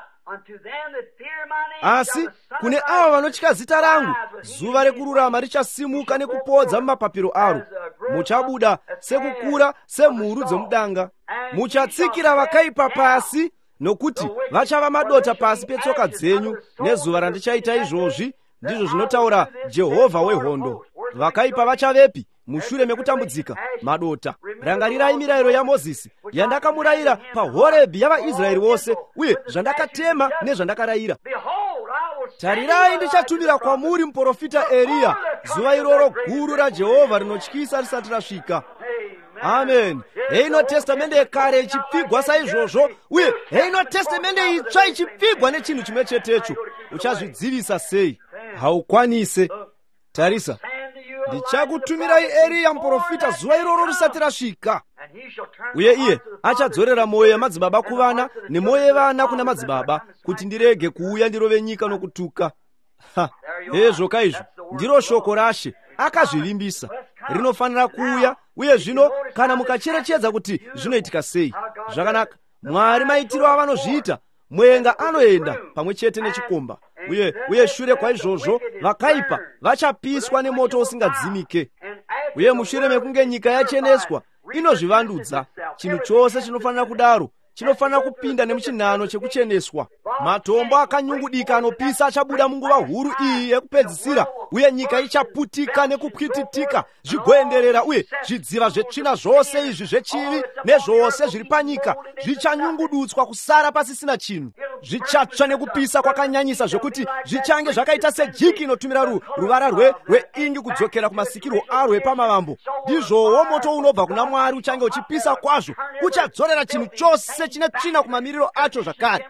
Asi kune avo vanotya zita rangu, zuva rekururama richasimuka nekupodza mumapapiro aro. Muchabuda sekukura semhuru dzomudanga. Muchatsikira vakaipa pasi, nokuti vachava madota pasi petsoka dzenyu nezuva randichaita izvozvi, ndizvo zvinotaura Jehovha wehondo. Vakaipa vachavepi mushure mekutambudzika? Madota. Rangarirai mirayiro yaMozisi yandakamurayira paHorebhi yavaIsraeri vose, uye zvandakatema nezvandakarayira. Tarirai, ndichatumira kwamuri muprofita Eliya, zuva iroro guru raJehovha rinotyisa risati rasvika. Amen. Heino testamende yekare ichipfigwa saizvozvo, uye heino testamende itsva ichipfigwa nechinhu chimwe chetecho. Uchazvidzivisa sei? Haukwanise. Tarisa, ndichakutumirai Eliya muprofita zuva iroro risati rasvika, uye iye achadzorera mwoyo yamadzibaba kuvana nemwoyo yevana kuna madzibaba, kuti ndirege kuuya ndirove nyika nokutuka. Ha, hezvo kaizvo ndiro shoko raShe, akazvilimbisa. Rinofanira kuuya, uye zvino kana mukacherechedza kuti zvinoitika sei, zvakanaka. Mwari maitiro avanozviita, mwenga anoenda pamwe chete nechikomba, uye uye shure kwaizvozvo vakaipa vachapiswa nemoto usingadzimike. Uye mushure mekunge nyika yacheneswa, inozvivandudza. Chinhu chose chinofanira kudaro chinofanira kupinda nemuchinhano chekucheneswa. Matombo akanyungudika anopisa achabuda munguva huru iyi yekupedzisira, uye nyika ichaputika nekupwititika zvigoenderera, uye zvidziva zvetsvina zvose izvi zvechivi nezvose zviri panyika zvichanyungudutswa kusara pasisina chinhu. Zvichatsva nekupisa kwakanyanyisa zvokuti zvichange zvakaita sejiki inotumira ru, ruvara rwe, rweingi kudzokera kumasikirwo arwo epamavambo. Ndizvowo moto unobva kuna Mwari uchange uchipisa kwazvo, uchadzorera chinhu chose chine tsvina kumamiriro acho zvakare.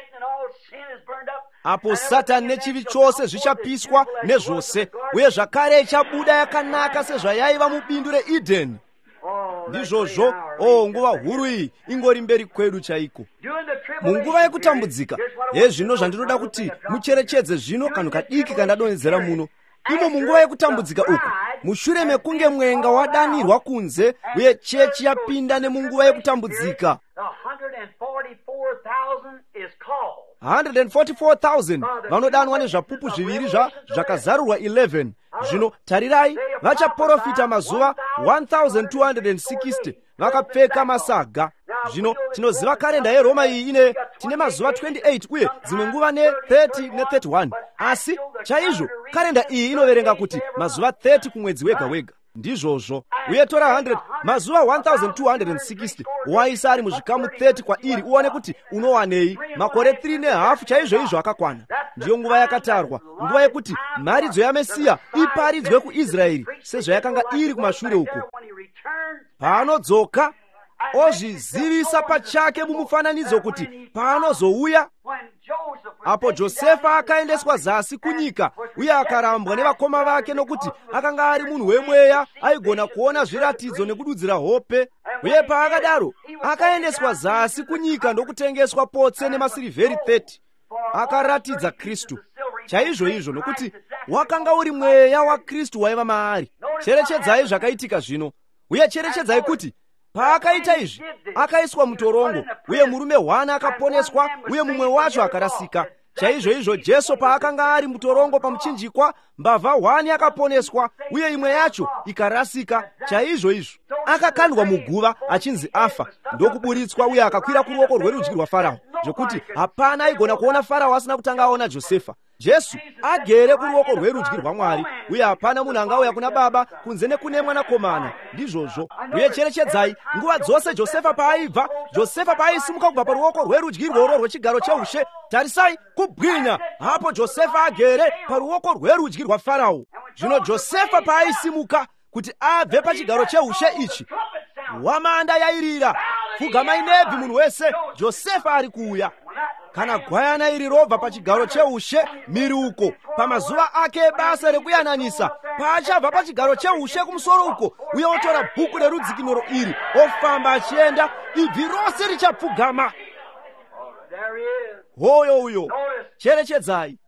Apo Satani nechivi chose zvichapiswa nezvose, uye zvakare ichabuda yakanaka sezvayaiva mubindu reEdheni. Ndizvozvo, o nguva huru iyi ingori mberi kwedu chaiko. Munguva yekutambudzika, hezvino zvandinoda kuti mucherechedze zvino kanhu kadiki kandadonhedzera muno. Imo munguva yekutambudzika uku, mushure mekunge mwenga wadanirwa kunze, uye chechi yapinda nemunguva yekutambudzika, one hundred forty-four thousand vanodanwa nezvapupu zviviri zva zvakazarurwa eleven. Zvino tarirai, vachaprofita mazuva one thousand two hundred sixty vakapfeka masaga. Zvino tinoziva karenda yeRoma iyi ine tine mazuva twenty-eight uye dzimwe nguva ne thirty ne thirty-one. Asi chaizvo karenda iyi inoverenga kuti mazuva thirty kumwedzi wega wega. Ndizvozvo, uye tora one hundred mazuva one thousand two hundred sixty waisa ari muzvikamu thirty kwairi, uone kuti unowanei. Makore three ne half chaizvo izvo akakwana. Ndiyo nguva yakatarwa, nguva yekuti mharidzo yaMesiya iparidzwe kuIsraeri sezvayakanga iri kumashure uko. Paanodzoka ozvizivisa pachake mumufananidzo kuti paanozouya, apo Josefa akaendeswa zasi kunyika, uye akarambwa nevakoma vake, nokuti akanga ari munhu wemweya, aigona kuona zviratidzo nekududzira hope. Uye paakadaro akaendeswa zasi kunyika ndokutengeswa potse nemasirivheri thirty. Akaratidza Kristu chaizvo izvo, nokuti wakanga uri mweya waKristu waiva maari. Cherechedzai zvakaitika zvino, uye cherechedzai kuti paakaita izvi akaiswa mutorongo, uye murume one akaponeswa, uye mumwe wacho akarasika. Chaizvo izvo Jesu paakanga ari mutorongo pamuchinjikwa, mbavha one akaponeswa, uye imwe yacho ikarasika. Chaizvo izvo akakandwa muguva achinzi afa, ndokuburitswa, uye akakwira kuruoko rwerudyi rwaFarao. zvokuti hapana aigona kuona Farao asina kutanga aona Josefa. Jesu agere kuruoko rwerudyi rwaMwari, uye hapana munhu angauya kuna Baba kunze nekune Mwanakomana. Ndizvozvo. Uye cherechedzai, nguva dzose Josefa paaibva, Josefa paaisimuka kubva paruoko rwerudyi rworo rwechigaro cheushe, tarisai kubwinya, hapo Josefa agere paruoko rwerudyi rwaFarao. Zvino Josefa paaisimuka kuti abve pachigaro cheushe ichi, hwamanda yairira, pfugamai nebvi munhu wese, Josefa ari kuuya. Kana gwayana iri robva pachigaro cheushe miruko pamazuva ake ebasa rekuyananisa, paachabva pachigaro cheushe kumusoro uko, uye otora bhuku rerudzikinuro iri ofamba achienda, ibvi rose richapfugama. Hoyo uyo. Cherechedzai.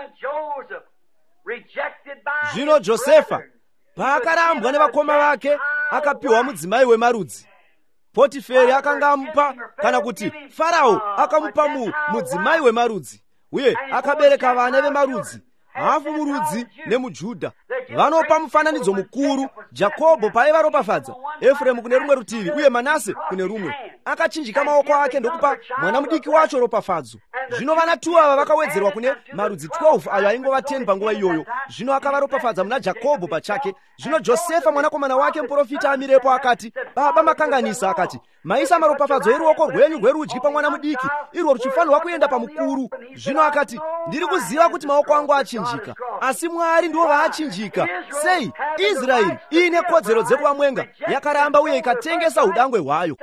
Zvino Josefa paakarambwa nevakoma vake, akapiwa mudzimai wemarudzi. Potiferi akanga amupa, kana kuti Farao akamupa mu mudzimai wemarudzi, uye akabereka vana vemarudzi, hafu murudzi nemuJudha. Vanopa mufananidzo mukuru, Jakobho paivaropafadza, Efuremu kune rumwe rutivi uye Manase kune rumwe. Akachinjika maoko ake ndokupa mwana mudiki wacho ropafadzo. Zvino vana tu ava vakawedzerwa kune marudzi twelve ayo aingova ten panguva iyoyo. Zvino akavaropafadza muna Jakobho pachake. Zvino Josefa mwanakomana wake muprofita amirepo akati, baba makanganisa, akati, maisa maropafadzo eruoko rwenyu rwerudyi pamwana mudiki, irwo ruchifanirwa kuenda pamukuru. Zvino akati, ndiri kuziva kuti maoko angu achinjika, asi Mwari ndiwo vaachinjika. Sei Israeri iine kodzero dzekuva mwenga yakaramba uye ikatengesa udangwe hwayo.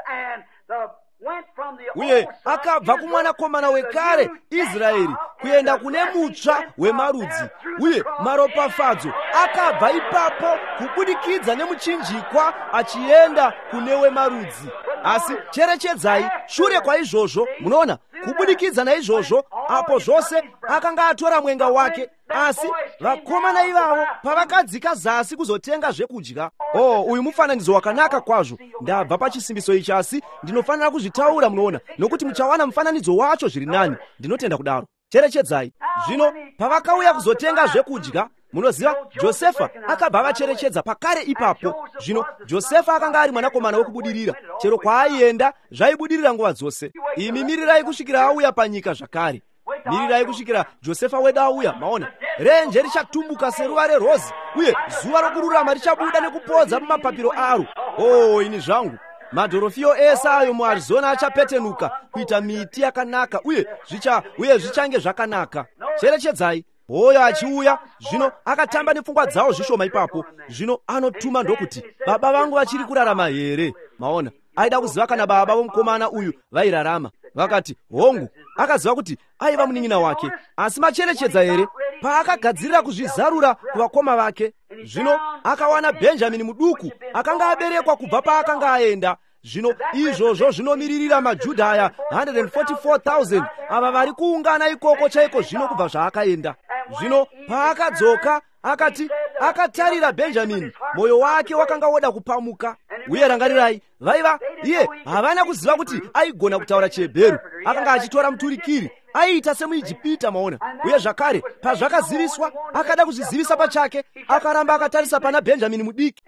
Uye akabva kumwanakomana wekare Israeri kuenda kune mutsva wemarudzi, uye maropafadzo akabva ipapo kubudikidza nemuchinjikwa achienda kune wemarudzi. Asi cherechedzai, shure kwaizvozvo, munoona, kubudikidza naizvozvo, apo zvose akanga atora mwenga wake. Asi vakomana ivavo pavakadzika zasi kuzotenga zvekudya. Oh, uyu mufananidzo wakanaka kwazvo. Ndabva pachisimbiso ichi, asi ndinofanira kuzvitaura, munoona, nokuti muchawana mufananidzo wacho zviri nani. Ndinotenda kudaro. Cherechedzai. Zvino pavakauya kuzotenga zvekudya, munoziva, Josefa akabva vacherechedza pakare ipapo. Zvino Josefa akanga ari mwanakomana wekubudirira, chero kwaaienda zvaibudirira nguva dzose. Imi mirirai kusvikira auya panyika zvakare. Mirirai kusvikira Josefa wedu auya, maona. Renje richatumbuka seruva rerozi, uye zuva rokururama richabuda nekupodza mumapapiro aro. Oh, ini zvangu, madhorofiyo ese ayo muArizona achapetenuka kuita miti yakanaka, uye zvicha uye zvichange zvakanaka. Cherechedzai. Hoyo achiuya, zvino akatamba nepfungwa dzawo zvishoma ipapo. Zvino anotuma ndokuti, baba vangu vachiri kurarama here? Maona, aida kuziva kana baba vomukomana uyu vairarama. Vakati, hongu. Akaziva kuti aiva munin'ina wake, asi macherechedza here? Paakagadzirira kuzvizarura kuvakoma vake, zvino akawana Benjamini muduku akanga aberekwa kubva paakanga aenda. Zvino izvozvo zvinomiririra maJudha aya one hundred forty-four thousand ava vari kuungana ikoko chaiko zvino kubva zvaakaenda. Zvino paakadzoka akati akatarira Benjamini, mwoyo wake wakanga woda kupamuka. Uye rangarirai, vaiva iye havana kuziva kuti aigona kutaura chiHebheru. Akanga achitora muturikiri, aiita semuIjipita, maona. Uye zvakare pazvakaziviswa akada kuzvizivisa pachake, akaramba akatarisa pana Benjamini mudiki.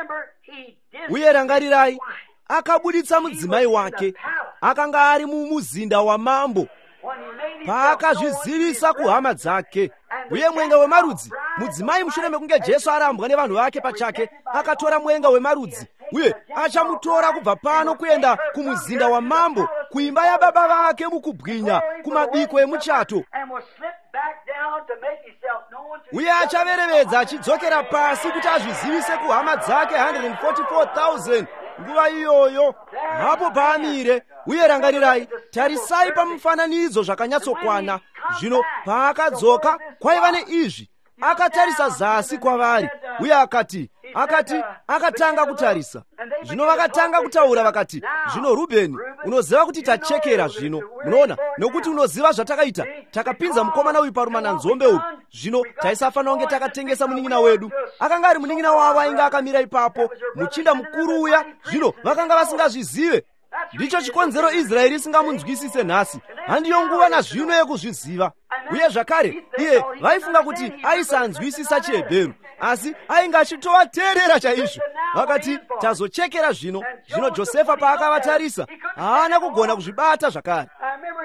Uye rangarirai, akabuditsa mudzimai wake, akanga ari mumuzinda wamambo, paakazvizivisa kuhama dzake. Uye mwenga wemarudzi, mudzimai mushure mekunge Jesu arambwa nevanhu vake pachake, akatora mwenga wemarudzi, uye achamutora kubva pano kuenda kumuzinda wamambo, kuimba yababa vake mukubwinya, kumabiko emuchato. Uye achaverevedza achidzokera pasi kuti azvizivise kuhama dzake one hundred forty-four thousand. Nguva iyoyo hapo paamire. Uye rangarirai, tarisai pamufananidzo zvakanyatsokwana. Zvino paakadzoka kwaiva neizvi, akatarisa zasi kwavari, uye akati akati akatanga kutarisa. Zvino vakatanga kutaura vakati, zvino Rubheni, unoziva kuti tachekera zvino, munoona, nokuti unoziva zvatakaita, takapinza mukomana uyu parumananzombe uyu. Zvino taisafanira kunge takatengesa munin'ina wedu. Akanga ari munin'ina wavo ainge akamira ipapo, muchinda mukuru uya. Zvino vakanga vasingazvizive. Ndicho chikonzero Israeri isingamunzwisise nhasi. Handiyo nguva nazvino yekuzviziva. Uye zvakare iye vaifunga kuti aisanzwisisa chiHebheru, asi ainge achitovateerera chaizvo. Vakati, tazochekera zvino. Zvino Josefa paakavatarisa, haana kugona kuzvibata zvakare.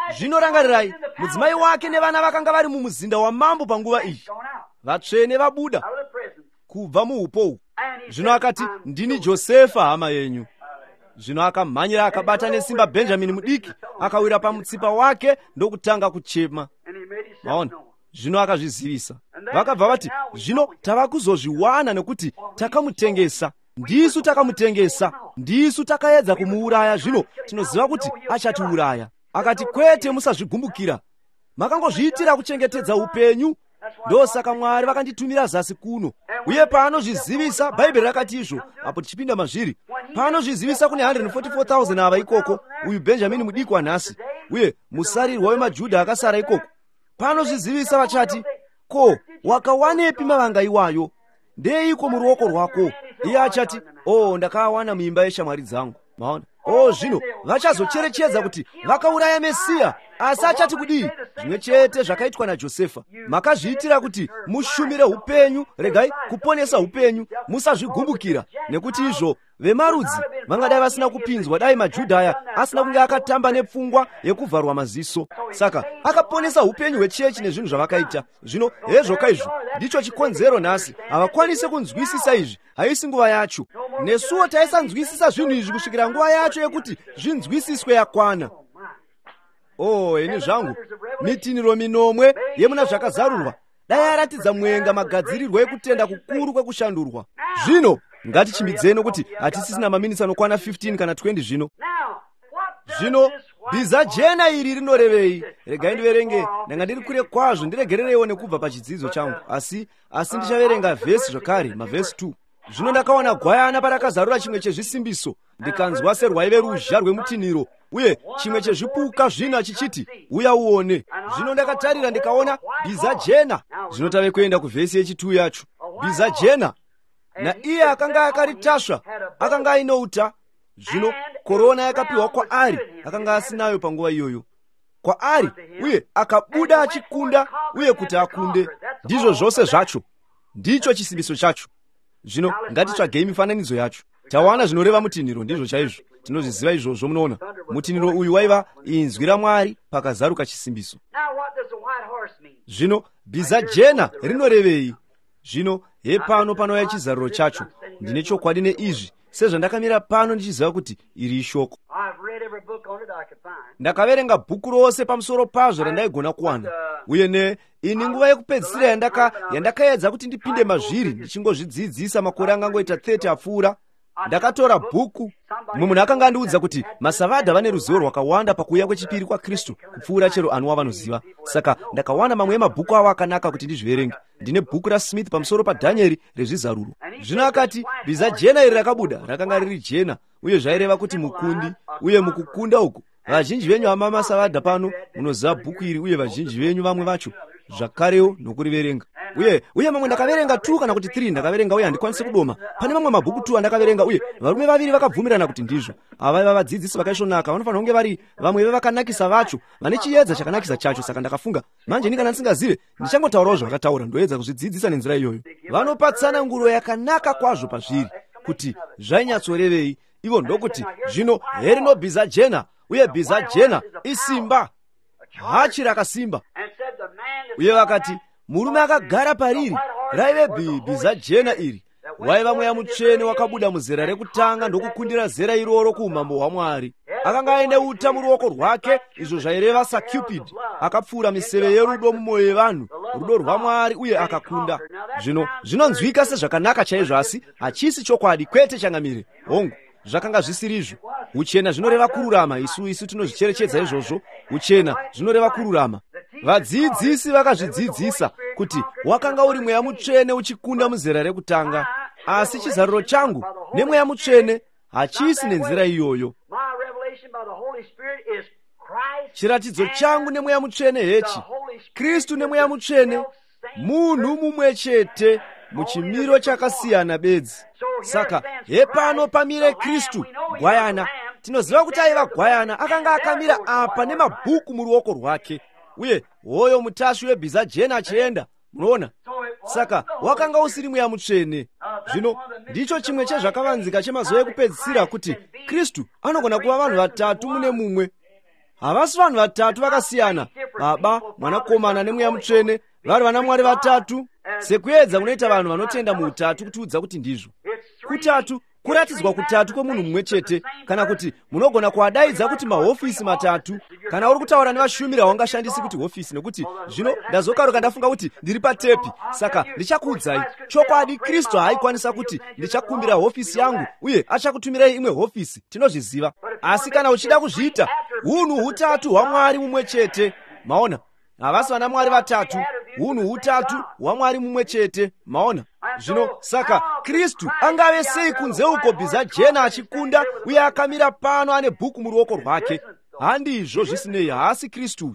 Zvino rangarirai, mudzimai wake nevana vakanga vari mumuzinda wamambo panguva iyi. Vatsvene vabuda kubva muupowu. Zvino akati, ndini Josefa hama yenyu. Zvino akamhanyira akabata nesimba Benjamini mudiki, akawira pamutsipa wake ndokutanga kuchema. Maona, zvino akazvizivisa. Vakabva vati, zvino tava kuzozviwana nekuti takamutengesa. Ndisu takamutengesa, ndisu takaedza kumuuraya, zvino tinoziva kuti achatiuraya. Akati, kwete, musazvigumbukira. Makangozviitira kuchengetedza upenyu. Ndosaka Mwari vakanditumira zasi kuno. Uye paanozvizivisa, Bhaibheri rakati izvo, apo tichipinda mazviri. Paanozvizivisa kune one hundred forty-four thousand ava ikoko, uyu Benjamini mudiki wanhasi, uye musarirwa wemaJudha akasara ikoko. Paanozvizivisa vachati, ko, wakawanepi mavanga iwayo? Ndeiko muruoko rwako? Iye achati, oh, ndakawana muimba yeshamwari dzangu. Maona? Oh, zvino vachazocherechedza kuti vakauraya Mesiya, asi achati kudii? Zvimwe chete zvakaitwa naJosefa. Makazviitira kuti mushumire upenyu, regai kuponesa upenyu, musazvigumbukira, nekuti izvo vemarudzi vangadai vasina kupinzwa, dai maJudha aya asina kunge akatamba nepfungwa yekuvharwa maziso. Saka akaponesa upenyu hwechechi nezvinhu zvavakaita. Zvino hezvoka izvo ndicho chikonzero nhasi havakwanise kunzwisisa izvi. Haisi nguva yacho. Nesuwo taisanzwisisa zvinhu izvi kusvikira nguva yacho yekuti zvinzwisiswe yakwana. Oh, eni zvangu, mitiniro minomwe yemuna zvakazarurwa dai aratidza mwenga magadzirirwo ekutenda kukuru kwekushandurwa. Zvino ngatichimbidzeni kuti hatisisina maminitsi anokwana fifteen kana twenty zvino. Zvino bhiza jena iri rinorevei? Regai ndiverenge, ndanga ndiri kure kwazvo, ndiregerereiwo nekubva pachidzidzo changu, asi asi ndichaverenga vhesi zvakare, mavhesi two. Zvino ndakaona gwayana parakazarura chimwe chezvisimbiso, ndikanzwa serwaive ruzha rwemutiniro, uye chimwe chezvipuka zvina chichiti, uya uone. Zvino ndakatarira ndikaona bhiza jena. Zvino tave kuenda kuvhesi yechitu yacho. Bhiza jena, na iye akanga akaritasva akanga ainouta. Zvino korona yakapiwa kwaari, akanga asinayo panguva iyoyo. Kwaari, uye akabuda achikunda, uye kuti akunde. Ndizvo zvose zvacho. Ndicho chisimbiso chacho. Zvino ngatitsvagei mifananidzo yacho. Tawana zvinoreva mutiniro, ndizvo chaizvo. Tinozviziva izvozvo, munoona. Mutiniro uyu waiva inzwi raMwari pakazaruka chisimbiso. Zvino bhiza jena rinorevei? Zvino hepano panouya chizaruro chacho. Ndine chokwadi neizvi, sezvandakamira pano ndichiziva kuti iri ishoko. Ndakaverenga bhuku rose pamusoro pazvo randaigona kuwana. Uye ne ini nguva yekupedzisira yandaka yandakaedza kuti ndipinde mazviri ndichingozvidzidzisa makore angangoita thirty apfuura, ndakatora bhuku. Mumwe munhu akanga andiudza kuti maSavadha vane ruzivo rwakawanda pakuuya kwechipiri kwaKristu kupfuura chero anuwa vanoziva. Saka ndakawana mamwe emabhuku avo akanaka kuti ndizviverenge. Ndine bhuku raSmith pamusoro paDhanieri rezvizaruro. Zvino akati bhiza jena iri rakabuda rakanga riri jena, uye zvaireva kuti mukundi, uye mukukunda uku vazhinji venyu vama maSavadha pano munoziva bhuku iri, uye vazhinji venyu vamwe vacho zvakarewo nokuriverenga. Uye uye mamwe ndakaverenga two kana kuti three ndakaverenga, uye handikwanisi kudoma. Pane mamwe mabhuku two andakaverenga, uye varume vaviri vakabvumirana kuti ndizvo ava vaiva vadzidzisi vakaisvonaka, vanofanira kunge vari vamwe vevakanakisa vacho, vane chiedza chakanakisa chacho. Saka ndakafunga manje ini kana ndisingazive ndichangotaurawo zvavakataura, ndoedza kuzvidzidzisa nenzira iyoyo. Vanopatsana nguro yakanaka kwazvo pazviri kuti zvainyatsorevei. Ivo ndokuti zvino herino bhiza jena, uye bhiza jena isimba, hachi rakasimba. Uye vakati murume akagara pariri raive bhiza jena iri waiva mweya mutsvene wakabuda muzera rekutanga ndokukundira zera iroro kuumambo hwaMwari. Akanga aine uta muruoko rwake, izvo zvaireva saCupid. Akapfuura miseve yerudo mumwoyo yevanhu, rudo rwaMwari, uye akakunda. Zvino zvinonzwika sezvakanaka chaizvo, asi hachisi chokwadi, kwete changamire. Hongu, zvakanga zvisiri izvo. Uchena zvinoreva kururama, isu isu tinozvicherechedza izvozvo. Uchena zvinoreva kururama. Vadzidzisi vakazvidzidzisa kuti wakanga uri mweya mutsvene uchikunda muzera rekutanga, asi chizaruro changu nemweya mutsvene hachisi nenzira iyoyo. Chiratidzo changu nemweya mutsvene hechi: Kristu nemweya mutsvene, munhu mumwe chete muchimiro chakasiyana bedzi. Saka hepano pamire Kristu gwayana. Tinoziva kuti aiva gwayana, akanga akamira apa nemabhuku muruoko rwake, uye hoyo mutasvi webhiza jena achienda. Munoona? Saka wakanga usiri mweya mutsvene. Zvino ndicho chimwe chezvakavanzika chemazuva ekupedzisira, kuti Kristu anogona kuva vanhu vatatu mune mumwe. havasi vanhu vatatu vakasiyana, Baba, Mwanakomana nemweya mutsvene, vari vanamwari vatatu, sekuedza kunoita vanhu vanotenda muutatu kutiudza kuti ndizvo. Kutatu kuratidzwa kutatu kwemunhu mumwe chete, kana kuti munogona kuadaidza kuti mahofisi matatu. Kana uri kutaura nevashumiri haungashandisi kuti hofisi, nekuti zvino ndazokaruka ndafunga kuti ndiri patepi, saka ndichakuudzai chokwadi. Kristu haikwanisa kuti ndichakumbira hofisi yangu uye achakutumirai imwe hofisi, tinozviziva. Asi kana uchida kuzviita, hunhu hutatu hwaMwari mumwe chete. Maona, havasi vanamwari vatatu, hunhu hutatu hwaMwari mumwe chete. Maona zvino, saka Kristu angave sei kunze uko bhiza jena achikunda uye akamira pano ane bhuku muruoko rwake? Handizvo zvisinei, haasi Kristu.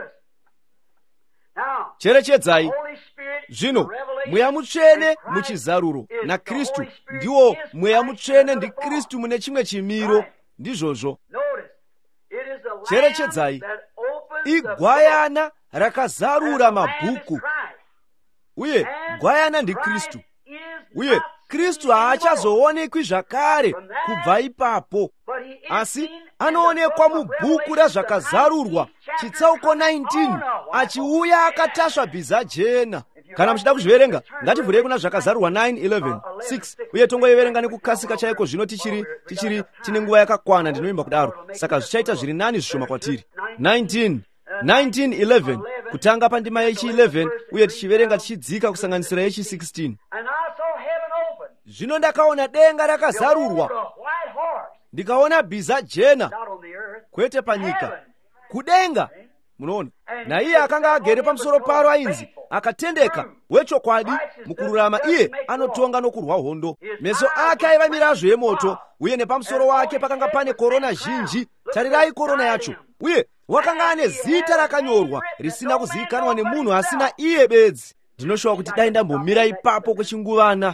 Cherechedzai zvino, mweya mutsvene muchizaruro naKristu ndiwo mweya mutsvene, ndi Kristu mune chimwe chimiro, ndizvozvo. Cherechedzai, igwayana rakazarura mabhuku, uye gwayana ndi Kristu, uye Kristu haachazoonekwi zvakare kubva ipapo, asi anoonekwa mubhuku razvakazarurwa, chitsauko nineteen, achiuya akatasva bhiza jena. Kana muchida kuzviverenga, ngativhurei kuna zvakazarurwa nine eleven six uye tongoiverenga nekukasika chaiko. Zvino tichiri tichiri tine nguva yakakwana, ndinoimba kudaro, saka zvichaita zviri nani zvishoma kwatiri. nineteen nineteen eleven kutanga pandima yechi eleven uye tichiverenga tichidzika kusanganisira yechi sixteen. Zvino ndakaona denga rakazarurwa, ndikaona bhiza jena, kwete panyika, kudenga. Munoona, na iye akanga agere pamusoro paro ainzi akatendeka wechokwadi mukururama, iye anotonga nokurwa hondo. Meso ake aiva mirazvo yemoto, uye nepamusoro wake pakanga pane korona zhinji. Tarirai korona yacho, uye wakanga ane zita rakanyorwa risina kuzivikanwa nemunhu asina iye bedzi. Ndinoshuva kuti dai ndambomira ipapo kwechinguvana.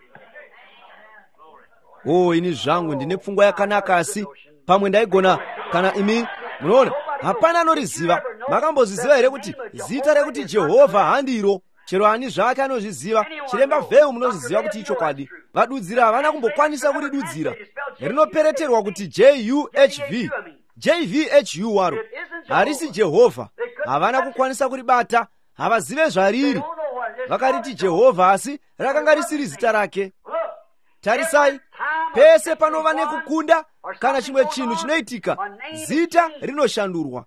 Oh, ini zvangu ndine pfungwa yakanaka, asi pamwe ndaigona. Kana imi munoona, hapana anoriziva. Makamboziziva here kuti zita rekuti Jehovha handiro? Chero ani zvake anozviziva. Chiremba vheu munozviziva kuti ichokwadi. Vadudzira havana kumbokwanisa kuridudzira. Rinopereterwa kuti J U H V, J V H U waro, harisi Jehovha. Havana kukwanisa kuribata, havazive zvariri. Vakariti Jehovha, asi rakanga risiri zita rake. Tarisai, pese panova nekukunda kana chimwe chinhu chinoitika, zita rinoshandurwa.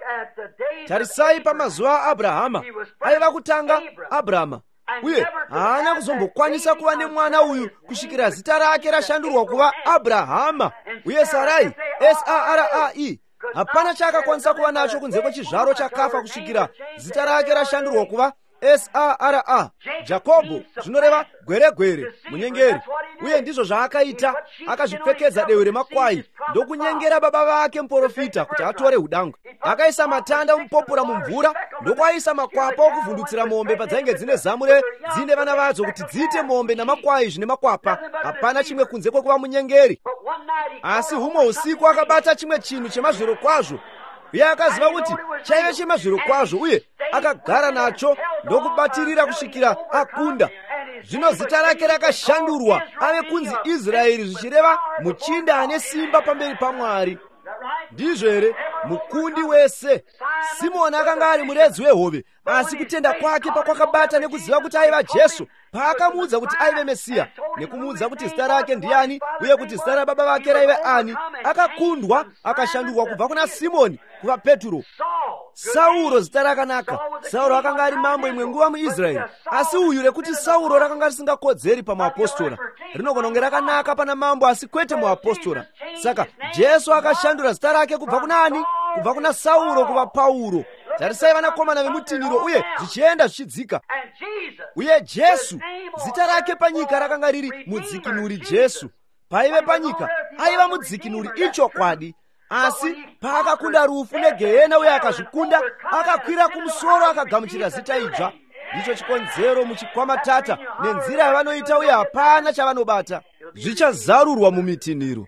Tarisai pamazuva aAbrahama, aiva kutanga Abrahama, uye haana kuzombokwanisa kuva nemwana uyu kusvikira zita rake rashandurwa kuva Abrahama. Uye Sarai, S A R A I, hapana chaakakwanisa kuva nacho kunze kwechizvaro chakafa kusvikira zita rake rashandurwa kuva S A R A. Jakobo zvinoreva gweregwere, munyengeri, uye ndizvo zvaakaita. Akazvipfekedza dehwe remakwai ndokunyengera baba vake muprofita kuti atore udangwe. Akaisa matanda mupopura mumvura, ndokwaisa makwapa okuvhundutsira mombe padzainge dzine zamure dzine vana vadzo kuti dziite mombe namakwai zvine makwapa. Hapana chimwe kunze kwekuva munyengeri. Asi humwe usiku akabata chimwe chinhu chemazviro kwazvo, uye akaziva kuti chaive chemazviro kwazvo, uye akagara nacho ndokubatirira kusvikira akunda. Zvino zita rake rakashandurwa ave kunzi Israeri, zvichireva muchinda ane simba pamberi paMwari. Ndizvo here? Mukundi wese. Simoni akanga ari muredzi wehove, asi kutenda kwake pakwakabata nekuziva kuti aiva Jesu. Paakamuudza kuti aive Mesiya, nekumuudza kuti zita rake ndiani uye kuti zita rababa vake raive ani, akakundwa akashandurwa kubva kuna Simoni kuva Petro. Sauro zita rakanaka. Sauro akanga ari mambo imwe nguva muIsraeri, asi uyu rekuti Sauro rakanga risingakodzeri pamuapostora. Rinogona kunge rakanaka pana mambo, asi kwete muapostora. Saka Jesu akashandura zita rake kubva kuna ani? Kubva kuna Sauro kuva Pauro. Tarisai vanakomana vemutinhiro, uye zvichienda zvichidzika. Uye Jesu zita rake panyika rakanga riri mudzikinuri. Jesu paive panyika aiva mudzikinuri ichokwadi, asi paakakunda rufu negehena uye akazvikunda, akakwira kumusoro akagamuchira zita idzva. Ndicho chikonzero muchikwamatata nenzira yavanoita, uye hapana chavanobata. Zvichazarurwa mumitinhiro.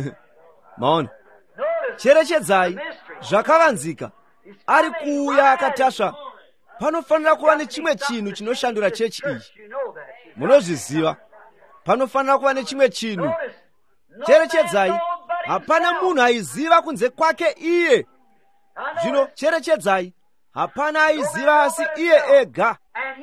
Maona, cherechedzai, zvakavanzika. Ari kuuya akatasva. Panofanira kuva nechimwe chinhu chinoshandura chechi iyi. Munozviziva, panofanira kuva nechimwe chinhu. Cherechedzai, hapana munhu aiziva kunze kwake iye. Zvino cherechedzai, hapana aiziva asi iye ega.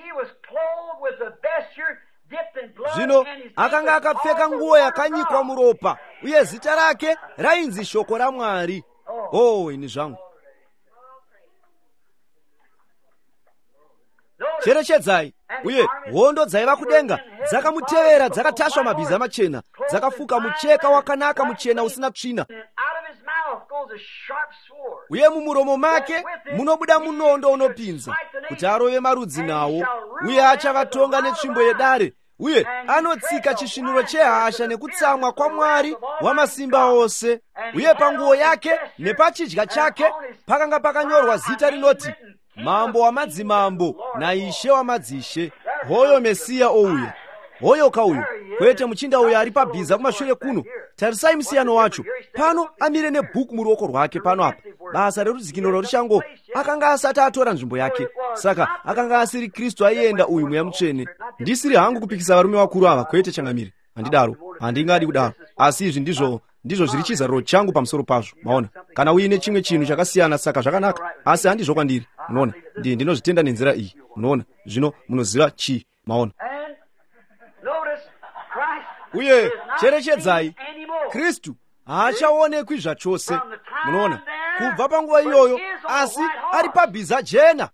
Zvino akanga akapfeka nguo yakanyikwa muropa, uye zita rake rainzi shoko raMwari. Oh, ini zvangu. Cherechedzai, uye hondo dzaiva kudenga dzakamutevera dzakatasva mabhiza machena, dzakafuka mucheka wakanaka muchena usina tsvina. Uye mumuromo make munobuda munondo unopinza kuti arove marudzi nawo, uye achavatonga netsvimbo yedare, uye anotsika chisviniro chehasha nekutsamwa kwaMwari wamasimba ose. Uye panguo yake nepachidya chake pakanga pakanyorwa zita rinoti Mambo wamadzimambo naIshe wamadzishe. Hoyo Mesiya ouya, hoyo kauyo, kwete muchinda uyo ari pabhiza kumashure kuno. Tarisai musiyano wacho, pano amire nebhuku muruoko rwake pano apa. Basa rerudzikinuro richango, akanga asati atora nzvimbo yake. Saka akanga asiri Kristu aienda uyu mweya mutsvene. Ndisiri hangu kupikisa varume vakuru ava, kwete changamire. Handidaro, handingadi kudaro. Asi izvi ndizvo ndizvo zviri chizaruro changu pamusoro pazvo. Maona, kana uine chimwe chinhu chakasiyana saka zvakanaka, asi handizvo kwandiri. Unoona, ndi ndinozvitenda nenzira iyi. Unoona, zvino munoziva chi. Maona. Uye cherechedzai, Kristu haachaonekwi zvachose. Munoona, kubva panguva iyoyo asi ari pabhiza jena.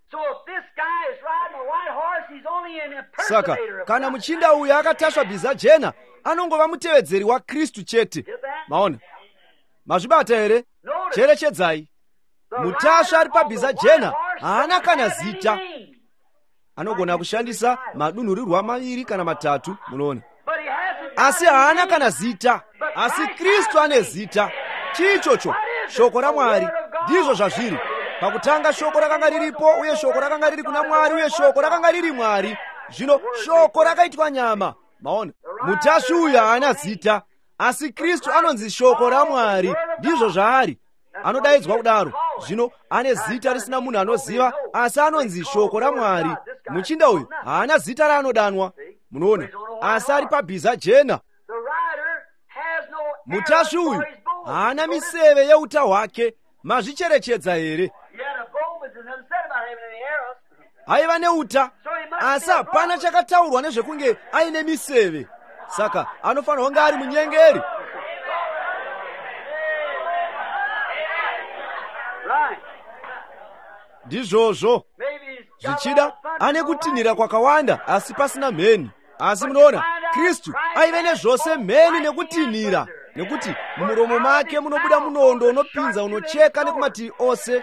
Saka kana muchinda uyu akatasva bhiza jena, anongova mutevedzeri waKristu chete. Maona, mazvibata here? Cherechedzai, mutasva ari pabhiza jena haana kana zita. Anogona kushandisa madunhurirwa maviri kana matatu. Munoona, asi haana kana zita. Asi Kristu ane zita. Chichocho shoko raMwari. Ndizvo zvazviri. Pakutanga shoko rakanga riripo, uye shoko rakanga riri kuna Mwari, uye shoko rakanga riri Mwari. Zvino shoko rakaitwa nyama. Maona, mutasvi uyu haana zita, asi Kristu anonzi shoko raMwari. Ndizvo zvaari. Anodaidzwa kudaro. Zvino ane zita risina munhu anoziva, asi anonzi shoko raMwari. Muchinda uyu haana zita raanodanwa. Munoona, asi ari pabhiza jena. Mutasvi uyu haana miseve yeuta hwake. Mazvicherechedza here? Aiva neuta, asi hapana chakataurwa nezvekunge aine miseve. Saka anofanirwa kunge ari munyengeri. Ndizvozvo. Zvichida ane kutinhira kwakawanda asi pasina mheni. Asi munoona, Kristu aive nezvose mheni nekutinhira, nekuti mumuromo make munobuda munondo unopinza unocheka nekumativi ose,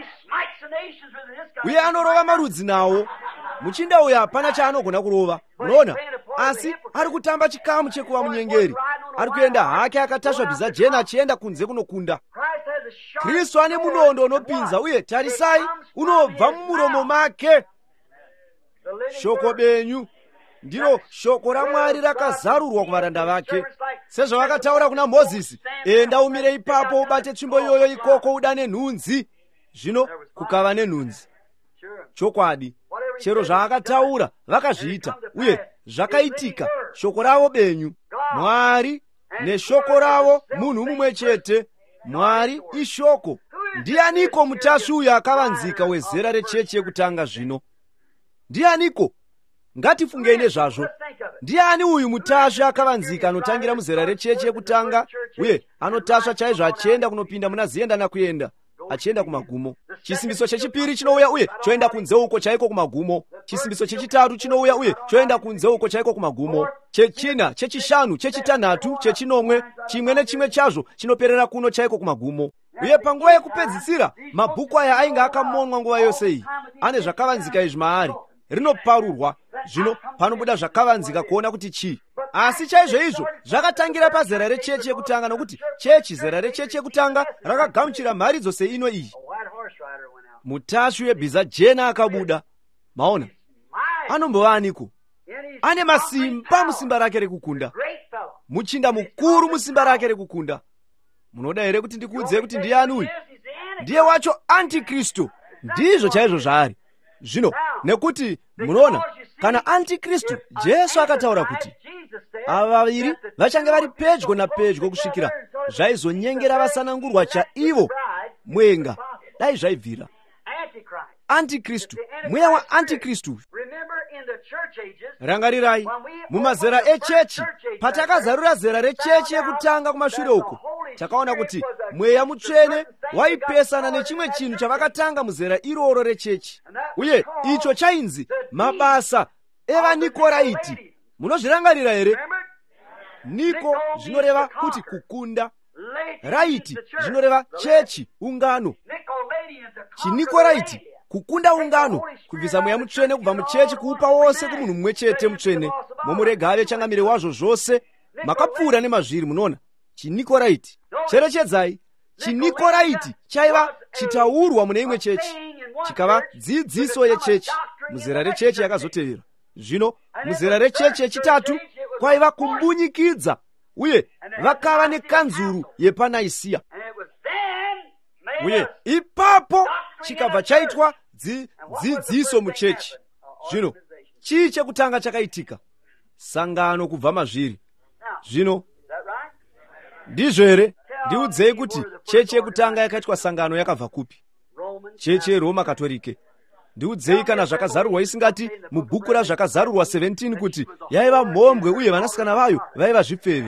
uye anorova marudzi nawo. Muchinda uyu hapana chaanogona kurova. Munoona, asi ari kutamba chikamu chekuva munyengeri. Ari kuenda hake akatasva bhiza jena achienda kunze kunokunda. Kristu ane munondo unopinza, uye tarisai, unobva mumuromo make. Shoko benyu ndiro shoko raMwari rakazarurwa kuvaranda vake. Sezvavakataura kuna Mozisi, enda umire ipapo ubate tsvimbo iyoyo ikoko udane nhunzi. Zvino kukava nenhunzi. Chokwadi, chero zvaakataura vakazviita, uye zvakaitika. Shoko ravo benyu. Mwari neshoko ravo munhu mumwe chete. Mwari ishoko. Ndianiko mutasvi uyu akavanzika wezera rechechi yekutanga zvino? Ndianiko? Ngatifungei nezvazvo. Ndiani uyu mutasvi akavanzika anotangira muzera rechechi yekutanga, uye anotasva chaizvo achienda kunopinda muna ziendana kuenda, achienda kumagumo. Chisimbiso chechipiri chinouya uye choenda kunze uko chaiko kumagumo. Chisimbiso chechitatu chinouya uye choenda kunze uko chaiko kumagumo. Chechina, chechishanu, chechitanhatu, chechinomwe, chimwe nechimwe chazvo chinoperera kuno chaiko kumagumo. Uye panguva yekupedzisira, mabhuku aya ainge akamonwa nguva yose iyi. Ane zvakavanzika izvi maari. Rinoparurwa. Zvino panobuda zvakavanzika kuona kuti chii. Asi chaizvo izvo zvakatangira pazera rechechi yekutanga, nokuti chechi zera rechechi yekutanga rakagamuchira mharidzo seino iyi. Mutasvi webhiza jena akabuda. Maona, anombova aniko? Ane masimba musimba rake rekukunda. Muchinda mukuru musimba rake rekukunda. Munoda here kuti ndikuudzei kuti ndiani uyu? Ndiye wacho Antikristu. Ndizvo chaizvo zvaari. Zvino nekuti munoona, kana Antikristu, Jesu akataura kuti ava vaviri vachange vari pedyo napedyo kusvikira zvaizonyengera vasanangurwa chaivo mwenga. dai zvaibvira. Antikristu, mweya wa antikristu. Rangarirai, mumazera echechi, patakazarura zera rechechi yekutanga kumashure uko, takaona kuti mweya mutsvene waipesana nechimwe chinhu chavakatanga muzera iroro rechechi. Uye icho chainzi mabasa evaNikoraiti. Munozvirangarira here? Niko zvinoreva kuti kukunda, raiti zvinoreva chechi, ungano. ChiNikoraiti kukunda ungano, kubvisa mweya mutsvene kubva muchechi kuupa wose kumunhu mumwe chete mutsvene, momurega ave changamire wazvo zvose, makapfuura nemazviri. Munoona, ChiNikoraiti. Cherechedzai, ChiNikoraiti chaiva chitaurwa mune imwe chechi, chikava dzidziso yechechi muzera rechechi yakazotevera. Zvino muzera rechechi yechitatu kwaiva kumbunyikidza, uye vakava nekanzuru yepanaisiya. Uye ipapo chikabva chaitwa dzidziso muchechi. Zvino chii chekutanga chakaitika? Sangano kubva mazviri. Zvino ndizvo here? Ndiudzei kuti chechi yekutanga yakaitwa sangano yakabva kupi? Chechi yeRoma Katolike. Ndiudzei kana zvakazarurwa isingati mubhuku razvakazarurwa seventeen kuti yaiva mhombwe uye vanasikana vayo vaiva zvipfeve.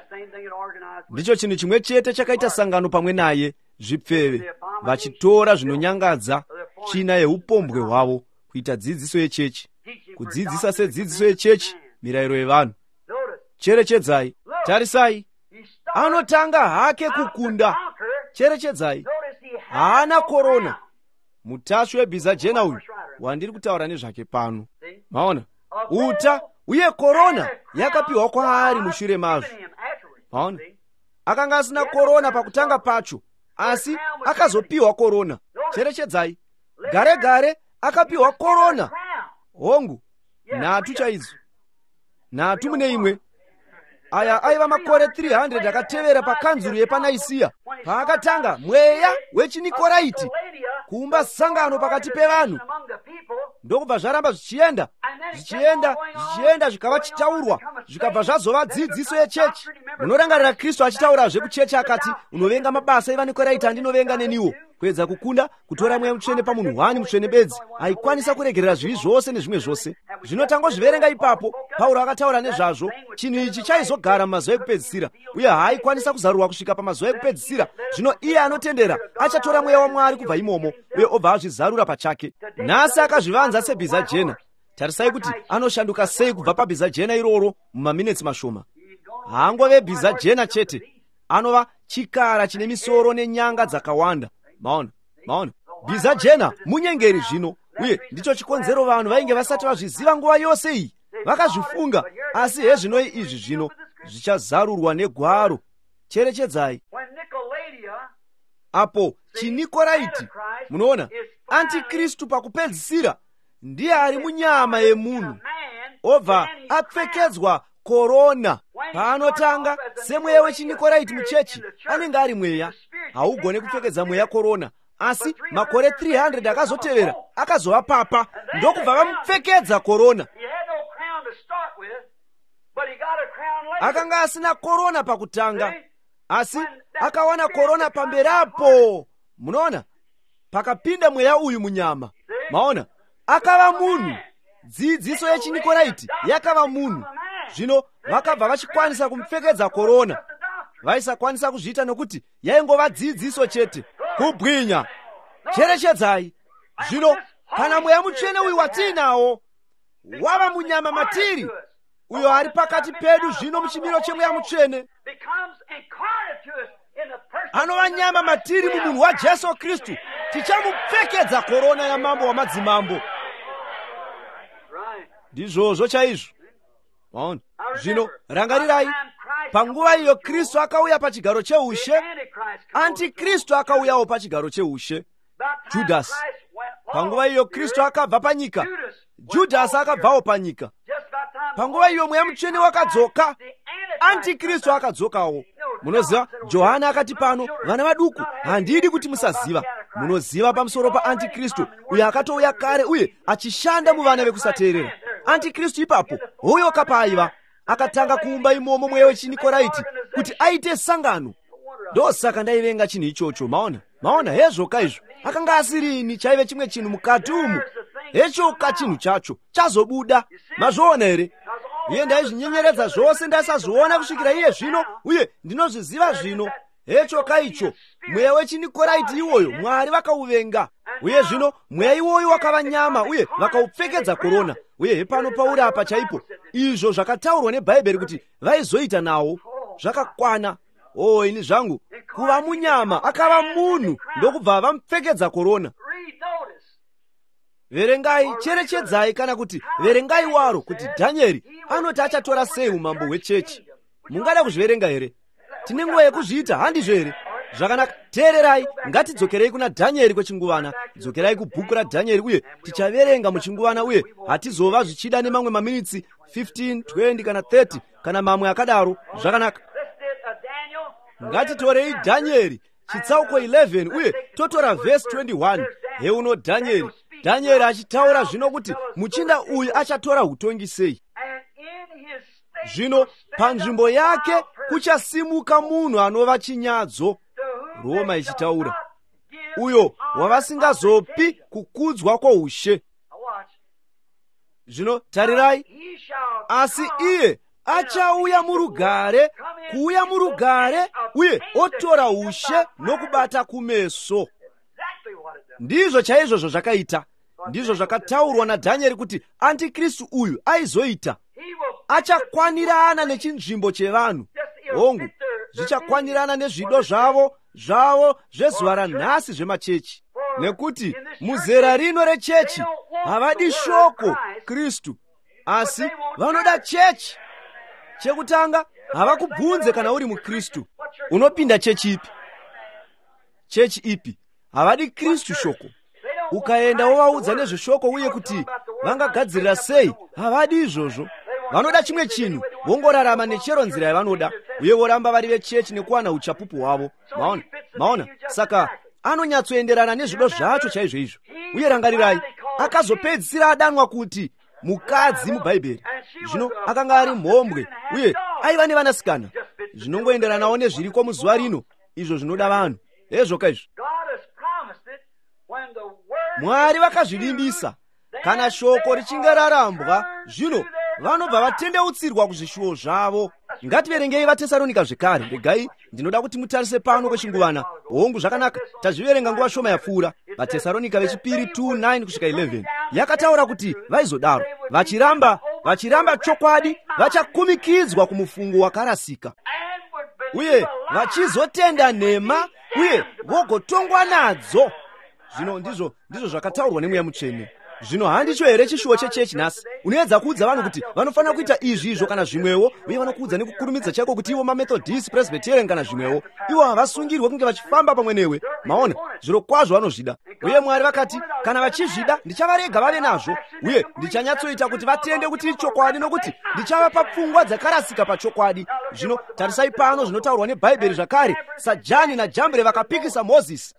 Ndicho chinhu chimwe chete chakaita sangano pamwe naye, zvipfeve, vachitora zvinonyangadza tsvina yeupombwe hwavo kuita dzidziso yechechi, kudzidzisa sedzidziso yechechi mirayiro yevanhu. Cherechedzai, tarisai, anotanga hake kukunda. Cherechedzai, haana korona. Mutasvi webhiza jena uyu wandiri kutaura nezvake pano. Maona, uta uye korona yakapiwa kwaari mushure mazvo. Maona, akanga asina korona pakutanga pacho, asi akazopiwa korona. Cherechedzai, gare gare akapiwa korona. Hongu, nhatu chaidzo. Nhatu mune imwe. Aya aiva makore three hundred akatevera pakanzuru yepanaisiya, paakatanga mweya wechiNikoraiti kuumba sangano pakati pevanhu. Ndokubva zvaramba zvichienda zvichienda zvichienda zvikava chitaurwa, zvikabva zvazova dzidziso yechechi. Munorangarira Kristu achitaurazve kuchechi akati, unovenga mabasa evaNikoraiti andinovenga neniwo. Kuedza kukunda, kutora mweya mutsvene pamunhu wani mutsvene bedzi, aikwanisa kuregerera zvivi zvose nezvimwe zvose. Zvino tangozviverenga ipapo, Pauro akataura nezvazvo. Chinhu ichi chaizogara mumazuva ekupedzisira, uye haaikwanisa kuzarurwa kusvika pamazuva ekupedzisira. Zvino iye anotendera achatora mweya waMwari kubva imomo, uye obva azvizarura pachake. Nhasi akazvivanza sebhiza jena. Tarisai kuti anoshanduka sei kubva pabhiza jena iroro mumaminitsi mashoma. Haangove bhiza jena chete, anova chikara chine misoro nenyanga dzakawanda. Maona, maona, bhiza jena munyengeri zvino, uye ndicho chikonzero vanhu vainge vasati vazviziva nguva yose iyi. Vakazvifunga, asi hezvinoi izvi zvino zvichazarurwa negwaro. Cherechedzai, apo chiNikoraiti, munoona, antikristu pakupedzisira ndiye ari munyama yemunhu, obva apfekedzwa korona. Paanotanga semweya wechiNikoraiti muchechi, anenge ari mweya, haugone kupfekedza mweya korona. Asi makore three hundred akazotevera akazova papa, ndokubva vamupfekedza korona. Akanga asina korona pakutanga, asi akawana korona pamberapo. Munoona, pakapinda mweya uyu munyama. Maona, akava munhu. Dzidziso yechiNikoraiti yakava munhu. Zvino vakabva vachikwanisa kumupfekedza korona. Vaisakwanisa kuzviita nokuti yaingova dzidziso chete. Kubwinya. Cherechedzai, zvino kana mweya mutsvene uyu watinawo wava munyama matiri, uyo ari pakati pedu zvino muchimiro chemweya mutsvene, anova nyama matiri mumunhu waJesu Kristu, tichamupfekedza korona yamambo wamadzimambo. Ndizvozvo chaizvo. Maona, zvino rangarirai, panguva iyo Kristu akauya pachigaro cheushe, antikristu akauyawo pachigaro cheushe. Judasi, panguva iyo Kristu akabva panyika, Judasi akabvawo panyika. Panguva iyo mweya mutsvene wakadzoka, antikristu akadzokawo. Munoziva, Johana akati pano, vana vaduku, handidi kuti musaziva. Munoziva pamusoro paantikristu, uyo akatouya kare uye achishanda muvana vekusateerera. Antikristu ipapo, hoyo kapaiva, akatanga kuumba imomo mweya wechiNikoraiti kuti aite sangano. Ndosaka ndaivenga chinhu ichocho. Maona, maona hezvoka izvo akanga asirini chaive chimwe chinhu mukati umu, hechoka chinhu chacho chazobuda. Mazviona here? Iye ndaizvinyenyeredza zvose ndasazviona kusvikira iye zvino, uye ndinozviziva zvino. Hechoka icho, mweya wechinikoraiti iwoyo Mwari vakauvenga, uye zvino mweya iwoyo wakava nyama uye vakaupfekedza korona. Uye hepano pauri apa chaipo izvo zvakataurwa nebhaibheri kuti vaizoita nawo zvakakwana. O ini zvangu, kuva munyama akava munhu ndokubva vamupfekedza korona. Verengai, cherechedzai kana kuti verengai waro kuti Dhanieri anoti achatora sei umambo hwechechi. Mungada kuzviverenga here? Tine nguva yekuzviita, handizvo here? Zvakanaka, teererai, ngatidzokerei kuna Dhanieri kwechinguvana. Dzokerai kubhuku raDhanieri uye tichaverenga muchinguvana, uye hatizova zvichida nemamwe maminitsi fifteen, twenty kana thirty kana mamwe akadaro. Zvakanaka, ngatitorei Dhanieri chitsauko eleven uye totora verse twenty-one. Heuno Dhanieri, Dhanieri achitaura zvino kuti muchinda uyu achatora utongi sei. Zvino panzvimbo yake kuchasimuka munhu anova chinyadzo, Roma ichitaura, uyo wavasingazopi kukudzwa kwoushe. Zvino tarirai, asi iye achauya murugare, kuuya murugare uye otora ushe nokubata kumeso. Ndizvo chaizvozvo zvakaita. Ndizvo zvakataurwa naDhanieri kuti Antikristu uyu aizoita. Achakwanirana nechinzvimbo chevanhu. Hongu, zvichakwanirana nezvido zvavo zvavo zvezuva ranhasi zvemachechi. Nekuti muzera rino rechechi havadi shoko Kristu, asi vanoda chechi. Chekutanga, havakubvunze kana uri muKristu unopinda chechi ipi. Chechi ipi? Havadi Kristu shoko. Ukaenda wovaudza nezveshoko uye kuti vangagadzirira sei, havadi izvozvo. Vanoda chimwe chinhu, vongorarama nechero nzira yavanoda, uye voramba vari vechechi nekuwana uchapupu hwavo. Maona, maona, saka anonyatsoenderana nezvido zvacho chaizvo izvo. Uye rangarirai, akazopedzisira adanwa kuti mukadzi mubhaibheri. Zvino akanga ari mhombwe uye aiva nevanasikana. Zvinongoenderanawo nezviriko muzuva rino, izvo zvinoda vanhu. Hezvoka izvo. Mwari vakazvivimbisa. Kana shoko richinge rarambwa, zvino vanobva vatendeutsirwa kuzvishuwo zvavo. Ngativerengei vaTesaronika zvekare. Regai, ndinoda kuti mutarise pano kwechinguvana. Hongu, zvakanaka, tazviverenga nguva shoma yapfuura. vaTesaronika vechipiri two nine kusvika eleven. Yakataura kuti vaizodaro, vachiramba vachiramba chokwadi, vachakumikidzwa kumufungo wakarasika, uye vachizotenda nhema, uye vogotongwa nadzo. Zvino ndizvo ndizvo zvakataurwa nemweya mutsvene. Zvino handicho here chishuwo chechechi nhasi? Unoedza kuudza vanhu kuti vanofanira kuita izvi izvo kana zvimwewo, uye vanokuudza nekukurumidza chaiko kuti ivo maMethodist, Presbyterian kana zvimwewo. Ivo havasungirwe kunge vachifamba pamwe newe. Maona, zviro kwazvo vanozvida. Uye Mwari vakati, kana vachizvida ndichavarega vave nazvo, uye ndichanyatsoita kuti vatende kuti ichokwadi, nokuti ndichavapa pfungwa dzakarasika pachokwadi. Zvino tarisai pano zvinotaurwa neBhaibheri zvakare. Sajani naJambure vakapikisa Mozisi.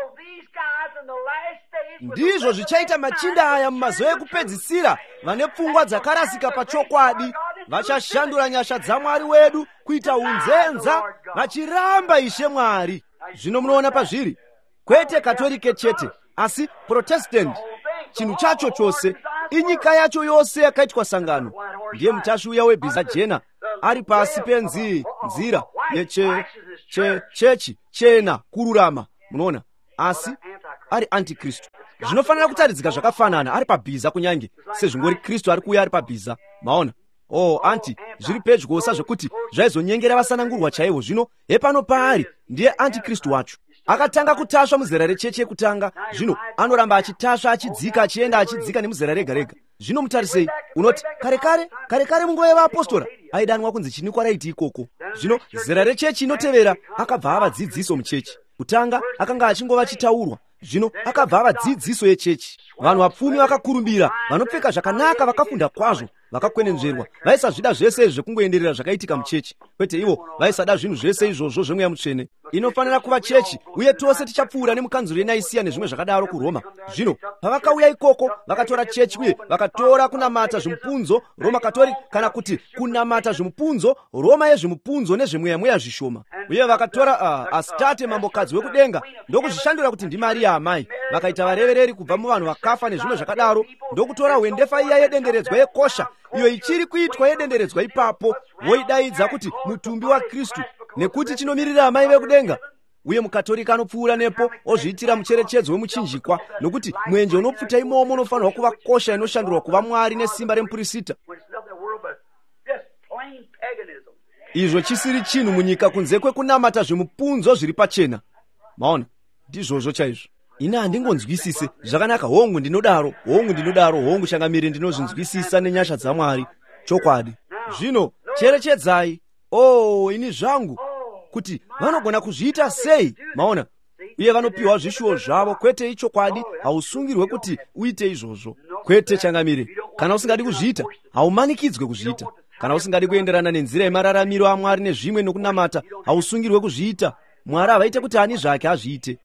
Ndizvo zvichaita machinda aya mumazuva ekupedzisira, vane pfungwa dzakarasika pachokwadi. Vachashandura nyasha dzaMwari wedu kuita unzenza, vachiramba Ishe Mwari. Zvino munoona pazviri, kwete Katolike chete, asi Protestant chinhu chacho chose, inyika yacho yose yakaitwa sangano. Ndiye mutasvi uya webhiza jena ari pasi penzi nzira yeche che chechi chena kururama. Munoona, asi ari Antikristu. Zvinofanira kutaridzika zvakafanana ari pabhiza kunyange sezvingori Kristu ari kuuya ari pabhiza. Maona, oh anti zviri pedyo sazvokuti zvaizonyengera vasanangurwa chaivo. Zvino hepano paari ndiye Antikristu wacho. Akatanga kutasva muzera rechechi yekutanga, zvino anoramba achitasva achidzika achienda achidzika nemuzera rega rega. Zvino mutarisei, unoti kare kare kare kare munguva yevaapostora aidanwa kunzi chini kwaraiti ikoko. Zvino zera rechechi inotevera akabva ava dzidziso muchechi. Kutanga akanga achingova chitaurwa, zvino akabva ava dzidziso yechechi. Vanhu vapfumi vakakurumbira, vanopfeka zvakanaka vakafunda kwazvo, vakakwenenzverwa vaisazvida zvese izvi kungoenderera zvakaitika muchechi. Kwete, ivo vaisada zvinhu zvese izvozvo zvemweya mutsvene. Inofanira kuva chechi, uye tose tichapfuura nemukanzuro yenaisiya nezvimwe zvakadaro kuroma. Zvino pavakauya ikoko vakatora chechi uye vakatora kunamata zvimupunzo Roma Katolika, kana kuti kunamata zvimupunzo Roma yezvimupunzo nezvemweya mweya zvishoma. Uye vakatora uh, Asitate mambokadzi wekudenga ndokuzvishandura kuti ndiMariya amai, vakaita varevereri kubva muvanhu vakafa nezvimwe zvakadaro, ndokutora hwendefa iya yedenderedzwa yekosha iyo ichiri kuitwa yedenderedzwa ipapo, voidaidza kuti mutumbi wa Kristu, nekuti chinomirira amai vekudenga. Uye mukatolika anopfuura nepo ozviitira mucherechedzo wemuchinjikwa, nokuti mwenje unopfuta imomo unofanirwa kuva kosha inoshandurwa kuva Mwari nesimba remupurisita. Izvo chisiri chinhu munyika kunze kwekunamata zvimupunzo zviri pachena. Maona, ndizvozvo chaizvo. Ina handingonzwisise zvakanaka, hongu ndinodaro, hongu ndinodaro, hongu changamire ndinozvinzwisisa nenyasha dzaMwari. Chokwadi. Zvino cherechedzai, oh ini zvangu, kuti vanogona kuzviita sei. Maona, uye vanopiwa zvishuwo zvavo. Kwete, ichokwadi, hausungirwe kuti uite izvozvo. Kwete changamire, kana usingadi kuzviita haumanikidzwe kuzviita. Kana usingadi kuenderana nenzira yemararamiro aMwari nezvimwe nokunamata, hausungirwe kuzviita. Mwari havaite kuti ani zvake azviite.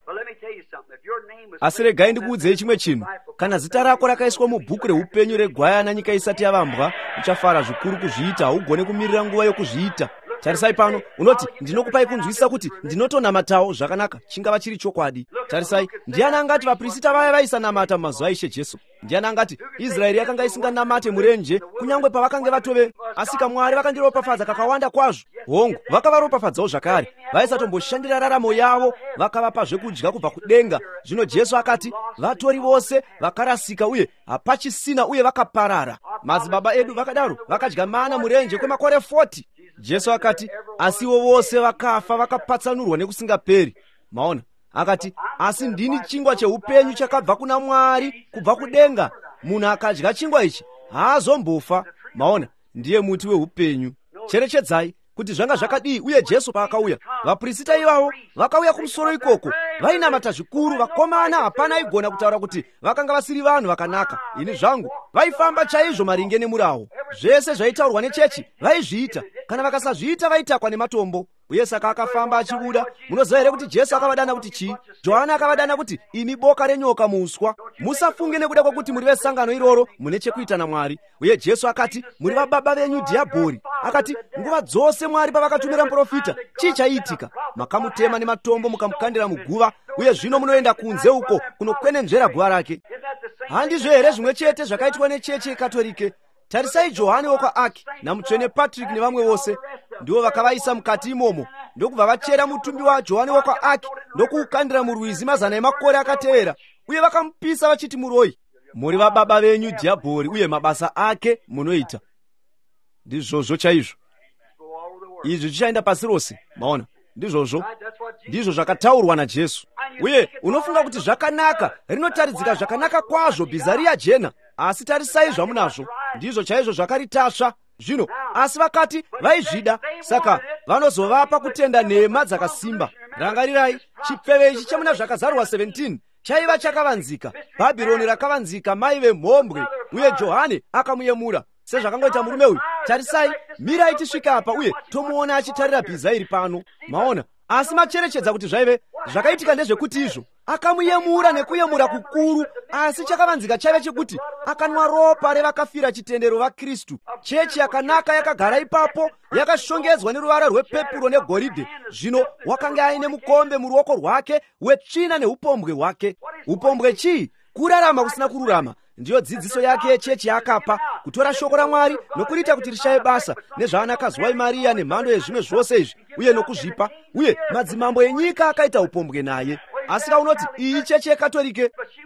Asi regai ndikuudzei chimwe chinhu. Kana zita rako rakaiswa mubhuku reupenyu regwayana nyika isati yavambwa, uchafara zvikuru kuzviita, haugone kumirira nguva yokuzviita. Tarisai pano, unoti ndinokupai kunzwisisa kuti ndinotonamatawo. Zvakanaka, chingava chiri chokwadi. Tarisai, ndiani angati vaprista vaya vaisanamata mumazuva aIshe Jesu? Ndiani angati Israeri yakanga isinganamate murenje kunyange pavakange vatove? Asi kaMwari vakandiropafadza kakawanda kwazvo. Hongu, vakavaropafadzawo zvakare. Vaisatomboshandira raramo yavo, vakavapa zvekudya kubva kudenga. Zvino Jesu akati vatori vose vakarasika uye hapachisina, uye vakaparara. Madzibaba edu vakadaro, vakadya mana murenje kwemakore forty. Jesu akati asiwo vose vakafa vakapatsanurwa nekusingaperi. Maona, akati asi ndini chingwa cheupenyu chakabva kuna Mwari kubva kudenga. Munhu akadya chingwa ichi haazombofa. Maona, ndiye muti weupenyu. Cherechedzai kuti zvanga zvakadii. Uye Jesu paakauya, vaprista ivavo vakauya kumusoro ikoko, vainamata zvikuru, vakomana hapana aigona kutaura kuti vakanga vasiri vanhu vakanaka. Ini zvangu, vaifamba chaizvo maringe nemurawo. Zvese zvaitaurwa nechechi vaizviita, kana vakasazviita vaitakwa nematombo. Uye saka akafamba achibuda. Munoziva here kuti Jesu akavadana kuti chii? Johani akavadana kuti imi boka renyoka muuswa, musafunge nekuda kwokuti muri vesangano iroro mune chekuita naMwari. Uye Jesu akati muri vababa venyu dhiabhori. Akati nguva dzose Mwari pavakatumira muprofita, chii chaiitika? Makamutema nematombo mukamukandira muguva, uye zvino munoenda kunze uko kunokwenenzvera guva rake. Handizvo here zvimwe chete zvakaitwa nechechi yekatolike? Tarisai Johani wokwaAki namutsvene Patrick nevamwe vose, ndivo vakavaisa mukati imomo, ndokubva vachera mutumbi waJohani wokwaAki ndokuukandira murwizi mazana emakore akatevera, uye vakamupisa vachiti muroi. Muri vababa venyu dhiabhori, uye mabasa ake munoita. Ndizvozvo chaizvo. Izvi zvichaenda pasi rose. Maona, ndizvozvo. Ndizvo zvakataurwa naJesu. Uye unofunga kuti zvakanaka, rinotaridzika zvakanaka kwazvo bhizaria jena. Asi tarisai zvamunazvo, ndizvo chaizvo zvakaritasva. Zvino asi vakati vaizvida, saka vanozovapa kutenda nhema dzakasimba. Rangarirai, chipfeve ichi chemuna zvakazarwa seventeen chaiva chakavanzika. Bhabhironi rakavanzika, mai vemhombwe, uye Johani akamuyemura. Sezvakangoita murume uyu, tarisai, mirai tisvika apa uye tomuona achitarira bhiza iri pano. Maona, asi macherechedza kuti zvaive zvakaitika ndezvekuti izvo akamuyemura nekuyemura kukuru, asi chakavanzika chaive chekuti akanwa ropa revakafira chitendero vaKristu. Chechi yakanaka yakagara ipapo, yakashongedzwa neruvara rwepepuro negoridhe. Zvino wakanga aine mukombe muruoko rwake wetsvina neupombwe hwake. Upombwe chii? Kurarama kusina kururama. Ndiyo dzidziso yake yechechi yaakapa, kutora shoko raMwari nokuriita kuti rishaye basa, nezvaanakadzi waMariya nemhando yezvimwe zvose izvi, uye nokuzvipa. Uye madzimambo enyika akaita upombwe naye. Asi kaunoti iyi chechi yekatolike,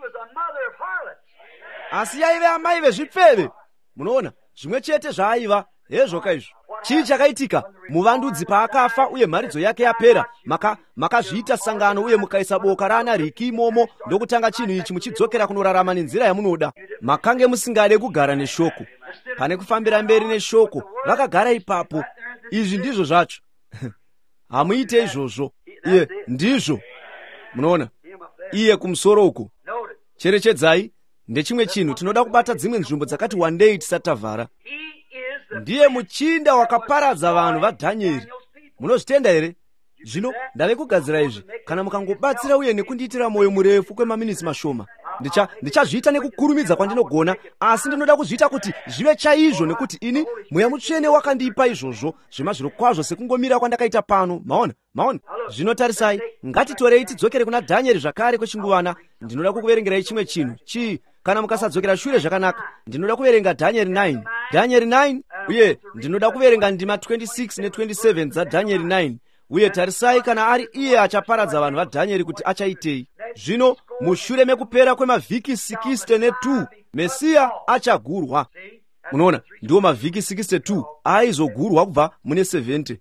asi yaive amai vezvipfeve. Munoona, zvimwe chete zvaaiva hezvoka izvo. Chii chakaitika? Muvandudzi paakafa uye mharidzo yake yapera, maka makazviita sangano uye mukaisa boka raana riki imomo, ndokutanga chinhu ichi muchidzokera kunorarama nenzira yamunoda. Makange musingade kugara neshoko, pane kufambira mberi neshoko, vakagara ipapo. Izvi ndizvo zvacho. Hamuite izvozvo. Iye ndizvo. Munoona, iye kumusoro uko. Cherechedzai, ndechimwe chinhu tinoda kubata dzimwe nzvimbo dzakati wandei tisatavhara. Ndiye muchinda wakaparadza vanhu vaDhanieri. Munozvitenda here? Zvino ndave kugadzira izvi kana mukangobatsira uye nekundiitira moyo murefu kwemaminitsi mashoma. Ndicha ndichazviita nekukurumidza kwandinogona, asi ndinoda kuzviita kuti zvive chaizvo nekuti ini Mweya Mutsvene wakandipa izvozvo zvemazviro kwazvo sekungomira kwandakaita pano. Maona, maona. Zvino tarisai, ngatitorei tidzokere kuna Dhanieri zvakare kwechinguvana. Ndinoda kukuverengerai chimwe chinhu. Chii? Kana mukasadzokera shure zvakanaka, ndinoda kuverenga Dhanieri nine. Dhanieri nine, uye ndinoda kuverenga ndima twenty-six ne twenty-seven dzaDhanieri nine. Uye tarisai, kana ari iye achaparadza vanhu vaDhanieri kuti achaitei. Zvino mushure mekupera kwemavhiki sixty ne two, Mesiya achagurwa. Munoona, ndiwo mavhiki sixty two aizogurwa kubva mune seventy.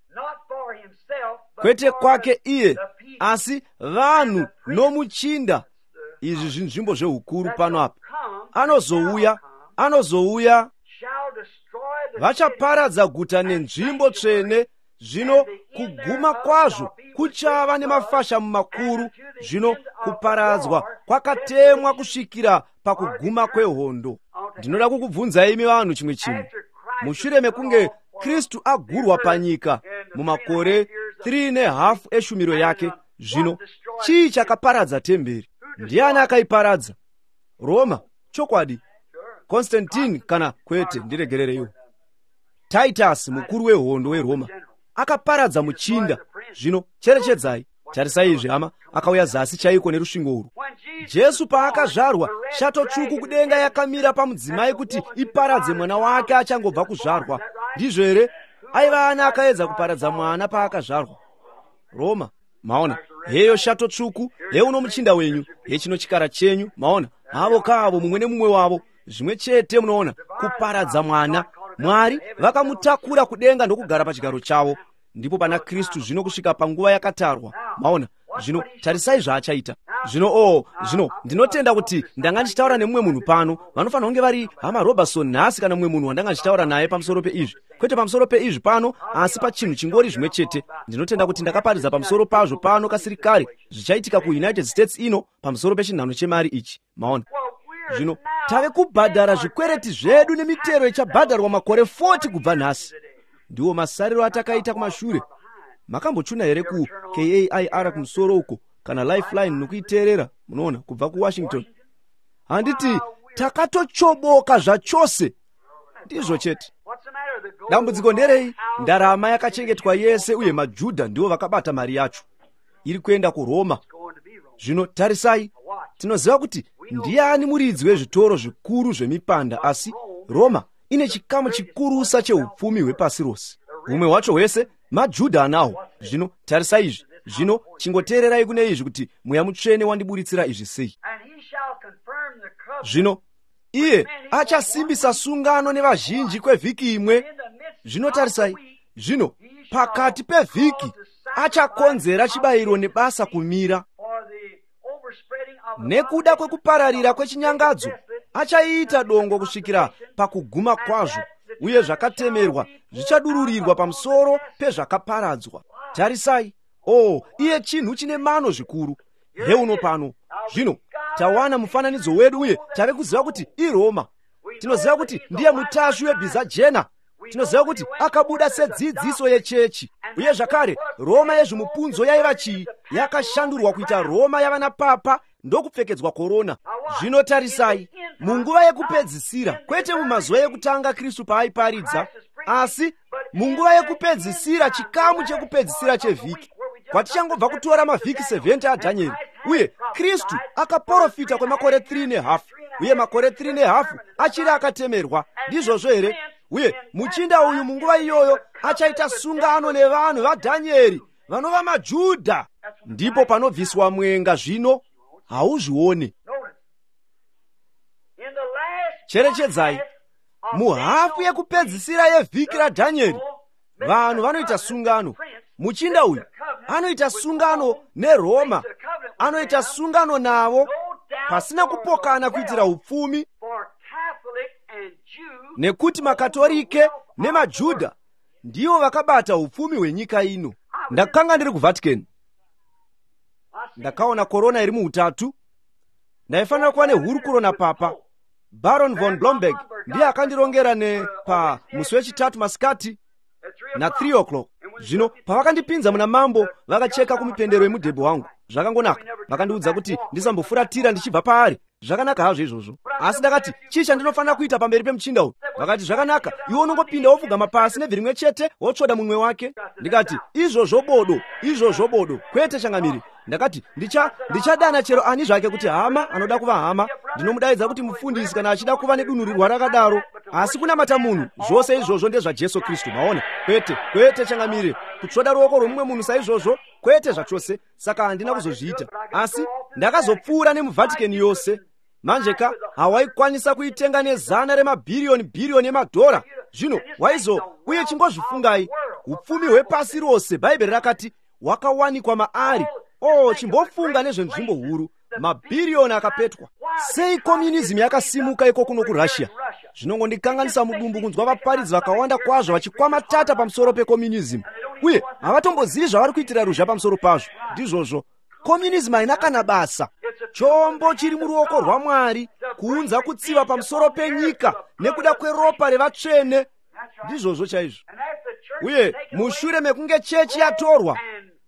Kwete kwake iye, asi vanhu nomuchinda. Izvi zvinzvimbo zveukuru pano apa. Anozouya, anozouya, vachaparadza guta nenzvimbo tsvene. Zvino kuguma kwazvo kuchava nemafasha makuru. Zvino kuparadzwa kwakatemwa kusvikira pakuguma kwehondo. Ndinoda kukubvunzai imi vanhu chimwe chinhu. Mushure mekunge Kristu agurwa panyika mumakore three and a half eshumiro yake, zvino chii chakaparadza temberi? Ndiani akaiparadza? Roma, chokwadi. Constantine kana kwete, ndiregerereiwo. Titus, mukuru wehondo weRoma, akaparadza muchinda. Zvino cherechedzai, tarisai izvi hama, akauya zasi chaiko nerusvingo urwu. Jesu paakazvarwa, shato tsvuku kudenga yakamira pamudzimai kuti iparadze mwana wake achangobva kuzvarwa. Ndizvo here? Aiva ana akaedza kuparadza mwana paakazvarwa. Roma, maona, heyo shato tsvuku, heuno muchinda wenyu, hechino chikara chenyu, maona, havo kavo mumwe nemumwe wavo, zvimwe chete munoona, kuparadza mwana. Mwari vakamutakura kudenga ndokugara pachigaro chavo. Ndipo pana Kristu zvino kusvika panguva yakatarwa. Maona, zvino tarisai zvaachaita. Zvino oh, zvino ndinotenda kuti ndanga ndichitaura nemumwe munhu pano, vanofanira kunge vari hama Robertson nhasi kana mumwe munhu wandanga ndichitaura naye pamusoro peizvi. Kwete pamusoro peizvi pano, asi pachinhu chingori zvimwe chete. Ndinotenda kuti ndakaparidza pamusoro pazvo pano kasiri kare zvichaitika kuUnited States ino pamusoro pechinhano chemari ichi. Maona. Zvino tave kubhadhara zvikwereti zvedu nemitero ichabhadharwa makore forty kubva nhasi. Ndiwo masariro atakaita kumashure. Makambochuna here ku K A I R kumusoro uko kana Lifeline nokuiteerera, munoona, kubva kuWashington? Handiti takatochoboka zvachose. Ndizvo chete. Dambudziko nderei? Ndarama yakachengetwa yese uye maJudha ndiwo vakabata mari yacho. Iri kuenda kuRoma. Zvino tarisai, tinoziva kuti ndiani muridzi wezvitoro zvikuru zvemipanda, asi Roma ine chikamu chikurusa cheupfumi hwepasi rose. Humwe hwacho hwese maJudha anawo. Zvino tarisai izvi. Zvino chingoteererai kune izvi kuti Mweya Mutsvene wandiburitsira izvi sei. Zvino iye achasimbisa sungano nevazhinji kwevhiki imwe. Zvino tarisai, zvino pakati pevhiki achakonzera chibayiro nebasa kumira. Nekuda kwekupararira kwechinyangadzo achaita dongo kusvikira pakuguma kwazvo, uye zvakatemerwa zvichadururirwa pamusoro pezvakaparadzwa. Tarisai, oh, iye chinhu chine mano zvikuru. Heuno pano, zvino tawana mufananidzo wedu uye tave kuziva kuti iRoma. Tinoziva kuti ndiye mutasvi webhiza jena. Tinoziva kuti akabuda sedzidziso yechechi. Uye zvakare, Roma yezvimupunzo yaiva chii? Yakashandurwa kuita Roma yavana papa ndokupfekedzwa korona. Zvino tarisai, munguva yekupedzisira, kwete mumazuva ekutanga Kristu paaiparidza, asi munguva yekupedzisira, chikamu chekupedzisira chevhiki, kwatichangobva kutora mavhiki seventy aDhanieri, uye Kristu akaprofita kwemakore three and a half, uye makore three and a half achiri akatemerwa. Ndizvozvo here? Uye muchinda uyu munguva iyoyo achaita sungano nevanhu vaDhanieri vanova maJudha. Ndipo panobviswa mwenga. Zvino hauzvione. Cherechedzai, muhafu yekupedzisira yevhiki raDhanieri vanhu vanoita sungano. Muchinda uyu anoita sungano neRoma, anoita sungano navo pasina kupokana kuitira upfumi, nekuti makatolike nemaJudha ndivo vakabata upfumi hwenyika ino. Ndakanga ndiri kuVatican, ndakaona korona iri muutatu. Ndaifanira kuva nehurukuro napapa, baron von Blomberg ndiye akandirongera ne pa musi wechitatu masikati na three o'clock. Zvino pavakandipinza muna mambo vakacheka kumipendero yemudhebhe wangu, zvakangonaka. Vakandiudza kuti ndisambofuratira ndichibva paari. Zvakanaka hazvo izvozvo, asi ndakati chii chandinofanira kuita pamberi pemuchinda uyu? Vakati zvakanaka, iwe unongopinda wopfugama pasi nevhiri rimwe chete wotsvoda mumwe wake. Ndikati izvozvo bodo, izvozvo bodo, kwete changamire. Ndakati ndicha ndichadana chero ani zvake kuti hama anoda kuva hama, ndinomudaidza kuti mufundisi kana achida kuva nedunhurirwa rakadaro. Asi kunamata munhu zvose izvozvo ndezvaJesu Kristu, maona. Kwete kwete changamire, kutsvoda ruoko rwomumwe munhu saizvozvo, kwete zvachose. Saka handina kuzozviita, asi ndakazopfuura nemuvhatikeni yose. Manjeka hawaikwanisa kuitenga nezana remabhiriyoni bhiriyoni emadhora. Zvino waizo uye chimbozvifungai, upfumi hwepasi rose Bhaibheri rakati wakawanikwa maari. Oh, chimbofunga nezvenzvimbo huru, mabhiriyoni akapetwa. Sei communism yakasimuka iko kuno kuRussia? Zvinongondikanganisa mudumbu kunzwa vaparidzi vakawanda kwazvo vachikwama tata pamusoro pecommunism, uye havatombozivi zvavari kuitira ruzha pamusoro pazvo. Ndizvozvo communism haina kana basa. Chombo chiri muruoko rwaMwari kuunza kutsiva pamusoro penyika nekuda kweropa revatsvene. Ndizvozvo chaizvo. Uye mushure mekunge chechi yatorwa,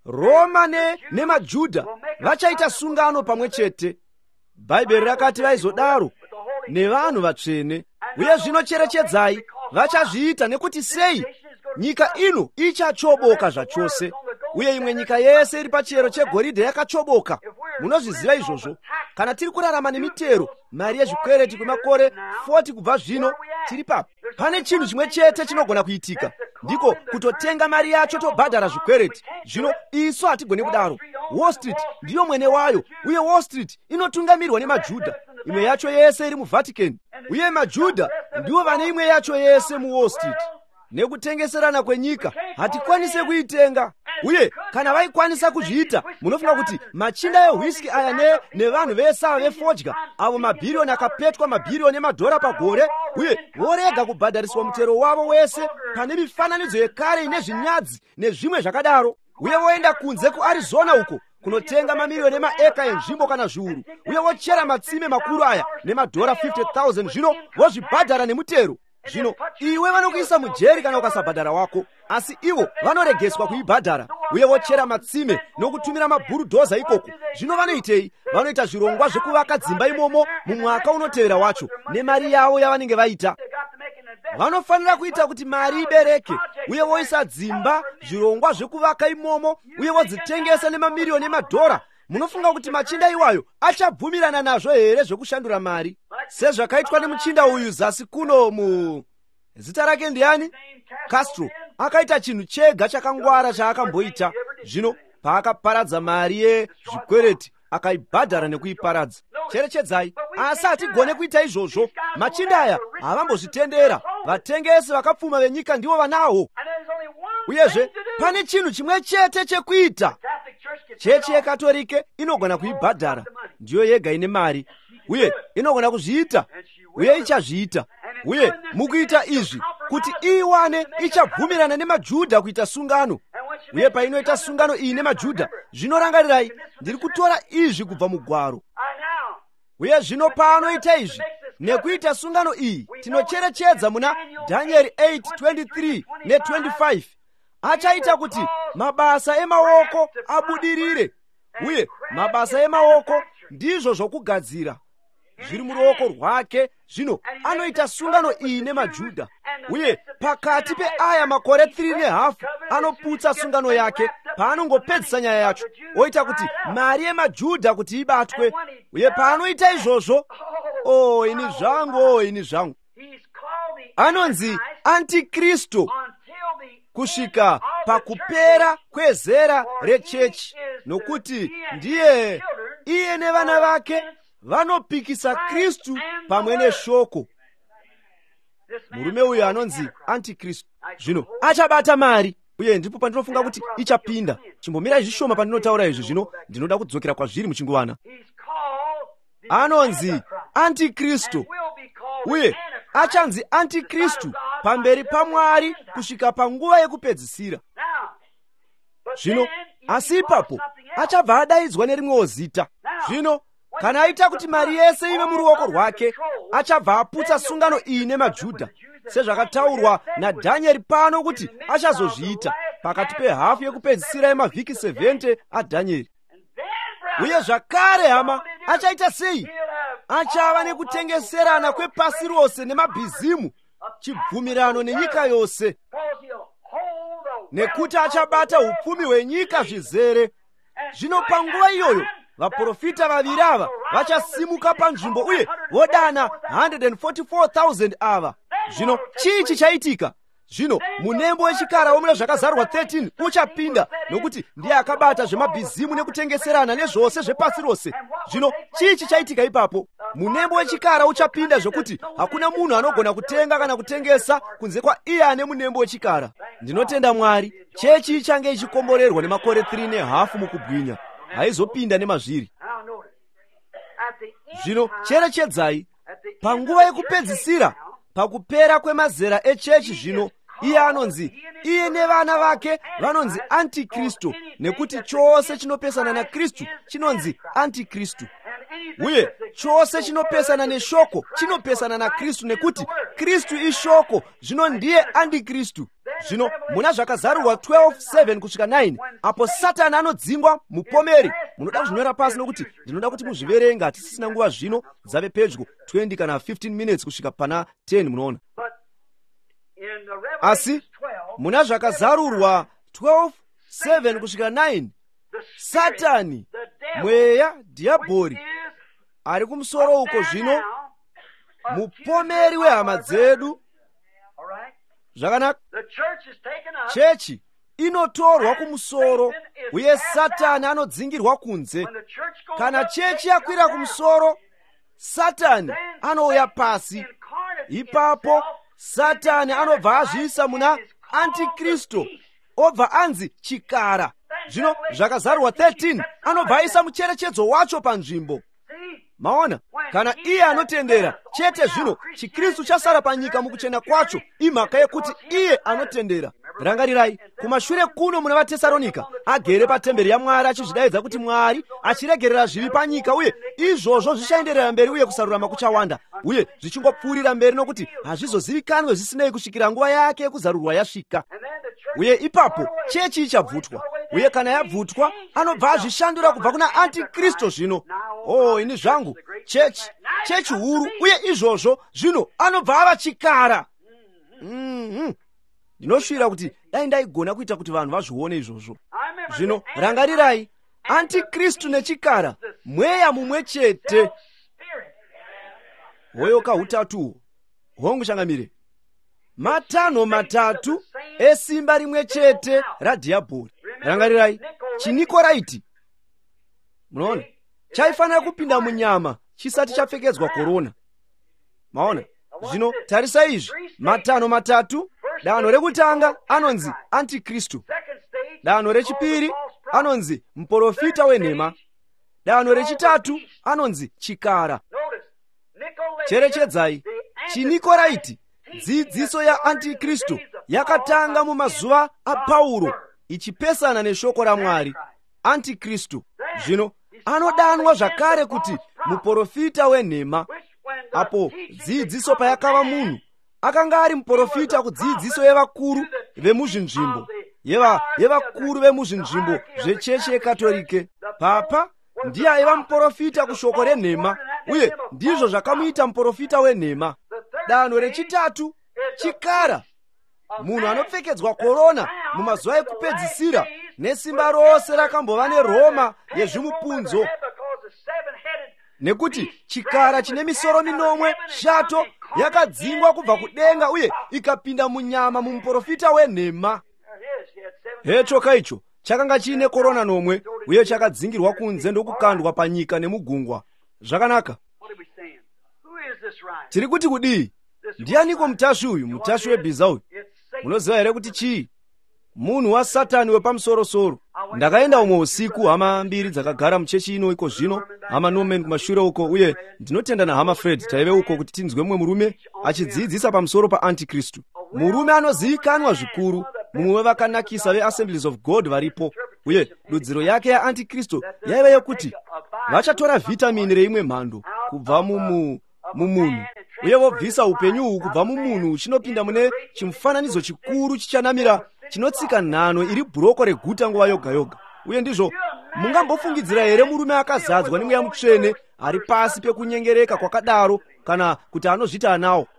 Roma ne nemaJudha vachaita sungano pamwe chete. Bhaibheri rakati vaizodaro nevanhu vatsvene. Uye zvinocherechedzai vachazviita, nekuti sei? Nyika ino ichachoboka zvachose, uye imwe nyika yese iri pachiyero chegoridhe yakachoboka. Munozviziva izvozvo. Kana tiri kurarama nemitero, mari yezvikwereti kwemakore forty kubva zvino, tiri papo. Pane chinhu chimwe chete chinogona kuitika, ndiko kutotenga mari yacho tobhadhara zvikwereti. Zvino isu hatigoni kudaro. Wall Street ndiyo mwene wayo, uye Wall Street inotungamirwa nemaJudha. Imwe yacho yese iri muVatican, uye maJudha ndiwo vane imwe yacho yese muWall Street. Nekutengeserana kwenyika hatikwanise kuitenga. Uye kana vaikwanisa kuzviita, munofunga kuti machinda ewhisky aya ne nevanhu vesava vefodya, avo mabhiriyoni akapetwa mabhiriyoni emadhora pagore, uye vorega kubhadhariswa mutero wavo wese pane mifananidzo yekare ine zvinyadzi nezvimwe zvakadaro, uye voenda kunze kuArizona uko kunotenga mamiliyoni emaeka enzvimbo kana zviuru, uye vochera matsime makuru aya nemadhora fifty thousand. Zvino vozvibhadhara nemutero. Zvino iwe vanokuisa mujeri kana ukasabhadhara wako, asi ivo vanoregeswa kuibhadhara, uye vochera matsime nokutumira mabhurudhoza ikoko. Zvino vanoitei? Vanoita zvirongwa zvekuvaka dzimba imomo mumwaka unotevera wacho nemari yavo yavanenge vaita. Vanofanira kuita kuti mari ibereke, uye voisa dzimba, zvirongwa zvekuvaka imomo, uye vodzitengesa nemamiliyoni emadhora. Munofunga kuti machinda iwayo achabvumirana nazvo here zvekushandura mari? Sezvakaitwa nemuchinda uyu zasi kuno mu zita rake ndiani? Castro. Akaita chinhu chega chakangwara chaakamboita. Zvino paakaparadza mari yezvikwereti akaibhadhara nekuiparadza. Cherechedzai, asi hatigone kuita izvozvo. Machinda aya havambozvitendera. Vatengesi vakapfuma venyika ndivo vanawo. Uyezve pane chinhu chimwe chete chekuita. Chechi yekatolike inogona kuibhadhara, ndiyo yega ine mari, uye inogona kuzviita, uye ichazviita. Uye mukuita izvi kuti iwane ichabvumirana nemaJudha kuita sungano. Uye painoita sungano iyi nemaJudha, zvinorangarirai, ndiri kutora izvi kubva mugwaro. Uye zvino paanoita izvi nekuita sungano iyi, tinocherechedza muna Daniel eight twenty-three ne twenty-five. Achaita kuti mabasa emaoko abudirire, uye mabasa emaoko ndizvo zvokugadzira zviri muruoko rwake. Zvino anoita sungano iyi nemaJudha, uye pakati peaya makore three and a half anoputsa sungano yake paanongopedzisa nyaya yacho, oita kuti mari yemaJudha kuti ibatwe. Uye paanoita izvozvo, oh ini zvangu, oh ini zvangu, anonzi Antikristu kusvika pakupera kwezera rechechi, nokuti ndiye iye nevana vake vanopikisa Kristu pamwe neshoko. Murume uyu anonzi Antikristu zvino achabata mari, uye ndipo pandinofunga kuti ichapinda. Chimbomira zvishoma pandinotaura izvi, zvino ndinoda kudzokera kwazviri muchingwana. Anonzi Antikristu, uye achanzi Antikristu pamberi paMwari kusvika panguva yekupedzisira. Zvino asi ipapo achabva adaidzwa nerimwewo zita. Zvino kana aita kuti mari yese ive muruoko rwake, achabva aputsa sungano iyi neMajudha, sezvakataurwa naDhanieri pano kuti achazozviita pakati pehafu yekupedzisira yemavhiki seventy aDhanieri. Uye zvakare hama, achaita sei? Achava nekutengeserana kwepasi rose nemabhizimu, chibvumirano nenyika yose, nekuti achabata upfumi hwenyika zvizere. Zvino panguva iyoyo vaprofita vaviri ava vachasimuka panzvimbo uye vodana one hundred forty-four thousand ava. Zvino chii chichaitika? Zvino munembo wechikara womuna zvakazarwa thirteen uchapinda, nokuti ndiye akabata zvemabhizimu nekutengeserana nezvose zvepasi rose. Zvino chii chichaitika ipapo? Munembo wechikara uchapinda zvokuti hakuna munhu anogona kutenga kana kutengesa kunze kwa iye ane munembo wechikara. Ndinotenda Mwari, chechi ichange ichikomborerwa nemakore three nehafu mukubwinya, haizopinda nemazviri. Zvino cherechedzai, panguva yekupedzisira, pakupera kwemazera echechi zvino, iye anonzi, iye nevana vake vanonzi Antikristu, nekuti chose chinopesana naKristu chinonzi Antikristu. Uye chose chinopesana neshoko chinopesana naKristu, nekuti Kristu ishoko, zvino ndiye Antikristu. Zvino muna zvakazarurwa twelve seven kusvika nine, apo Satani anodzingwa mupomeri. Munoda kuzvinyora pasi nokuti ndinoda kuti muzviverenga, tisisina nguva zvino, dzave pedyo twenty kana fifteen minutes kusvika pana ten, munoona. Asi muna zvakazarurwa twelve seven kusvika nine, Satani, mweya, dhiabhori, ari kumusoro uko zvino, mupomeri wehama dzedu. Zvakanaka, chechi inotorwa kumusoro uye Satani anodzingirwa kunze. Kana chechi yakwira kumusoro, Satani anouya pasi. Ipapo Satani anobva azviisa muna Antikristu, obva anzi chikara. Zvino zvakazarurwa thirteen anobva aisa mucherechedzo wacho panzvimbo. Maona, kana iye anotendera chete, zvino chiKristu chasara panyika mukuchena kwacho, imhaka yekuti iye anotendera. Rangarirai, kumashure kuno muna vaTesaronika agere patemberi yaMwari achizvidaidza kuti Mwari, achiregerera zvivi panyika, uye izvozvo zvichaenderera mberi uye kusarurama kuchawanda, uye zvichingopfuurira mberi nokuti hazvizozivikanwe zvisinei kusvikira nguva yake yekuzarurwa yasvika. Uye ipapo chechi ichabvutwa, uye kana yabvutwa anobva azvishandura kubva kuna Antikristu. Zvino oh, ini zvangu, chechi chechi huru, uye izvozvo zvino anobva ava chikara. Mm-hmm. Ndinoshira kuti dai ndaigona kuita kuti vanhu vazvione izvozvo. Zvino rangarirai, Antikristu nechikara mweya mumwe chete. Hoyo kahutatuwo hongu changamire, matanho matatu esimba rimwe chete radhiabhori. Rangarirai, chinikoraiti, munoona, chaifanira kupinda munyama chisati chapfekedzwa korona. Maona, zvino tarisa izvi, matanho matatu. Danho rekutanga anonzi Antikristu, danho rechipiri anonzi muprofita wenhema, danho rechitatu anonzi chikara. Cherechedzai, chinikoraiti, dzidziso ya Antikristu, yakatanga mumazuva aPauro ichipesana neshoko raMwari. Antikristu zvino anodanwa zvakare kuti muprofita wenhema, apo dzidziso payakava munhu akanga ari muprofita kudzidziso yevakuru vemuzvinzvimbo, yeva yevakuru vemuzvinzvimbo zvechechi yekatolike. Papa ndiye aiva muprofita kushoko renhema, uye ndizvo zvakamuita muprofita wenhema. Danho rechitatu chikara, munhu anopfekedzwa korona mumazuva ekupedzisira nesimba rose rakambova neRoma yezvimupunzo, nekuti chikara chine misoro minomwe shato yakadzingwa kubva kudenga uye ikapinda munyama mumuprofita wenhema. Hechoka icho chakanga chiine korona nomwe uye chakadzingirwa kunze ndokukandwa panyika nemugungwa. Zvakanaka, tiri kuti kudii? Ndianiko mutasvi uyu, mutasvi webhiza uyu? Munoziva here kuti chii? Munhu waSatani wepamusorosoro. Ndakaenda umwe usiku, hama mbiri dzakagara muchechi ino iko zvino, hama Norman kumashure uko, uye ndinotenda nahama Fred taive uko kuti tinzwe mumwe murume achidzidzisa pamusoro paAntikristu. Murume anozivikanwa zvikuru, mumwe wevakanakisa veAssemblies of God varipo, uye dudziro yake yaAntikristu yaiva yokuti vachatora vitamini reimwe mhando kubva mumu mumunhu uye vobvisa upenyuhu kubva mumunhu chinopinda mune chimufananidzo chikuru chichanamira chinotsika nhano iri bhuroko reguta nguva yoga yoga. Uye ndizvo mungambofungidzira here murume akazadzwa nemweya mutsvene ari pasi pekunyengereka kwakadaro, kana kuti anozviti anawo?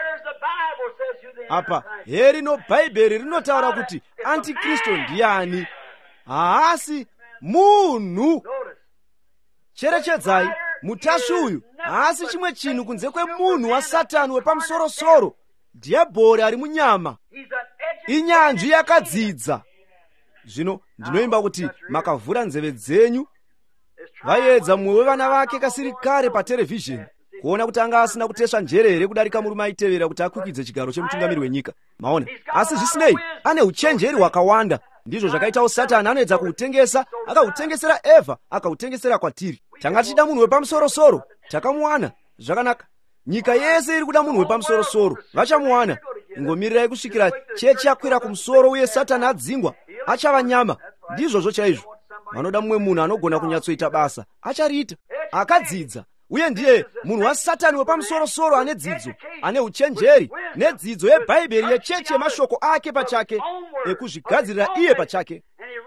Apa herino Bhaibheri rinotaura kuti antikristu ndiani? Haasi munhu. Cherechedzai, mutasvi uyu haasi chimwe chinhu kunze kwemunhu waSatani wepamusorosoro, dhiabhori ari munyama, inyanzvi yakadzidza. Zvino ndinoimba kuti makavhura nzeve dzenyu, vaedza mumwe wevana vake kasiri kare paterevhizheni kuona kuti anga asina kutesva njere here kudarika murume aitevera kuti akwikidze chigaro chemutungamiri wenyika. Maona, asi zvisinei ane uchenjeri hwakawanda. Ndizvo zvakaitawo Satani, anoedza kuutengesa, akautengesera Evha, akautengesera kwatiri. Tanga tichida munhu wepamusorosoro, takamuwana. Zvakanaka, nyika yese iri kuda munhu wepamusorosoro, vachamuwana. Ingomirirai kusvikira chechi yakwira kumusoro uye Satani adzingwa, achava nyama. Ndizvozvo chaizvo. Vanoda mumwe munhu anogona kunyatsoita basa, achariita, akadzidza. Uye ndiye munhu waSatani wepamusorosoro ane dzidzo, ane uchenjeri nedzidzo yeBhaibheri yechechi yemashoko ake pachake, ekuzvigadzirira iye pachake.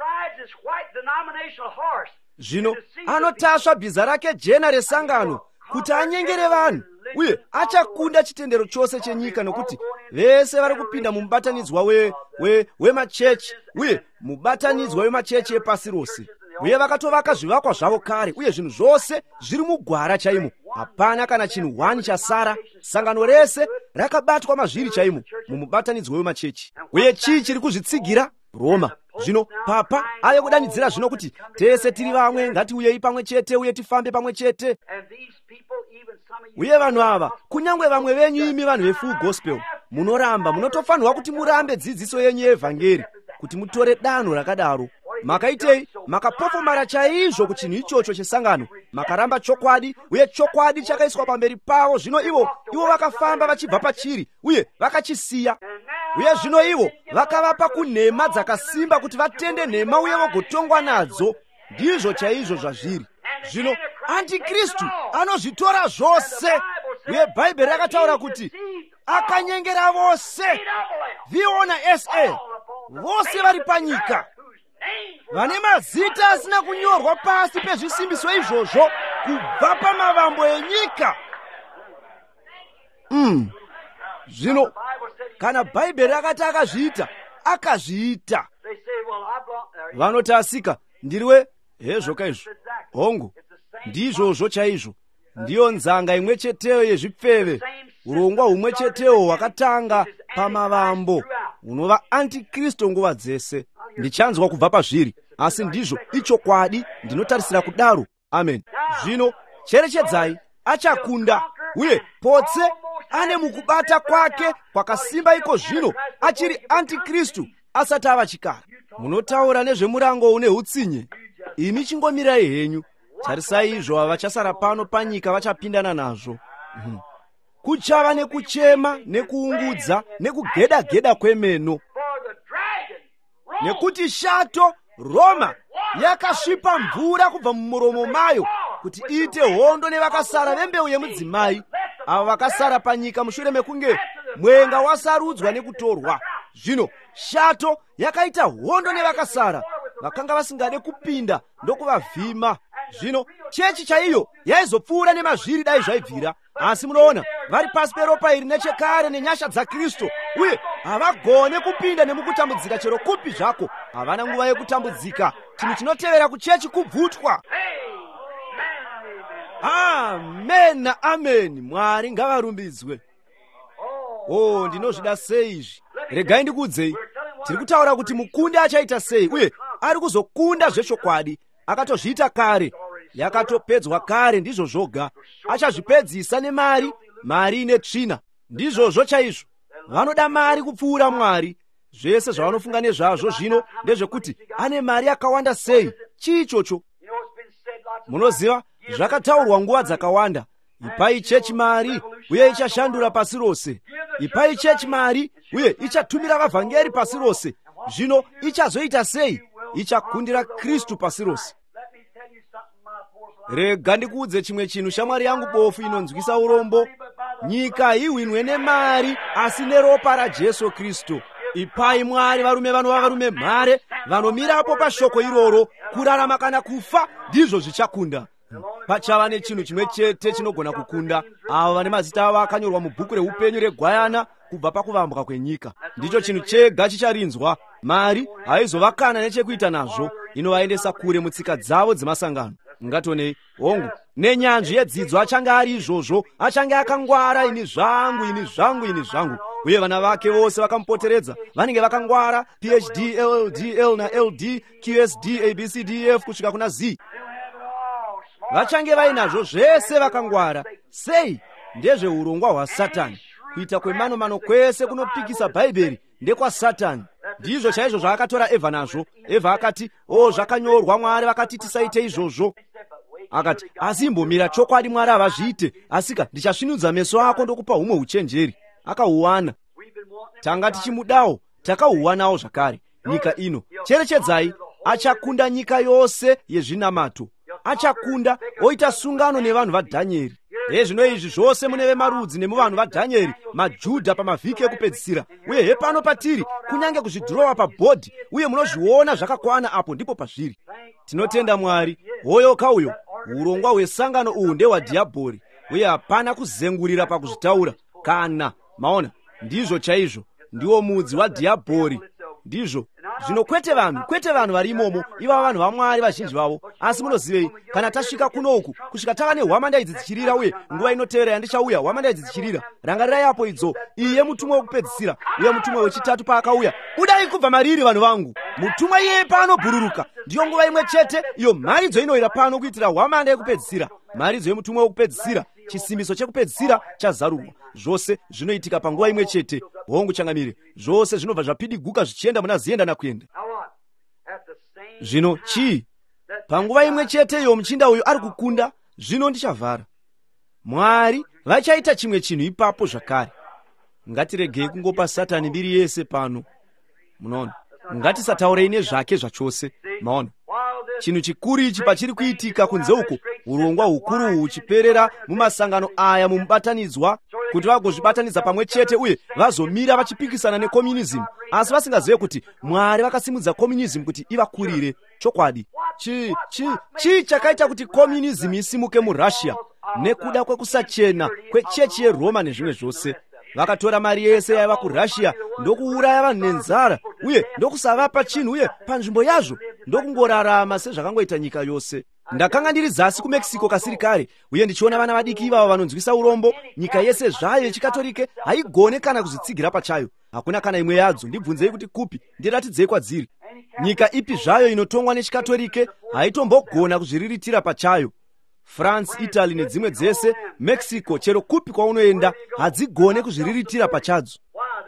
Zvino anotasva bhiza rake jena resangano kuti anyengere vanhu, uye achakunda chitendero chose chenyika, nokuti vese vari kupinda mumubatanidzwa wemachechi we, we uye mubatanidzwa wemachechi epasi rose. Uye vakatovaka zvivakwa zvavo kare, uye zvinhu zvose zviri mugwara chaimo. Hapana kana chinhu wani chasara. Sangano rese rakabatwa mazviri chaimo mumubatanidzwa wemachechi. Uye chii chiri kuzvitsigira? Roma. Zvino Papa ave kudanidzira zvino kuti tese tiri vamwe, ngatiuyei pamwe chete uye tifambe pamwe chete. Uye vanhu ava, kunyange vamwe venyu imi vanhu vefull gospel, munoramba, munotofanirwa kuti murambe dzidziso yenyu yeevhangeri, kuti mutore danho rakadaro. Makaitei, makapofomara chaizvo kuchinhu ichocho chesangano, makaramba chokwadi, uye chokwadi chakaiswa pamberi pavo. Zvino ivo ivo vakafamba vachibva pachiri uye vakachisiya. Uye zvino ivo vakavapa kunhema dzakasimba kuti vatende nhema uye vogotongwa nadzo. Ndizvo chaizvo zvazviri. Zvino antikristu anozvitora zvose, uye Bhaibheri rakataura kuti akanyengera vose, viona S A, vose vari panyika, vane mazita asina kunyorwa pasi pezvisimbiso izvozvo kubva pamavambo enyika. Mm. Zvino kana Bhaibheri akati akazviita, akazviita. Vanotasika, ndiriwe hezvo izvo hongu, ndizvozvo chaizvo. Ndiyo nzanga imwe cheteyo yezvipfeve, urongwa humwe cheteyo hwakatanga pamavambo, hunova antikristu nguva dzese. Ndichanzwa kubva pazviri, asi ndizvo ichokwadi, ndinotarisira kudaro. Amen. Zvino cherechedzai, achakunda, uye potse ane mukubata kwake kwakasimba iko zvino, achiri antikristu asati ava chikara. Munotaura nezvemurango une utsinye, imi chingomirai henyu. Tarisai izvo ava vachasara pano panyika vachapindana nazvo. Hmm. Kuchava nekuchema, nekuungudza, nekugeda-geda kwemeno. Nekuti shato Roma yakasvipa mvura kubva mumuromo mayo kuti iite hondo nevakasara vembeu yemudzimai, avo vakasara panyika mushure mekunge mwenga wasarudzwa nekutorwa. Zvino shato yakaita hondo nevakasara vakanga vasingade kupinda ndokuvavhima. Zvino chechi chaiyo yaizopfuura nemazviri dai zvaibvira, asi munoona vari pasi peropa iri nechekare nenyasha dzaKristu, uye havagone kupinda nemukutambudzika chero kupi zvako. Havana nguva yekutambudzika. Chinhu chinotevera kuchechi kubvutwa. Amen na amen. Mwari ngavarumbidzwe. Oh, ndinozvida sei izvi. Regai ndikuudzei, tiri kutaura kuti mukundi achaita sei, uye ari kuzokunda zvechokwadi. Akatozviita kare, yakatopedzwa kare, ndizvo zvoga. Achazvipedzisa nemari, mari ine tsvina. Ndizvozvo chaizvo. Vanoda mari kupfuura Mwari. Zvese zvavanofunga nezvazvo zvino ndezvekuti ane mari yakawanda sei. Chiichocho? Munoziva, zvakataurwa nguva dzakawanda. Ipai chechi mari, uye ichashandura pasi rose. Ipai chechi mari, uye ichatumira vavhangeri pasi rose. Zvino ichazoita sei? Ichakundira Kristu pasi rose. rega ndikuudze chimwe chinhu, shamwari yangu bofu inonzwisa urombo. Nyika haiwinwe nemari asi neropa raJesu Kristu. Ipai Mwari varume vanova varume mhare vanomirapo pashoko iroro. Kurarama kana kufa ndizvo zvichakunda. Pachava nechinhu chimwe chete chinogona kukunda, avo vane mazita avo akanyorwa mubhuku reupenyu regwayana kubva pakuvambwa kwenyika. Ndicho chinhu chega chicharinzwa. Mari haizovakana nechekuita nazvo, inovaendesa kure mutsika dzavo dzemasangano. Ngatonei hongu, nenyanzvi yedzidzo achange ari izvozvo, achange akangwara, ini zvangu ini zvangu ini zvangu, uye vana vake vose vakamupoteredza vanenge vakangwara, P H D, L L D, L na L D, Q S D, A B C D F kusvika kuna Z. Vachange vainazvo zvese vakangwara. Sei? Ndezveurongwa hwaSatani. Kuita kwemano-mano kwese kunopikisa Bhaibheri ndekwaSatani. Ndizvo chaizvo zvaakatora Evha nazvo. Evha akati, o zvakanyorwa, Mwari vakati tisaite izvozvo. Akati, asi imbomira, chokwadi Mwari havazviite, asika ndichasvinudza meso ako ndokupa humwe uchenjeri. Akahuwana. Tanga tichimudawo, takahuwanawo zvakare. Nyika ino, cherechedzai, achakunda nyika yose yezvinamato. Achakunda, oita sungano nevanhu vaDhanieri. Ezvino izvi zvose mune vemarudzi nemuvanhu vaDhanieri, maJudha pamavhiki ekupedzisira. Uye hepano patiri, kunyange kuzvidhirowa pabhodhi, uye munozviona zvakakwana apo ndipo pazviri. Tinotenda Mwari, hoyo kauyo, urongwa hwesangano uhu ndehwadhiabhori, uye hapana kuzengurira pakuzvitaura. Kana, maona, ndizvo chaizvo, ndiwo mudzi wadhiabhori. Ndizvo, zvino kwete vanhu, kwete vanhu vari imomo, iva vanhu vaMwari vazhinji vavo. Asi munozivei, kana tasvika kunoku, kusvika tava nehwama ndaidzi dzichirira, uye nguva inotevera yandichauya hwama ndaidzi dzichirira. Rangarirai apo idzo, iye mutumwa wokupedzisira, uye mutumwa wechitatu paakauya. Budai kubva mariri vanhu vangu. Mutumwa iye paanobhururuka, ndiyo nguva imwe chete, iyo mharidzo inoira pano kuitira hwamanda yekupedzisira. Mharidzo yemutumwa wokupedzisira, chisimbiso chekupedzisira chazarurwa. Zvose zvinoitika panguva imwe chete. Hongu changamire, zvose zvinobva zvapidiguka zvichienda muna zienda nakuenda. Zvino chii? Panguva imwe chete iyo muchinda uyu ari kukunda, zvino ndichavhara. Mwari vachaita chimwe chinhu ipapo zvakare. Ngatiregei kungopa Satani mbiri yese pano. Munoona, ngatisataurei nezvake zvachose. Maona, chinhu chikuru ichi pachiri kuitika kunze uko, urongwa hukuru huchiperera mumasangano aya mumubatanidzwa, kuti vagozvibatanidza pamwe chete uye vazomira vachipikisana nekomunism, asi vasingazive kuti Mwari vakasimudza komunism kuti ivakurire. Chokwadi, chi chi chi chakaita kuti komunism isimuke muRussia? Nekuda kwekusachena kwechechi yeRoma nezvimwe zvose. Vakatora mari yese yaiva kuRussia ndokuuraya vanhu nenzara, uye ndokusavapa chinhu, uye panzvimbo yazvo ndokungorarama sezvakangoita nyika yose. Ndakanga ndiri zasi kuMexico kasiri kare, uye ndichiona vana vadiki ivavo vanonzwisa urombo. Nyika yese zvayo yechikatolike haigone kana kuzvitsigira pachayo. Hakuna kana imwe yadzo. Ndibvunzei kuti kupi, ndiratidzei kwadziri. Nyika ipi zvayo inotongwa nechikatolike haitombogona kuzviriritira pachayo. France, Italy nedzimwe dzese, Mexico, chero kupi kwaunoenda hadzigone kuzviriritira pachadzo.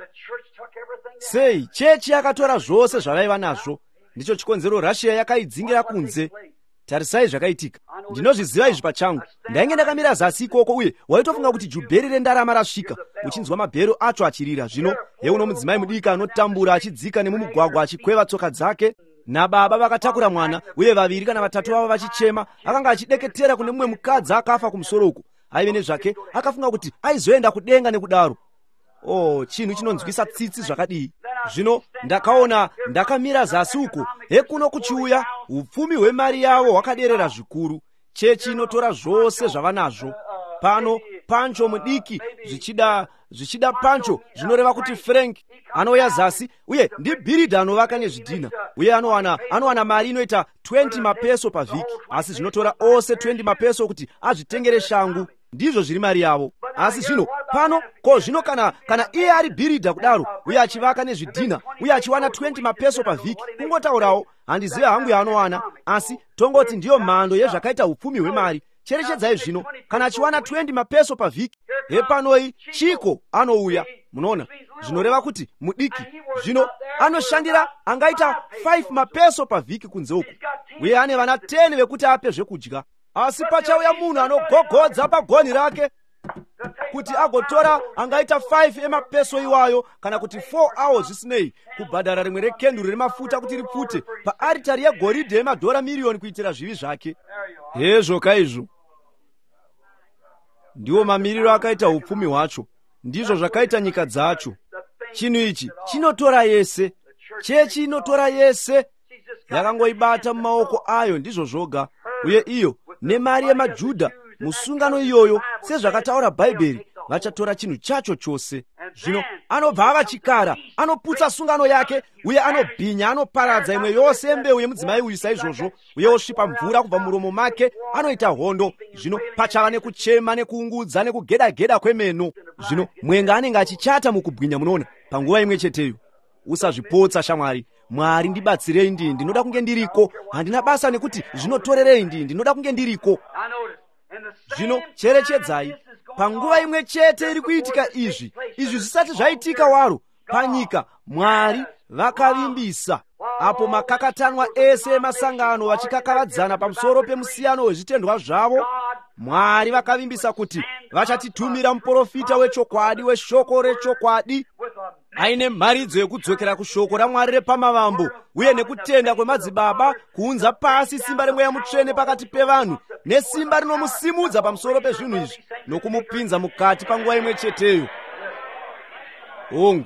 Sei chechi yakatora zvose zvavaiva nazvo? Ndicho chikonzero Russia yakaidzingira kunze. Tarisai zvakaitika. Ndinozviziva izvi pachangu. Ndainge ndakamira zasi ikoko, uye waitofunga kuti jubheri rendarama rasvika, uchinzwa mabhero acho achirira. Zvino heuno mudzimai mudiki anotambura achidzika nemumugwagwa achikweva tsoka dzake, nababa vakatakura mwana, uye vaviri kana vatatu vavo vachichema. Akanga achideketera kune mumwe mukadzi akafa kumusoro uku. Aive nezvake, akafunga kuti aizoenda kudenga nekudaro. Oh, chinhu chinonzwisa tsitsi zvakadii. Zvino ndakaona, ndakamira zasi uko, hekuno kuchiuya upfumi hwemari yavo hwakaderera zvikuru. Chechi inotora zvose zvavanazvo. Pano Pancho mudiki, zvichida zvichida Pancho, zvinoreva kuti Frank anouya zasi, uye ndibhirida anovaka nezvidhina, uye anowana anowana mari inoita twenty mapeso pavhiki, asi zvinotora ose twenty mapeso kuti azvitengere shangu. Ndizvo zviri mari yavo. Asi zvino pano ko zvino kana kana iye ari bhiridha kudaro, uye achivaka nezvidhina, uye achiwana twenty mapeso pavhiki, kungotaurawo, handizive hangu yaanowana, asi tongoti ndiyo mhando yezvakaita upfumi hwemari. Cherechedzai zvino, kana achiwana twenty mapeso pavhiki, hepanoi chiko anouya. Munoona, zvinoreva kuti mudiki zvino anoshandira angaita five mapeso pavhiki kunze uko, uye ane vana ten vekuti ape zvekudya. Asi pachauya munhu anogogodza pagoni rake kuti agotora angaita five emapeso iwayo, kana kuti four hours zvisinei, kubhadhara rimwe rekenduru remafuta kuti ripfute paaritari yegoridhe yemadhora miriyoni kuitira zvivi zvake. hezvo kaizvo ndiwo mamiriro akaita upfumi hwacho, ndizvo zvakaita nyika dzacho. Chinhu ichi chinotora yese, chechi inotora yese, yakangoibata mumaoko ayo, ndizvo zvoga. Uye iyo nemari yemaJudha musungano iyoyo, sezvakataura Bhaibheri, vachatora chinhu chacho chose. Zvino anobva ava chikara, anoputsa sungano yake, uye anobhinya, anoparadza imwe yose mbeu yemudzimai uyu saizvozvo, uye osvipa mvura kubva muromo make, anoita hondo. Zvino pachava nekuchema nekuungudza nekugeda-geda kwemeno. Zvino mwenga anenge achichata mukubwinya. Munoona, panguva imwe cheteyo. Usazvipotsa shamwari. Mwari ndibatsirei, ndii ndinoda kunge ndiriko. Handina basa nekuti zvinotorerei, ndii ndinoda kunge ndiriko. Zvino cherechedzai, panguva imwe chete iri kuitika izvi, izvi zvisati zvaitika waro panyika, Mwari vakavimbisa. Apo makakatanwa ese emasangano vachikakaradzana pamusoro pemusiyano wezvitendwa zvavo, Mwari vakavimbisa kuti vachatitumira muprofita wechokwadi, weshoko rechokwadi, aine mharidzo yekudzokera kushoko raMwari repamavambo, uye nekutenda kwemadzibaba, kuunza pasi simba remweya mutsvene pakati pevanhu, nesimba rinomusimudza pamusoro pezvinhu izvi, nokumupinza mukati panguva imwe cheteyo. Hongu,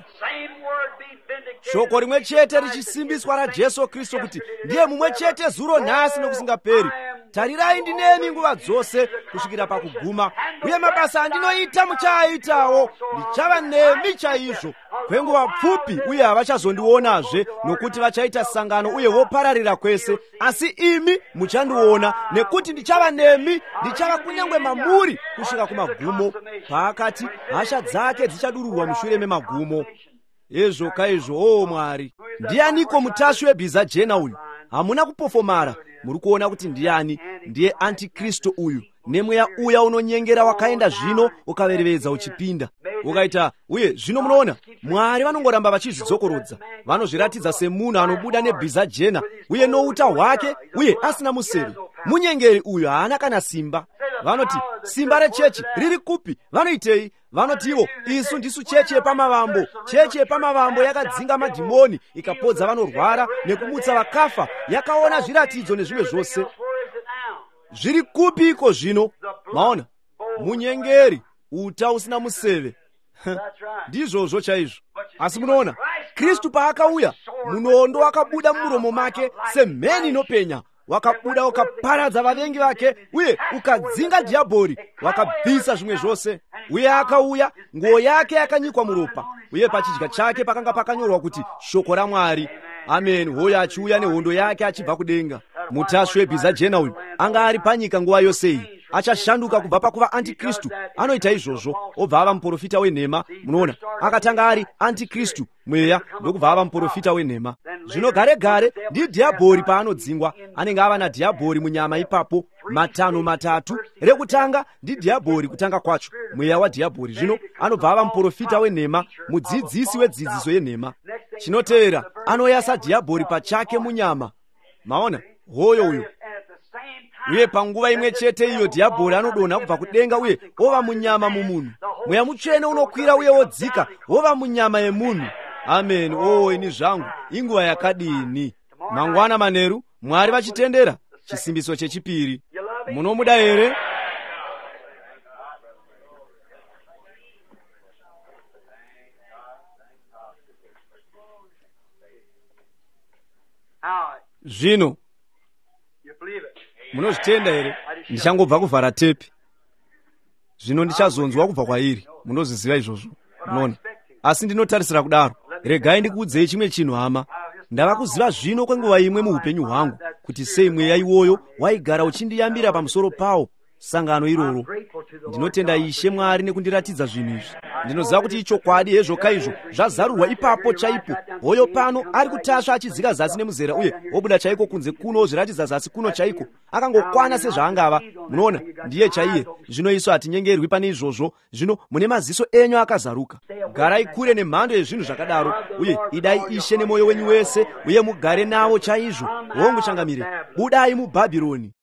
shoko rimwe chete richisimbiswa raJesu Kristu kuti ndiye mumwe chete zuro nhasi nokusingaperi. Tarirai, ndinemi nguva dzose kusvikira pakuguma, uye mabasa andinoita muchaaitawo. Ndichava nemi chaizvo kwenguva pfupi, uye havachazondionazve, nokuti vachaita sangano uye vopararira kwese. Asi imi muchandiona, nekuti ndichava nemi, ndichava kunyangwe mamuri kusvika kumagumo, paakati hasha dzake dzichadururwa mushure memagumo. Ezvo kaizvo, o Mwari, ndianiko mutasvi webhiza jena uyu? Hamuna kupofomara. Muri kuona kuti ndiani? Ndiye Antikristu uyu, nemweya uya unonyengera wakaenda zvino ukaverevedza uchipinda ukaita. Uye zvino munoona, Mwari vanongoramba vachizvidzokorodza. Vanozviratidza semunhu anobuda nebhiza jena, uye nouta hwake, uye asina museri. Munyengeri uyu haana kana simba. Vanoti, simba rechechi riri kupi? Vanoitei? Vanoti ivo, isu ndisu chechi yepamavambo. Chechi yepamavambo yakadzinga madhimoni, ikapodza vanorwara nekumutsa vakafa, yakaona zviratidzo nezvimwe zvose. Zviri kupi iko zvino? Maona, munyengeri, uta usina museve. Ndizvozvo chaizvo. Asi munoona, Kristu paakauya, munondo wakabuda mumuromo make semheni inopenya. Wakabuda ukaparadza vavengi vake, uye ukadzinga dhiabhori, wakabvisa zvimwe zvose. Uye akauya, nguo yake yakanyikwa muropa, uye pachidya chake pakanga pakanyorwa kuti shoko raMwari. Amen. Hoyo achiuya nehondo yake achibva kudenga. Mutasvi webhiza jena uyu anga ari panyika nguva yose iyi. Achashanduka kubva pakuva Antikristu, anoita izvozvo, obva ava muprofita wenhema. Munoona, akatanga ari Antikristu mweya, ndokubva ava muprofita wenhema. Zvino gare gare ndidhiabhori paanodzingwa, anenge ava nadhiabhori munyama ipapo, matanho matatu. Rekutanga ndidhiabhori kutanga kwacho, mweya wadhiabhori. Zvino anobva ava muprofita wenhema, mudzidzisi wedzidziso yenhema. Chinoteera, anoyasa dhiabhori pachake munyama. Maona, hoyo uyo. Uye panguva imwe chete iyo dhiabhori anodonha kubva kudenga uye ova munyama mumunhu. Mweya mutsvene unokwira uye wodzika, ova munyama yemunhu. Amen. O ini zvangu, inguva yakadini! Mangwana manheru, Mwari vachitendera, chisimbiso chechipiri. Munomuda here? Zvino munozvitenda here? Ndichangobva kuvhara tepi. Zvino ndichazonzwa kubva kwairi. Munozviziva izvozvo. Munoona. Asi ndinotarisira kudaro. Regai ndikuudzei chimwe chinhu hama. Ndava kuziva zvino kwenguva imwe muupenyu hwangu kuti sei mweya iwoyo waigara uchindiyambira pamusoro pawo sangano iroro. Ndinotenda Ishe Mwari nekundiratidza zvinhu izvi. Ndinoziva kuti ichokwadi hezvo kaizvo zvazarurwa ipapo chaipo. Hoyo pano ari kutasva achidzika zasi nemuzera, uye obuda chaiko kunze kuno ozviratidza zasi kuno chaiko. Akangokwana sezvaangava. Munoona, ndiye chaiye. Zvino isu hatinyengerwi pane izvozvo. Zvino mune maziso enyu akazaruka. Garai kure nemhando yezvinhu zvakadaro, uye idai Ishe nemwoyo wenyu wese, uye mugare nawo chaizvo. Hongu changamire, budai muBhabhironi.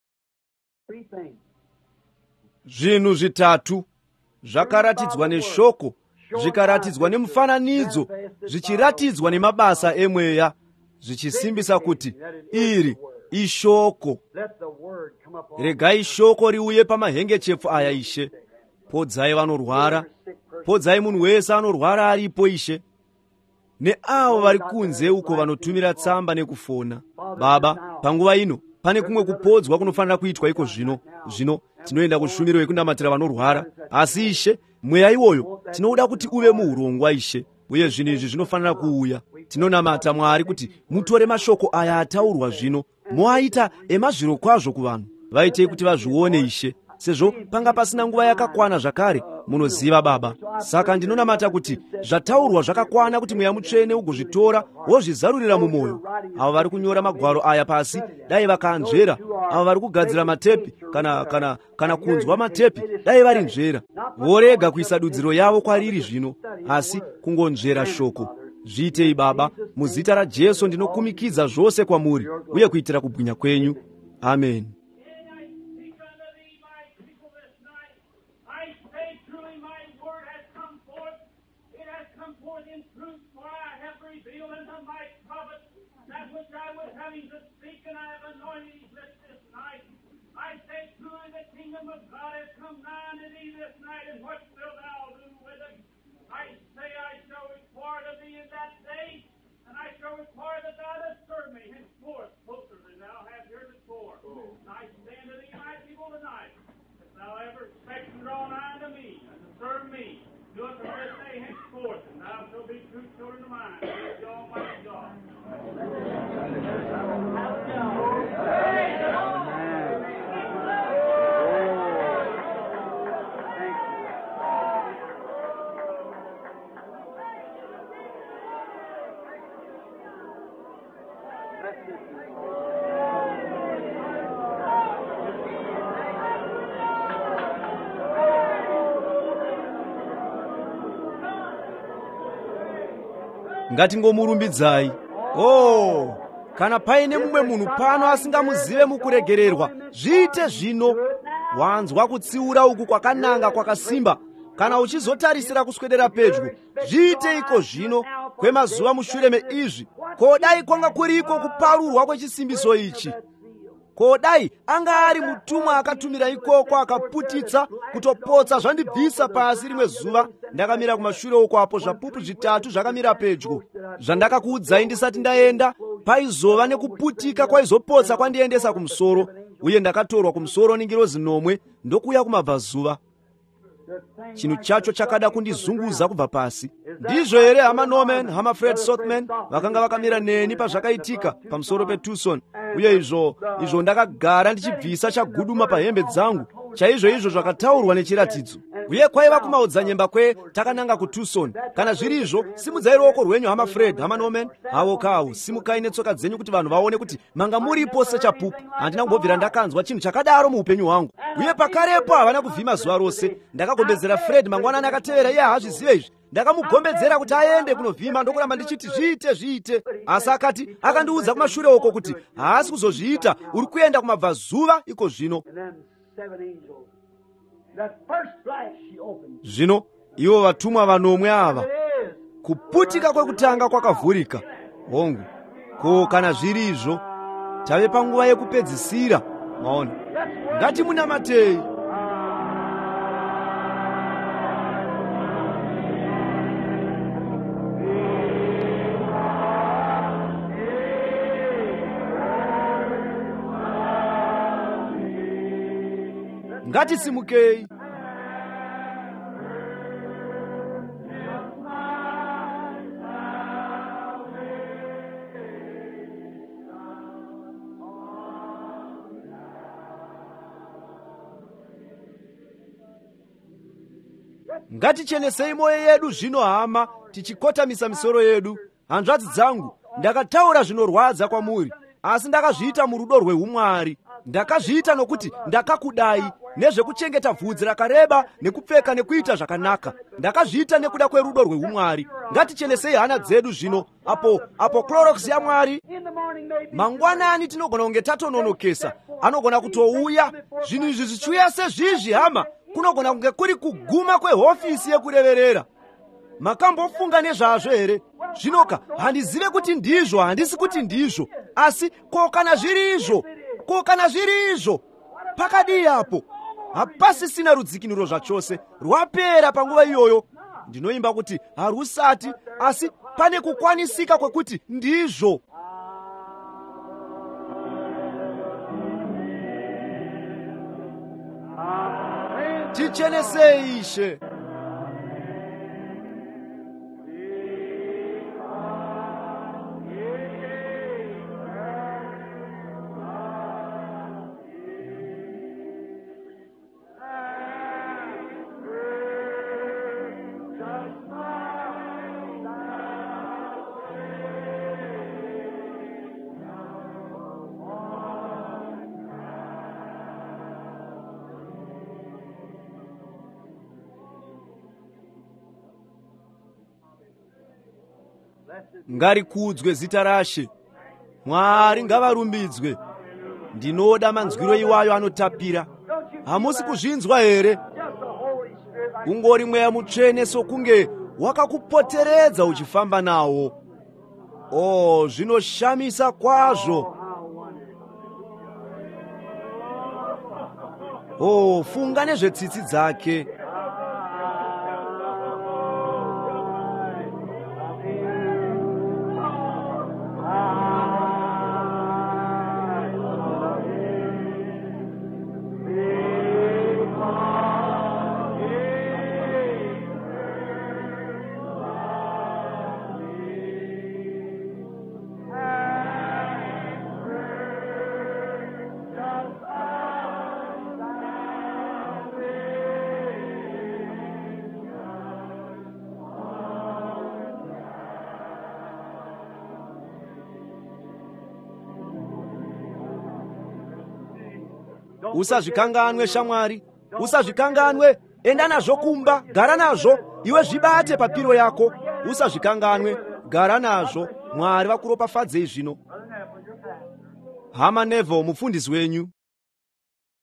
Zvinhu zvitatu zvakaratidzwa neshoko, zvikaratidzwa nemufananidzo, zvichiratidzwa nemabasa emweya, zvichisimbisa kuti iri ishoko. Regai shoko riuye pamahengechefu aya Ishe. Podzai vanorwara, podzai munhu wese anorwara aripo Ishe, neavo vari kunze uko vanotumira tsamba nekufona. Baba, panguva ino pane kumwe kupodzwa kunofanira kuitwa iko zvino. Zvino tinoenda kushumiro yekundamatira vanorwara, asi Ishe, mweya iwoyo tinoda kuti uve muurongwa Ishe, uye zvinhu izvi zvinofanira kuuya. Tinonamata Mwari kuti mutore mashoko aya ataurwa zvino, moaita emazviro kwazvo kuvanhu, vaitei kuti vazvione Ishe, sezvo panga pasina nguva yakakwana zvakare, munoziva Baba. Saka ndinonamata kuti zvataurwa zvakakwana kuti Mweya Mutsvene ugozvitora wozvizarurira mumwoyo. Avo vari kunyora magwaro aya pasi, dai vakaanzvera. Avo vari kugadzira matepi kana kana kana kunzwa matepi, dai vari nzvera. Vorega kuisa dudziro yavo kwariri zvino, asi kungonzvera shoko. Zviitei Baba, muzita raJesu ndinokumikidza zvose kwamuri, uye kuitira kubwinya kwenyu. Amen. Ngatingomurumbidzai. Oh, kana paine mumwe munhu pano asingamuzive mukuregererwa, zviite zvino. Wanzwa kutsiura uku kwakananga kwakasimba, kana uchizotarisira kuswedera pedyo, zviite iko zvino. Kwemazuva mushure meizvi, kodai kwanga kuriko kuparurwa kwechisimbiso ichi. Kodai anga ari mutumwa akatumira ikoko akaputitsa kutopotsa zvandibvisa pasi rimwe zuva, ndakamira kumashure uko apo zvapupu zvitatu zvakamira pedyo. Zvandakakuudzai ndisati ndaenda, paizova nekuputika kwaizopotsa kwandiendesa kumusoro, uye ndakatorwa kumusoro ningirozi nomwe ndokuya kumabvazuva. Chinhu chacho chakada kundizunguza kubva pasi. Ndizvo here hama Norman, hama Fred Sothman vakanga vakamira neni pazvakaitika pamusoro peTucson, uye izvo izvo ndakagara ndichibvisa chaguduma pahembe dzangu, chaizvo izvo zvakataurwa nechiratidzo. Uye kwaiva kumaodzanyemba kwe takananga kuTucson. Kana zviri izvo, simudzai ruoko rwenyu hama Fred, hama Norman. Havo kawo, simukai netsoka dzenyu kuti vanhu vaone kuti manga muripo sechapupu. Handina kumbobvira ndakanzwa chinhu chakadaro muupenyu hwangu. Uye pakarepo havana kuvhima zuva rose. Ndakagombedzera Fred mangwanani akatevera, iye haazvizive izvi. Ndakamugombedzera kuti aende kunovhima, ndokuramba ndichiti zviite zviite. Asi akati akandiudza kumashure uko kuti haasi kuzozviita, uri kuenda kumabvazuva iko zvino. Zvino ivo vatumwa vanomwe ava, kuputika kwekutanga kwakavhurika. Hongu, ko kana zviri izvo, tave panguva yekupedzisira. Maona, ngati munamatei. Ngati simukei. Ngatichenesei moyo yedu zvino hama, tichikotamisa misoro yedu. Hanzvadzi dzangu, ndakataura zvinorwadza kwamuri, asi ndakazviita murudo rweumwari. Ndakazviita nokuti ndakakudai, nezvekuchengeta vhudzi rakareba nekupfeka nekuita zvakanaka. Ndakazviita nekuda kwerudo rweumwari. Ngatichenesei hana dzedu zvino, apo apo Clorox yaMwari. Mangwanani tinogona kunge tatononokesa, anogona kutouya. Zvinhu izvi zvichiuya sezvizvi hama, kunogona kunge kuri kuguma kwehofisi yekureverera. Makambofunga nezvazvo here? zvinoka handizive kuti ndizvo, handisi kuti ndizvo, asi ko kana zviri izvo, ko kana zviri izvo, pakadii apo? Hapasisina rudzikinuro zvachose, rwapera panguva iyoyo. Ndinoimba kuti harusati, asi pane kukwanisika kwekuti ndizvo. Tichenesei Ishe. Ngarikudzwe zita raShe. Mwari ngavarumbidzwe. Ndinoda manzwiro iwayo anotapira. Hamusi kuzvinzwa here? Ungori mweya mutsvene sokunge wakakupoteredza uchifamba nawo. Oh, zvinoshamisa kwazvo. Oh, funga nezvetsitsi dzake. Usazvikanganwe shamwari, usazvikanganwe. Enda nazvo kumba, gara nazvo. Iwe zvibate papiro yako, usazvikanganwe, gara nazvo. Mwari vakuropafadzei zvino. Hama Neville, mufundisi wenyu.